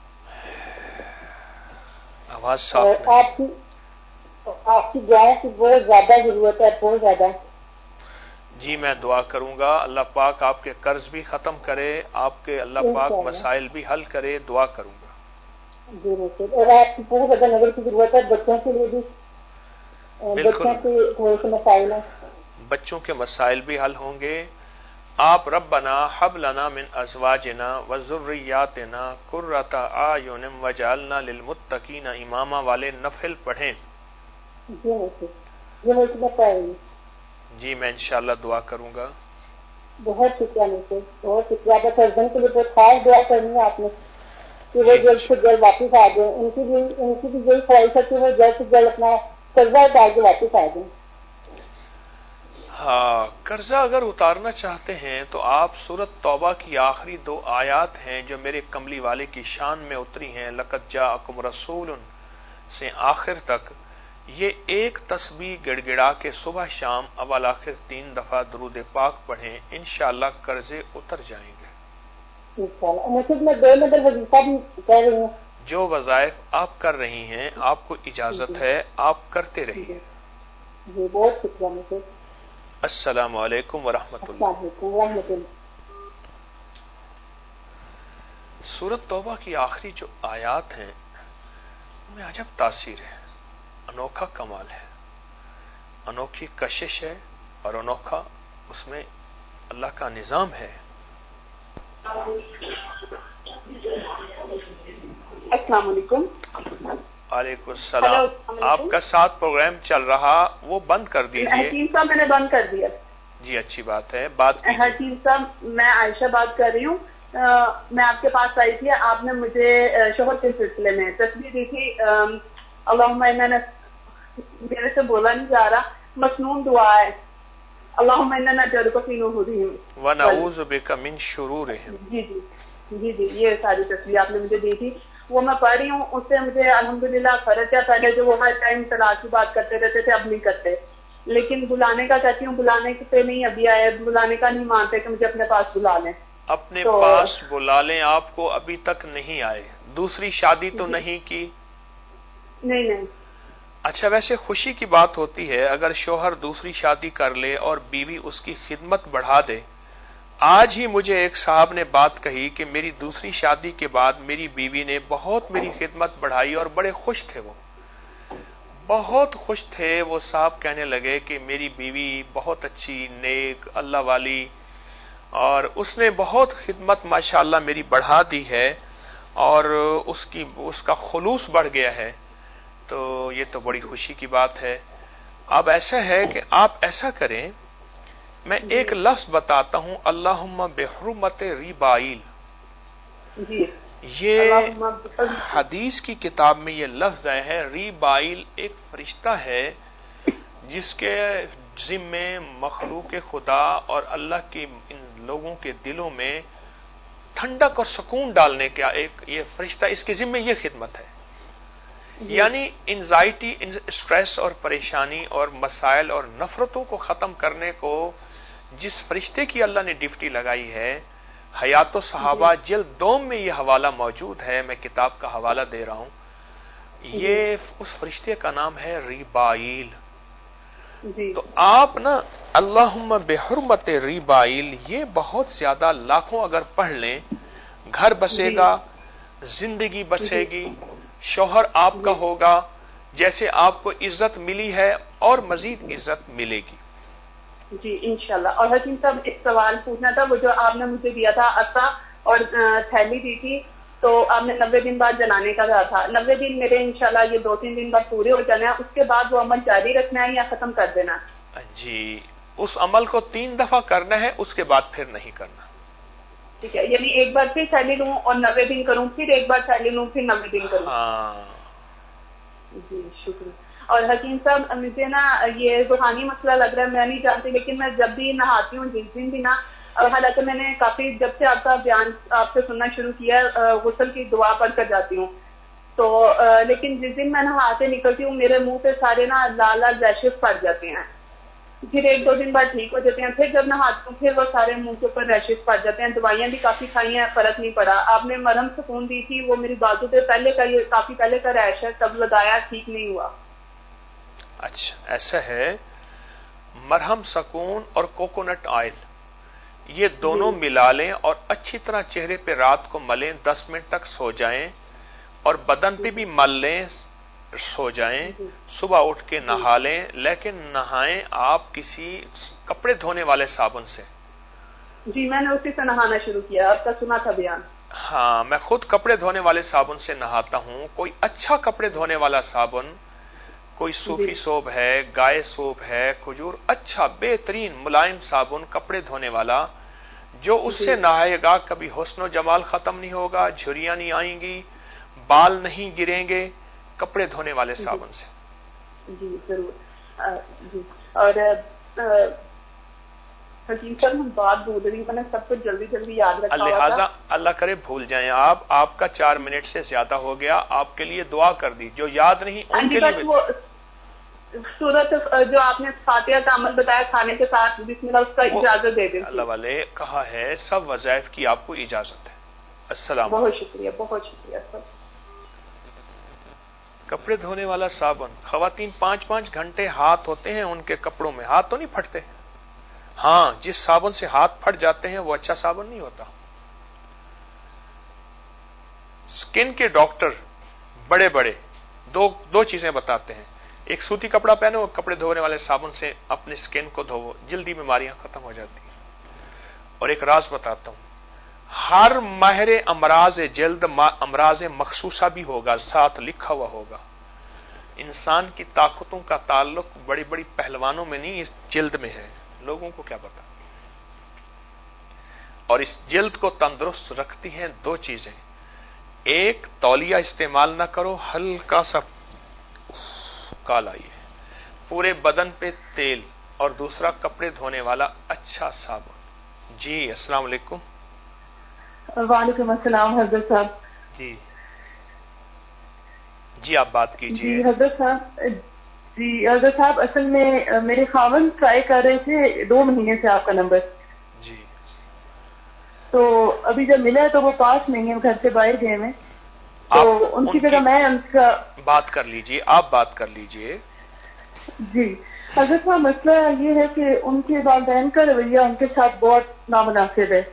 آواز صاف آپ کی آپ کی دعائیں کی بہت زیادہ ضرورت ہے، بہت زیادہ. جی میں دعا کروں گا اللہ پاک آپ کے قرض بھی ختم کرے، آپ کے اللہ پاک مسائل بھی حل کرے. دعا کروں گا. جی بالکل. اور آپ کی بہت زیادہ نظر کی ضرورت ہے. بچوں کے لیے بھی بچوں کے تھوڑے سے مسائل ہیں. بچوں کے مسائل بھی حل ہوں گے. آپ ربنا حب لنا من ازواجنا وذریاتنا قرۃ اعین وجعلنا للمتقین اماما والے نفل پڑھیں. جی بالکل. جی بالکل بتائیے. جی میں انشاءاللہ دعا کروں گا. بہت شکریہ مجھے، بہت شکریہ. آپ ہسبینڈ کے لیے بہت خاص دعا کرنی ہے آپ نے کہ وہ جلد سے جلد واپس آ جائیں. ان کی بھی ان کی بھی یہی خواہش ہے کہ وہ جلد سے جلد اپنا قرضہ اتار کے واپس آ جائیں. ہاں قرضہ اگر اتارنا چاہتے ہیں تو آپ سورت توبہ کی آخری دو آیات ہیں جو میرے کملی والے کی شان میں اتری ہیں، لقد جاءکم رسول سے آخر تک، یہ ایک تسبیح گڑ گڑا کے صبح شام اول آخر تین دفعہ درود پاک پڑھیں، انشاءاللہ قرضے اتر جائیں گے. میں دو نمبر وظیفہ بھی کر رہی ہوں. جو وظائف آپ کر رہی ہیں آپ کو اجازت ہے، آپ کرتے رہیے. جی بہت شکریہ مجھے. السلام علیکم ورحمۃ اللہ. السلام علیکم ورحمۃ اللہ. سورت توبہ کی آخری جو آیات ہیں ان میں عجب تاثیر ہے، انوکھا کمال ہے، انوکھی کشش ہے اور انوکھا اس میں اللہ کا نظام ہے. السلام علیکم. وعلیکم السلام. آپ کا ساتھ پروگرام چل رہا وہ بند کر دیجیے. حکیم صاحب میں نے بند کر دیا. جی اچھی بات ہے. بات حکیم صاحب میں عائشہ بات کر رہی ہوں. میں آپ کے پاس آئی تھی، آپ نے مجھے شوہر کے سلسلے میں تصویر دی تھی. اللہم انا میرے سے بولا نہیں جا رہا، مسنون دعا ہے. اللہم انا نجعلک فی نحورہم ونعوذ بک من شرورہم. جی جی جی جی یہ ساری تصویر آپ نے مجھے دی تھی، وہ میں پڑھ رہی ہوں. اس سے مجھے الحمدللہ فرق ہے. پہلے جو وہ ہر ٹائم طلاق کی بات کرتے رہتے تھے اب نہیں کرتے، لیکن بلانے کا کہتی ہوں، بلانے پہ نہیں ابھی آئے، بلانے کا نہیں مانتے کہ مجھے اپنے پاس بلا لیں. اپنے پاس بلا لیں. آپ کو ابھی تک نہیں آئے؟ دوسری شادی تو نہیں کی؟ نہیں نہیں. اچھا ویسے خوشی کی بات ہوتی ہے اگر شوہر دوسری شادی کر لے اور بیوی اس کی خدمت بڑھا دے آج ہی مجھے ایک صاحب نے بات کہی کہ میری دوسری شادی کے بعد میری بیوی نے بہت میری خدمت بڑھائی اور بڑے خوش تھے، وہ بہت خوش تھے۔ وہ صاحب کہنے لگے کہ میری بیوی بہت اچھی، نیک، اللہ والی، اور اس نے بہت خدمت ماشاءاللہ میری بڑھا دی ہے اور اس کی اس کا خلوص بڑھ گیا ہے۔ تو یہ تو بڑی خوشی کی بات ہے۔ اب ایسا ہے کہ آپ ایسا کریں، میں ایک لفظ بتاتا ہوں، اللہم بحرمت ریبائل، یہ حدیث کی کتاب میں یہ لفظ آیا ہے۔ ریبائل ایک فرشتہ ہے جس کے ذمے مخلوق خدا اور اللہ کے ان لوگوں کے دلوں میں ٹھنڈک اور سکون ڈالنے کا ایک یہ فرشتہ، اس کے ذمے یہ خدمت ہے۔ یعنی انزائٹی، اسٹریس اور پریشانی اور مسائل اور نفرتوں کو ختم کرنے کو جس فرشتے کی اللہ نے ڈیوٹی لگائی ہے، حیات الصحابہ جلد دوم میں یہ حوالہ موجود ہے، میں کتاب کا حوالہ دے رہا ہوں۔ یہ اس فرشتے کا نام ہے ریبائل۔ تو آپ نا اللہم بحرمت ریبائل یہ بہت زیادہ لاکھوں اگر پڑھ لیں، گھر بسے گا، زندگی بسے گی، شوہر آپ کا ہوگا، جیسے آپ کو عزت ملی ہے اور مزید عزت ملے گی۔ جی انشاءاللہ۔ اور حکیم صاحب ایک سوال پوچھنا تھا، وہ جو آپ نے مجھے دیا تھا عصا اور تھیلی دی تھی، تو آپ نے نبے دن بعد جلانے کا کہا تھا۔ نبے دن میرے انشاءاللہ یہ دو تین دن بعد پورے ہو جانے ہیں، اس کے بعد وہ عمل جاری رکھنا ہے یا ختم کر دینا؟ جی اس عمل کو تین دفعہ کرنا ہے، اس کے بعد پھر نہیں کرنا۔ ٹھیک ہے، یعنی ایک بار پھر تھیلی لوں اور نبے دن کروں، پھر ایک بار تھیلی لوں، پھر نبے دن کروں۔ ہاں جی شکریہ۔ اور حکیم صاحب مجھے نا یہ روحانی مسئلہ لگ رہا ہے، میں نہیں جانتی، لیکن میں جب بھی نہاتی ہوں جس دن بھی نا، حالانکہ میں نے کافی جب سے آپ کا بیان آپ سے سننا شروع کیا غسل کی دعا پڑھ کر جاتی ہوں، تو لیکن جس دن میں نہا کے نکلتی ہوں میرے منہ پہ سارے نا لال لال ریشز پڑ جاتے ہیں، پھر ایک دو دن بعد ٹھیک ہو جاتے ہیں، پھر جب نہاتی ہوں پھر وہ سارے منہ کے اوپر ریشز پڑ جاتے ہیں۔ دوائیاں بھی کافی کھائی ہیں، فرق نہیں پڑا۔ آپ نے مرہم سکون دی تھی، وہ میری بازو پہ پہلے کا یہ کافی پہلے کا ریش ہے، تب لگایا ٹھیک نہیں ہوا۔ اچھا ایسا ہے، مرہم سکون اور کوکونٹ آئل یہ دونوں ملا لیں اور اچھی طرح چہرے پہ رات کو ملیں، دس منٹ تک سو جائیں، اور بدن پہ بھی مل لیں، سو جائیں، صبح اٹھ کے نہا لیں، لیکن نہائیں آپ کسی کپڑے دھونے والے صابن سے۔ جی میں نے اسی سے نہانا شروع کیا، آپ کا سنا تھا بیان۔ ہاں میں خود کپڑے دھونے والے صابن سے نہاتا ہوں، کوئی اچھا کپڑے دھونے والا صابن، کوئی صوفی سوپ ہے، گائے سوپ ہے، کھجور، اچھا بہترین ملائم صابن کپڑے دھونے والا، جو اس سے نہائے گا کبھی حسن و جمال ختم نہیں ہوگا، جھریاں نہیں آئیں گی، بال نہیں گریں گے، کپڑے دھونے والے صابن سے۔ جی ضرور۔ جی اور حکیم صاحب ہم بات بھول رہی، میں نے سب کچھ جلدی جلدی یاد رکھا، لہٰذا اللہ کرے بھول جائیں آپ، آپ کا چار منٹ سے زیادہ ہو گیا، آپ کے لیے دعا کر دی، جو یاد نہیں ان کے لیے صورت جو آپ نے فاتحہ کا عمل بتایا کھانے کے ساتھ بسم اللہ، اس کا اجازت دے دیں۔ اللہ والے کہا ہے سب وظائف کی آپ کو اجازت ہے۔ السلام بہت شکریہ، بہت شکریہ سر۔ کپڑے دھونے والا صابن، خواتین پانچ پانچ گھنٹے ہاتھ ہوتے ہیں ان کے کپڑوں میں، ہاتھ تو نہیں پھٹتے، ہاں جس صابن سے ہاتھ پھٹ جاتے ہیں وہ اچھا صابن نہیں ہوتا۔ سکن کے ڈاکٹر بڑے بڑے دو دو چیزیں بتاتے ہیں، ایک سوتی کپڑا پہنو، کپڑے دھونے والے صابن سے اپنی سکن کو دھوو، جلدی بیماریاں ختم ہو جاتی ہیں۔ اور ایک راز بتاتا ہوں، ہر ماہر امراض جلد امراض مخصوصہ بھی ہوگا، ساتھ لکھا ہوا ہوگا۔ انسان کی طاقتوں کا تعلق بڑی بڑی پہلوانوں میں نہیں، اس جلد میں ہے، لوگوں کو کیا پتا۔ اور اس جلد کو تندرست رکھتی ہیں دو چیزیں، ایک تولیہ استعمال نہ کرو، ہلکا سا کالا یہ پورے بدن پہ تیل، اور دوسرا کپڑے دھونے والا اچھا صابن۔ جی السلام علیکم۔ وعلیکم السلام حضرت صاحب۔ جی جی آپ بات کیجیے۔ جی حضرت صاحب، جی حضرت صاحب اصل میں میرے خاوند ٹرائی کر رہے تھے دو مہینے سے آپ کا نمبر، جی تو ابھی جب ملا ہے تو وہ پاس نہیں ہے، گھر سے باہر گئے ہیں، تو ان کی جگہ میں ان کا بات کر لیجیے، آپ بات کر لیجیے۔ جی حضرت صاحب مسئلہ یہ ہے کہ ان کے والدین کا رویہ ان کے ساتھ بہت نامناسب ہے.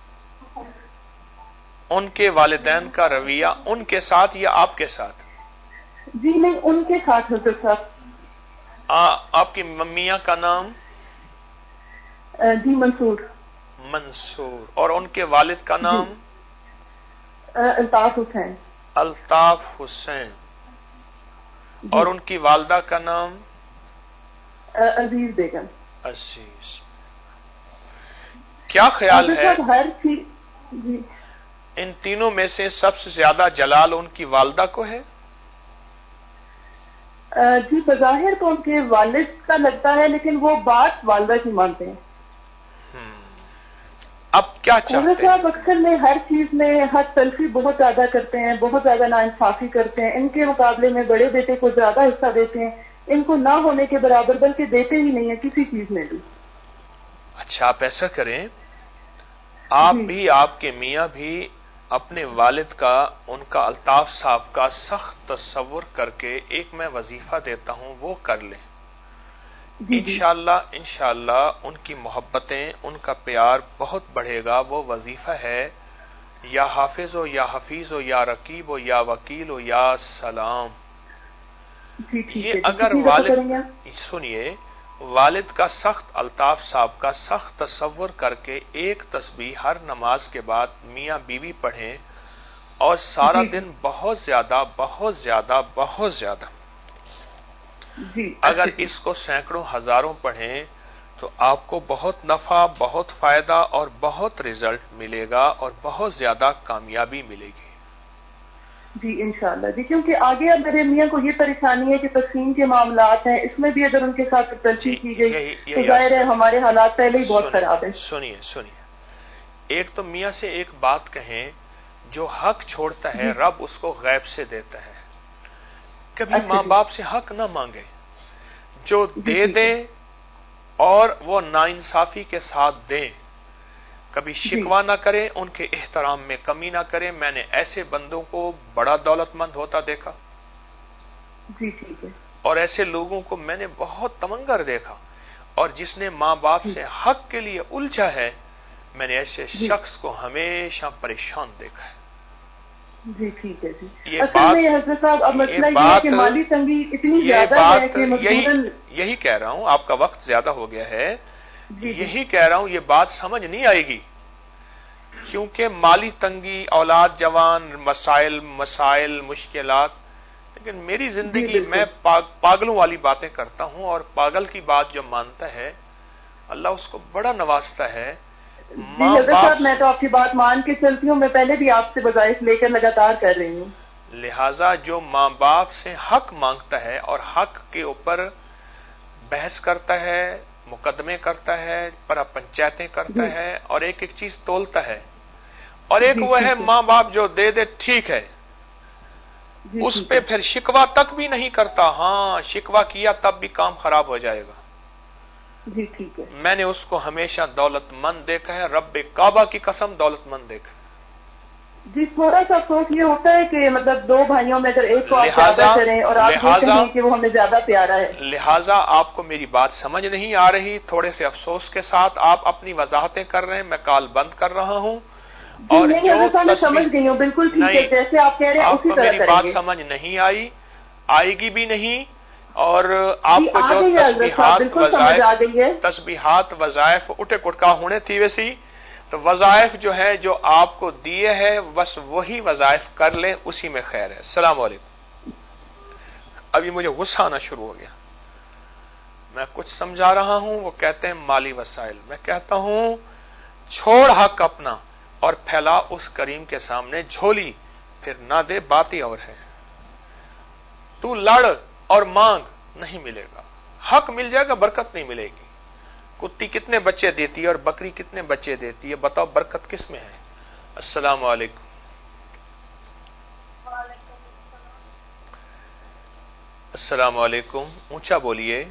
ان کے والدین کا رویہ ان کے ساتھ یا آپ کے ساتھ؟ جی نہیں، ان کے ساتھ حضرت صاحب. آپ کی ممیاں کا نام؟ جی منصور. منصور. اور ان کے والد کا نام؟ الطاف حسین. الطاف حسین. اور ان کی والدہ کا نام؟ عزیز بیگم. عزیز. کیا خیال ہے ہر چیز جی ان تینوں میں سے سب سے زیادہ جلال ان کی والدہ کو ہے؟ جی بظاہر تو ان کے والد کا لگتا ہے، لیکن وہ بات والدہ کی مانتے ہیں. اب کیا چاہتے ہیں؟ اکثر میں ہر چیز میں حد تلفی بہت زیادہ کرتے ہیں، بہت زیادہ ناانصافی کرتے ہیں. ان کے مقابلے میں بڑے بیٹے کو زیادہ حصہ دیتے ہیں، ان کو نہ ہونے کے برابر بلکہ دیتے ہی نہیں ہیں کسی چیز میں بھی. اچھا آپ ایسا کریں، آپ بھی آپ کے میاں بھی اپنے والد کا، ان کا الطاف صاحب کا سخت تصور کر کے ایک میں وظیفہ دیتا ہوں وہ کر لیں. انشاءاللہ انشاءاللہ ان کی محبتیں، ان کا پیار بہت بڑھے گا. وہ وظیفہ ہے یا حافظ ہو یا حفیظ ہو یا رقیب ہو یا وکیل ہو یا سلام. یہ اگر والد سنیے، والد کا سخت، الطاف صاحب کا سخت تصور کر کے ایک تسبیح ہر نماز کے بعد میاں بیوی پڑھیں اور سارا دن بہت زیادہ بہت زیادہ بہت زیادہ اگر اس کو سینکڑوں ہزاروں پڑھیں تو آپ کو بہت نفع، بہت فائدہ اور بہت رزلٹ ملے گا اور بہت زیادہ کامیابی ملے گی. جی انشاءاللہ. جی کیونکہ آگے اب میرے میاں کو یہ پریشانی ہے کہ تقسیم کے معاملات ہیں، اس میں بھی اگر ان کے ساتھ تلفی کی گئی تو ظاہر ہے ہمارے حالات پہلے ہی بہت خراب ہیں. سنیے سنیے ایک تو میاں سے ایک بات کہیں، جو حق چھوڑتا ہے رب اس کو غیب سے دیتا ہے. کبھی ماں باپ سے حق نہ مانگے، جو دے دیں اور وہ ناانصافی کے ساتھ دیں. کبھی شکوہ نہ کریں، ان کے احترام میں کمی نہ کریں. میں نے ایسے بندوں کو بڑا دولت مند ہوتا دیکھا جی ٹھیک ہے، اور ایسے لوگوں کو میں نے بہت تمنگر دیکھا. اور جس نے ماں باپ سے حق کے لیے الجھا ہے، میں نے ایسے شخص کو ہمیشہ پریشان دیکھا ہے. جی ٹھیک ہے. جی یہ بات حضرت صاحب اب مسئلہ یہ ہے کہ مالی تنگی اتنی زیادہ ہے کہ یہی یہی کہہ رہا ہوں، آپ کا وقت زیادہ ہو گیا ہے. یہی کہہ رہا ہوں یہ بات سمجھ نہیں آئے گی، کیونکہ مالی تنگی، اولاد جوان، مسائل مسائل مشکلات. لیکن میری زندگی میں پاگلوں والی باتیں کرتا ہوں، اور پاگل کی بات جو مانتا ہے اللہ اس کو بڑا نوازتا ہے. جی حضرت صاحب میں تو آپ کی بات مان کے چلتی ہوں، میں پہلے بھی آپ سے وظائف لے کر لگاتار کر رہی ہوں. لہذا جو ماں باپ سے حق مانگتا ہے اور حق کے اوپر بحث کرتا ہے، مقدمے کرتا ہے، پرا پنچایتیں کرتا ہے اور ایک ایک چیز تولتا ہے، اور ایک وہ ہے ماں باپ جو دے دے ٹھیک ہے، اس پہ پھر شکوہ تک بھی نہیں کرتا. ہاں شکوہ کیا تب بھی کام خراب ہو جائے گا. جی ٹھیک ہے. میں نے اس کو ہمیشہ دولت مند دیکھا ہے، رب کعبہ کی قسم دولت مند دیکھا ہے. جی تھوڑا سا افسوس یہ ہوتا ہے کہ مطلب دو بھائیوں میں اگر ایک کو آپ زیادہ کریں اور آپ کہیں کہ وہ ہمیں زیادہ پیارا ہے، لہٰذا آپ کو میری بات سمجھ نہیں آ رہی. تھوڑے سے افسوس کے ساتھ آپ اپنی وضاحتیں کر رہے ہیں، میں کال بند کر رہا ہوں. اور میں سمجھ گئی ہوں بالکل ٹھیک ہے، جیسے آپ کہہ رہے ہیں اسی طرح میری بات سمجھ نہیں آئی، آئے گی بھی نہیں. اور آپ کو جو تسبیحات وظائف تسبیحات وظائف اٹھے کٹکا ہونے تھی ویسی تو وظائف جو ہے جو آپ کو دیے ہیں بس وہی وظائف کر لیں، اسی میں خیر ہے. السلام علیکم. ابھی مجھے غصہ آنا شروع ہو گیا. میں کچھ سمجھا رہا ہوں، وہ کہتے ہیں مالی وسائل. میں کہتا ہوں چھوڑ حق اپنا اور پھیلا اس کریم کے سامنے جھولی، پھر نہ دے بات ہی اور ہے. تو لڑ اور مانگ نہیں ملے گا. حق مل جائے گا، برکت نہیں ملے گی. کتی کتنے بچے دیتی ہے اور بکری کتنے بچے دیتی ہے؟ بتاؤ برکت کس میں ہے؟ السلام علیکم. السلام علیکم. اونچا بولیے.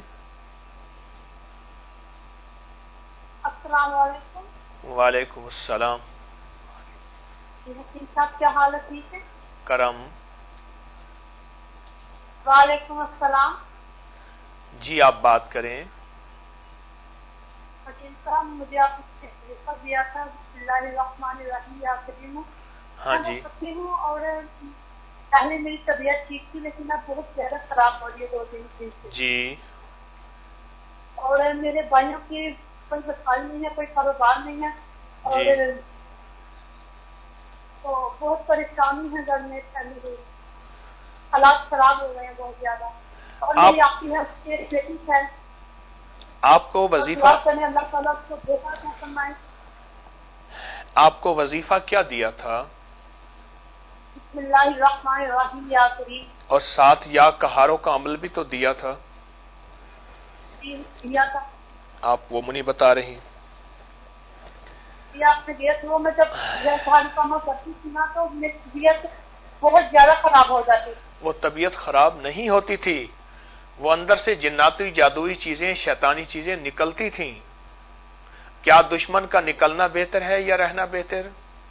السلام علیکم. وعلیکم السلام. حکیم صاحب کیا حال ہے؟ ٹھیک ہے. کرم. وعلیکم السلام. جی آپ بات کریں. حکیم صاحب مجھے آپ نے دیا تھا بسم اللہ الرحمن الرحیم یا کریم. ہاں جی. میں ہوں اور پہلے میری طبیعت ٹھیک تھی لیکن اب بہت زیادہ خراب ہو رہی ہے دو تین دن سے. جی. اور میرے بھائیوں کی کوئی وسائل نہیں ہے, کوئی کاروبار نہیں ہے اور تو بہت پریشانی ہے گھر میں پھیلی ہوئی, حالات خراب ہو گئے ہیں بہت زیادہ. اور میری آپ کی بیٹی ہے. آپ کو وظیفہ اللہ تعالیٰ کو دیکھا کیا فرمائے. آپ کو وظیفہ کیا دیا تھا؟ بسم اللہ الرحمن الرحیم یا کریم. اور ساتھ یا کہاروں کا عمل بھی تو دیا تھا. دیا تھا. آپ وہ منی بتا رہی آپ نے دیا تو میں جب ساری کام کرتی تھی نا تو میری طبیعت بہت زیادہ خراب ہو جاتی. وہ طبیعت خراب نہیں ہوتی تھی, وہ اندر سے جناتی جادوئی چیزیں شیطانی چیزیں نکلتی تھیں. کیا دشمن کا نکلنا بہتر ہے یا رہنا بہتر؟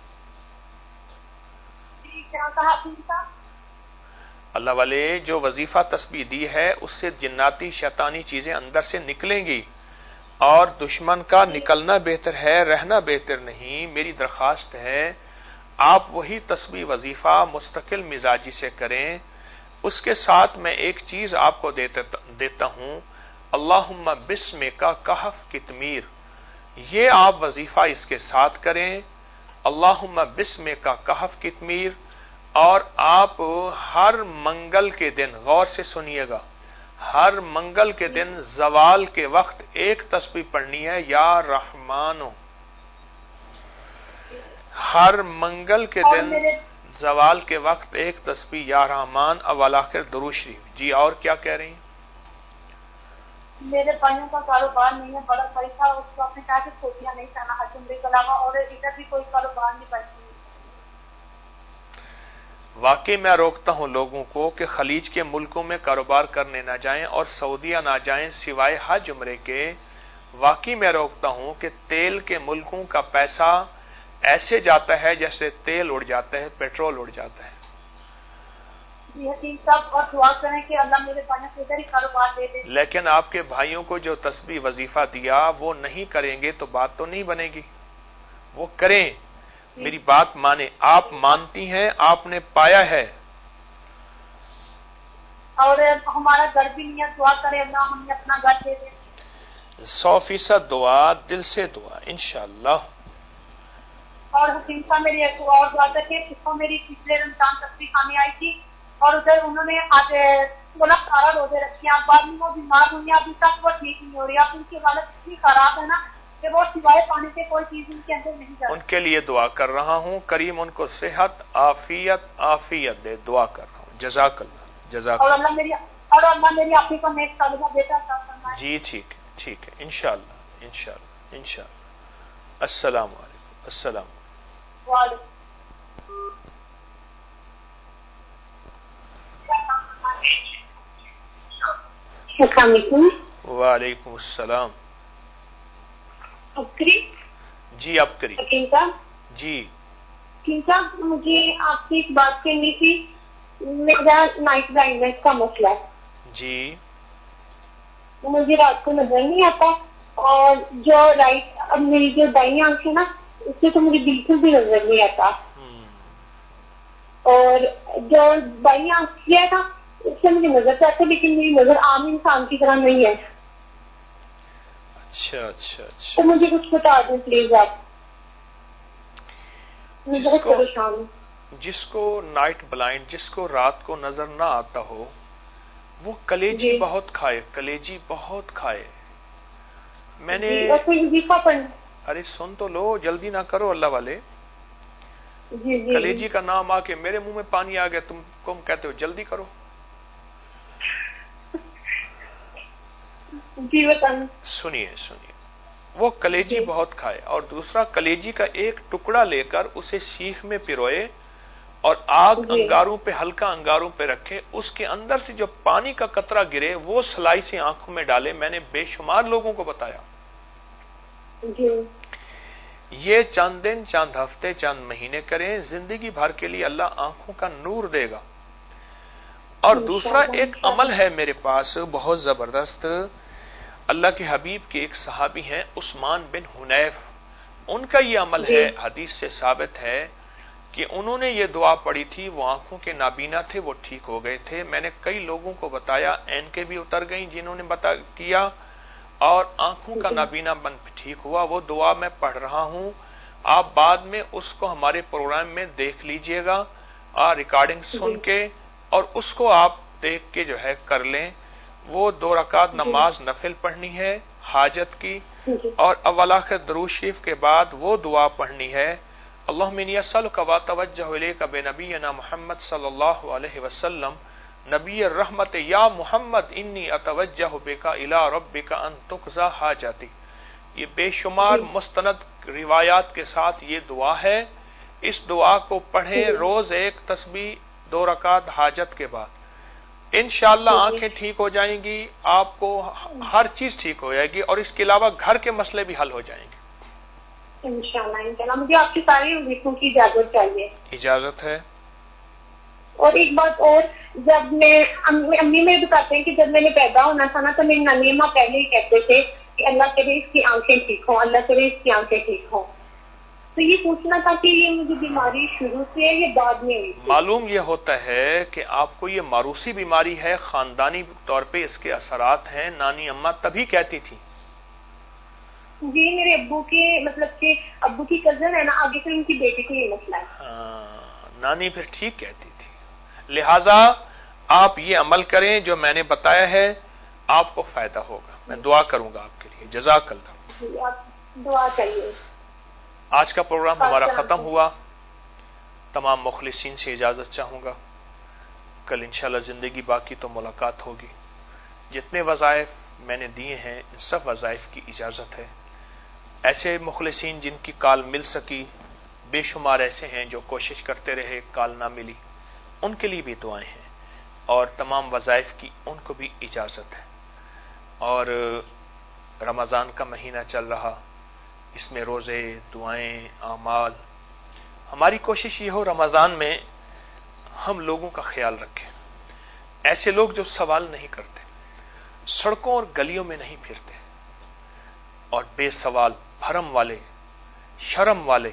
کیا کہا تھا؟ اللہ والے جو وظیفہ تسبیح دی ہے اس سے جناتی شیطانی چیزیں اندر سے نکلیں گی, اور دشمن کا نکلنا بہتر ہے رہنا بہتر نہیں. میری درخواست ہے آپ وہی تسبیح وظیفہ مستقل مزاجی سے کریں. اس کے ساتھ میں ایک چیز آپ کو دیتا ہوں, اللہم بسم کا کہف کتمیر, یہ آپ وظیفہ اس کے ساتھ کریں. اللہم بسم کا کہف کتمیر. اور آپ ہر منگل کے دن, غور سے سنیے گا, ہر منگل کے دن زوال کے وقت ایک تسبیح پڑھنی ہے یا رحمانو. ہر منگل کے دن زوال کے وقت ایک تسبیح یا رحمان اول آخر درود شریف. جی اور کیا کہہ رہی ہیں؟ میرے بھائیوں کا کاروبار نہیں ہے, بڑا بھائی تھا اس کو اپنے کہا کہ کھوتیاں نہیں چاہنا ہے جملے کے علاوہ, اور ادھر بھی کوئی کاروبار نہیں کرتی. واقعی میں روکتا ہوں لوگوں کو کہ خلیج کے ملکوں میں کاروبار کرنے نہ جائیں اور سعودیہ نہ جائیں سوائے حج عمرے کے. واقعی میں روکتا ہوں کہ تیل کے ملکوں کا پیسہ ایسے جاتا ہے جیسے تیل اڑ جاتا ہے, پیٹرول اڑ جاتا ہے. جی حکیم صاحب, اور دعا کریں کہ اللہ میرے بھائیوں کو ادھر ہی کاروبار دے دے. لیکن آپ کے بھائیوں کو جو تسبیح وظیفہ دیا وہ نہیں کریں گے تو بات تو نہیں بنے گی. وہ کریں, میری بات مانیں. آپ مانتی ہیں, آپ نے پایا ہے. اور ہمارا گھر بھی نہیں ہے, دعا کرے اللہ ہمیں اپنا گھر دے دے. سو فیصد دعا, دل سے دعا انشاءاللہ. اور حکیم صاحب میری ایک اور دعا تھا کہ اس کو میری پچھلے رمضان تصویر کھانے آئی تھی اور ادھر انہوں نے آج بولا سارا روزے رکھے ہیں, بعد میں وہ بیمار ہوئی ہیں, ابھی تک وہ ٹھیک نہیں ہو رہی. اب ان کی حالت اتنی خراب ہے نا کہ وہ سوائے پانی سے کوئی چیز ان کے اندر نہیں جاتی. ان کے لیے دعا کر رہا ہوں, کریم ان کو صحت عافیت عافیت دے. دعا کر رہا ہوں. جزاک اللہ, جزاک اللہ. اور اللہ میری اور اللہ میری آپ کو نیک طالبہ بیٹا عطا فرمائے. جی ٹھیک ہے, ٹھیک ہے, انشاءاللہ انشاءاللہ انشاءاللہ. السلام علیکم. السلام علیکم. وعلیکم. السلام علیکم. وعلیکم السلام. ابکری جی ابکری. حکیم صاحب جی. حکیم صاحب مجھے آپ سے ایک بات کرنی تھی. میرا نائٹ بلائنڈنس کا مسئلہ ہے. جی. مجھے رات کو نظر نہیں آتا اور جو رائٹ اب میری جو دائیں آنکھ ہے نا اس سے تو مجھے بالکل بھی نظر نہیں آتا, اور جو بائیں آنکھ کیا ہے نا اس سے مجھے نظر تو آتا ہے لیکن میری نظر عام انسان کی طرح نہیں ہے. اچھا اچھا اچھا. تو مجھے کچھ بتا دیں پلیز آپ, میں بہت پریشان ہوں. جس کو نائٹ بلائنڈ, جس کو رات کو نظر نہ آتا ہو, وہ کلیجی جی. بہت کھائے, کلیجی بہت کھائے. میں نے جی, ارے سن تو لو, جلدی نہ کرو اللہ والے. جی جی کلیجی کا نام آ کے میرے منہ میں پانی آ گیا, تم کم کہتے ہو جلدی کرو. جی بتائیں. سنیے سنیے, وہ کلیجی جی. بہت کھائے, اور دوسرا کلیجی کا ایک ٹکڑا لے کر اسے سیخ میں پروئے اور آگ جی. انگاروں پہ, ہلکا انگاروں پہ رکھے, اس کے اندر سے جو پانی کا قطرہ گرے وہ سلائی سے آنکھوں میں ڈالے. میں نے بے شمار لوگوں کو بتایا. جی. یہ چند دن, چند ہفتے, چند مہینے کریں, زندگی بھر کے لیے اللہ آنکھوں کا نور دے گا. اور دوسرا ایک عمل ہے میرے پاس بہت زبردست. اللہ کے حبیب کے ایک صحابی ہیں عثمان بن حنیف، ان کا یہ عمل ہے، حدیث سے ثابت ہے کہ انہوں نے یہ دعا پڑھی تھی. وہ آنکھوں کے نابینا تھے، وہ ٹھیک ہو گئے تھے. میں نے کئی لوگوں کو بتایا، اینکیں بھی اتر گئیں جنہوں نے بتا کیا، اور آنکھوں کا نابینا بن ٹھیک ہوا. وہ دعا میں پڑھ رہا ہوں، آپ بعد میں اس کو ہمارے پروگرام میں دیکھ لیجئے گا، اور ریکارڈنگ سن کے اور اس کو آپ دیکھ کے جو ہے کر لیں. وہ دو رکعت نماز نفل پڑھنی ہے حاجت کی، اور اول آخر درود شریف کے بعد وہ دعا پڑھنی ہے، اللہم انی اسألک واتوجہ الیک بنبینا محمد صلی اللہ علیہ وسلم نبی الرحمت یا محمد انی اتوجہ بک الی ربک ان تقضی حاجتی. یہ بے شمار مستند روایات کے ساتھ یہ دعا ہے. اس دعا کو پڑھیں روز ایک تسبیح دو رکعت حاجت کے بعد. انشاءاللہ آنکھیں ٹھیک ہو جائیں گی، آپ کو ہر چیز ٹھیک ہو جائے گی، اور اس کے علاوہ گھر کے مسئلے بھی حل ہو جائیں گے انشاءاللہ. انشاءاللہ مجھے آپ کی ساری وظیفوں کی اجازت چاہیے. اجازت ہے. اور ایک بات اور، جب میں امی میں بتاتے ہیں کہ جب میں نے پیدا ہونا تھا نا تو میری نانی ماں پہلے ہی کہتے تھے کہ اللہ کرے اس کی آنکھیں ٹھیک ہوں، اللہ کرے اس کی آنکھیں ٹھیک ہوں. تو یہ پوچھنا تھا کہ یہ مجھے بیماری شروع سے ہے یا بعد میں ہوئی؟ معلوم یہ ہوتا ہے کہ آپ کو یہ موروثی بیماری ہے، خاندانی طور پہ اس کے اثرات ہیں. نانی اماں تبھی کہتی تھی. جی میرے ابو کی مطلب کہ ابو کی کزن ہے نا، آگے سے ان کی بیٹی کو یہ مسئلہ ہے. ہاں نانی پھر ٹھیک کہتی تھی. لہذا آپ یہ عمل کریں جو میں نے بتایا ہے، آپ کو فائدہ ہوگا. میں دعا کروں گا آپ کے لیے. جزاک اللہ. جی آپ دعا کریے. آج کا پروگرام ہمارا ختم ہوا. تمام مخلصین سے اجازت چاہوں گا. کل انشاءاللہ زندگی باقی تو ملاقات ہوگی. جتنے وظائف میں نے دیے ہیں ان سب وظائف کی اجازت ہے. ایسے مخلصین جن کی کال مل سکی بے شمار ایسے ہیں جو کوشش کرتے رہے کال نہ ملی، ان کے لیے بھی دعائیں ہیں، اور تمام وظائف کی ان کو بھی اجازت ہے. اور رمضان کا مہینہ چل رہا، اس میں روزے، دعائیں، اعمال. ہماری کوشش یہ ہو رمضان میں ہم لوگوں کا خیال رکھیں. ایسے لوگ جو سوال نہیں کرتے، سڑکوں اور گلیوں میں نہیں پھرتے، اور بے سوال بھرم والے، شرم والے،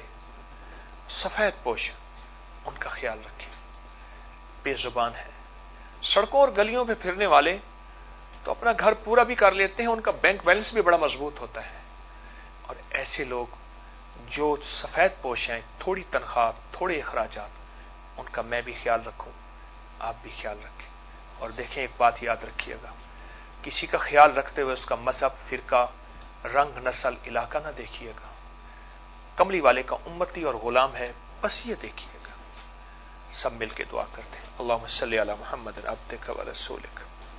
سفید پوش، ان کا خیال رکھیں. بے زبان ہے. سڑکوں اور گلیوں پہ پھرنے والے تو اپنا گھر پورا بھی کر لیتے ہیں، ان کا بینک بیلنس بھی بڑا مضبوط ہوتا ہے. اور ایسے لوگ جو سفید پوش ہیں، تھوڑی تنخواہ، تھوڑے اخراجات، ان کا میں بھی خیال رکھوں، آپ بھی خیال رکھیں. اور دیکھیں ایک بات یاد رکھیے گا، کسی کا خیال رکھتے ہوئے اس کا مذہب، فرقہ، رنگ، نسل، علاقہ نہ دیکھیے گا. کملی والے کا امتی اور غلام ہے، بس یہ دیکھیے گا. سب مل کے دعا کرتے ہیں. اللہم صلی علی محمد عبدک و رسولک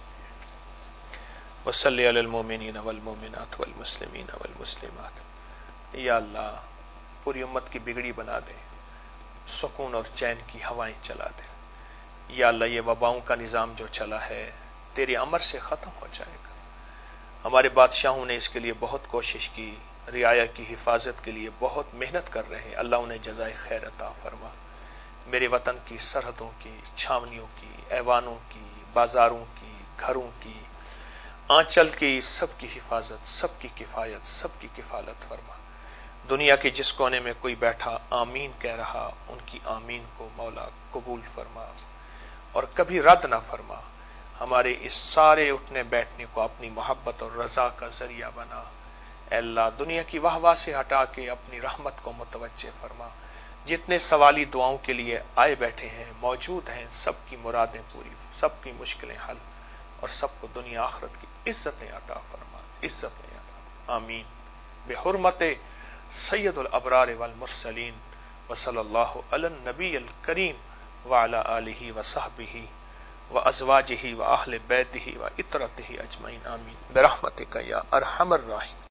وصلی علی المومنین والمومنات والمسلمین والمسلمات. یا اللہ پوری امت کی بگڑی بنا دے، سکون اور چین کی ہوائیں چلا دے. یا اللہ یہ وباؤں کا نظام جو چلا ہے تیرے امر سے ختم ہو جائے گا. ہمارے بادشاہوں نے اس کے لیے بہت کوشش کی، رعایا کی حفاظت کے لیے بہت محنت کر رہے ہیں. اللہ انہیں جزائے خیر عطا فرما. میرے وطن کی سرحدوں کی، چھاونیوں کی، ایوانوں کی، بازاروں کی، گھروں کی، آنچل کی، سب کی حفاظت، سب کی کفایت، سب کی کفالت فرما. دنیا کے جس کونے میں کوئی بیٹھا آمین کہہ رہا، ان کی آمین کو مولا قبول فرما اور کبھی رد نہ فرما. ہمارے اس سارے اٹھنے بیٹھنے کو اپنی محبت اور رضا کا ذریعہ بنا. اے اللہ دنیا کی واہ واہ سے ہٹا کے اپنی رحمت کو متوجہ فرما. جتنے سوالی دعاؤں کے لیے آئے بیٹھے ہیں، موجود ہیں، سب کی مرادیں پوری، سب کی مشکلیں حل، اور سب کو دنیا آخرت کی عزتیں عطا فرما، عزتیں عطا. آمین. بحرمت سید الابرار والمرسلین وصلی اللہ علی النبی الکریم وعلی آلہ وصحبہ وازواجہ واہل بیتہ وعطرتہ اجمعین. آمین برحمتک یا ارحم الراحمین.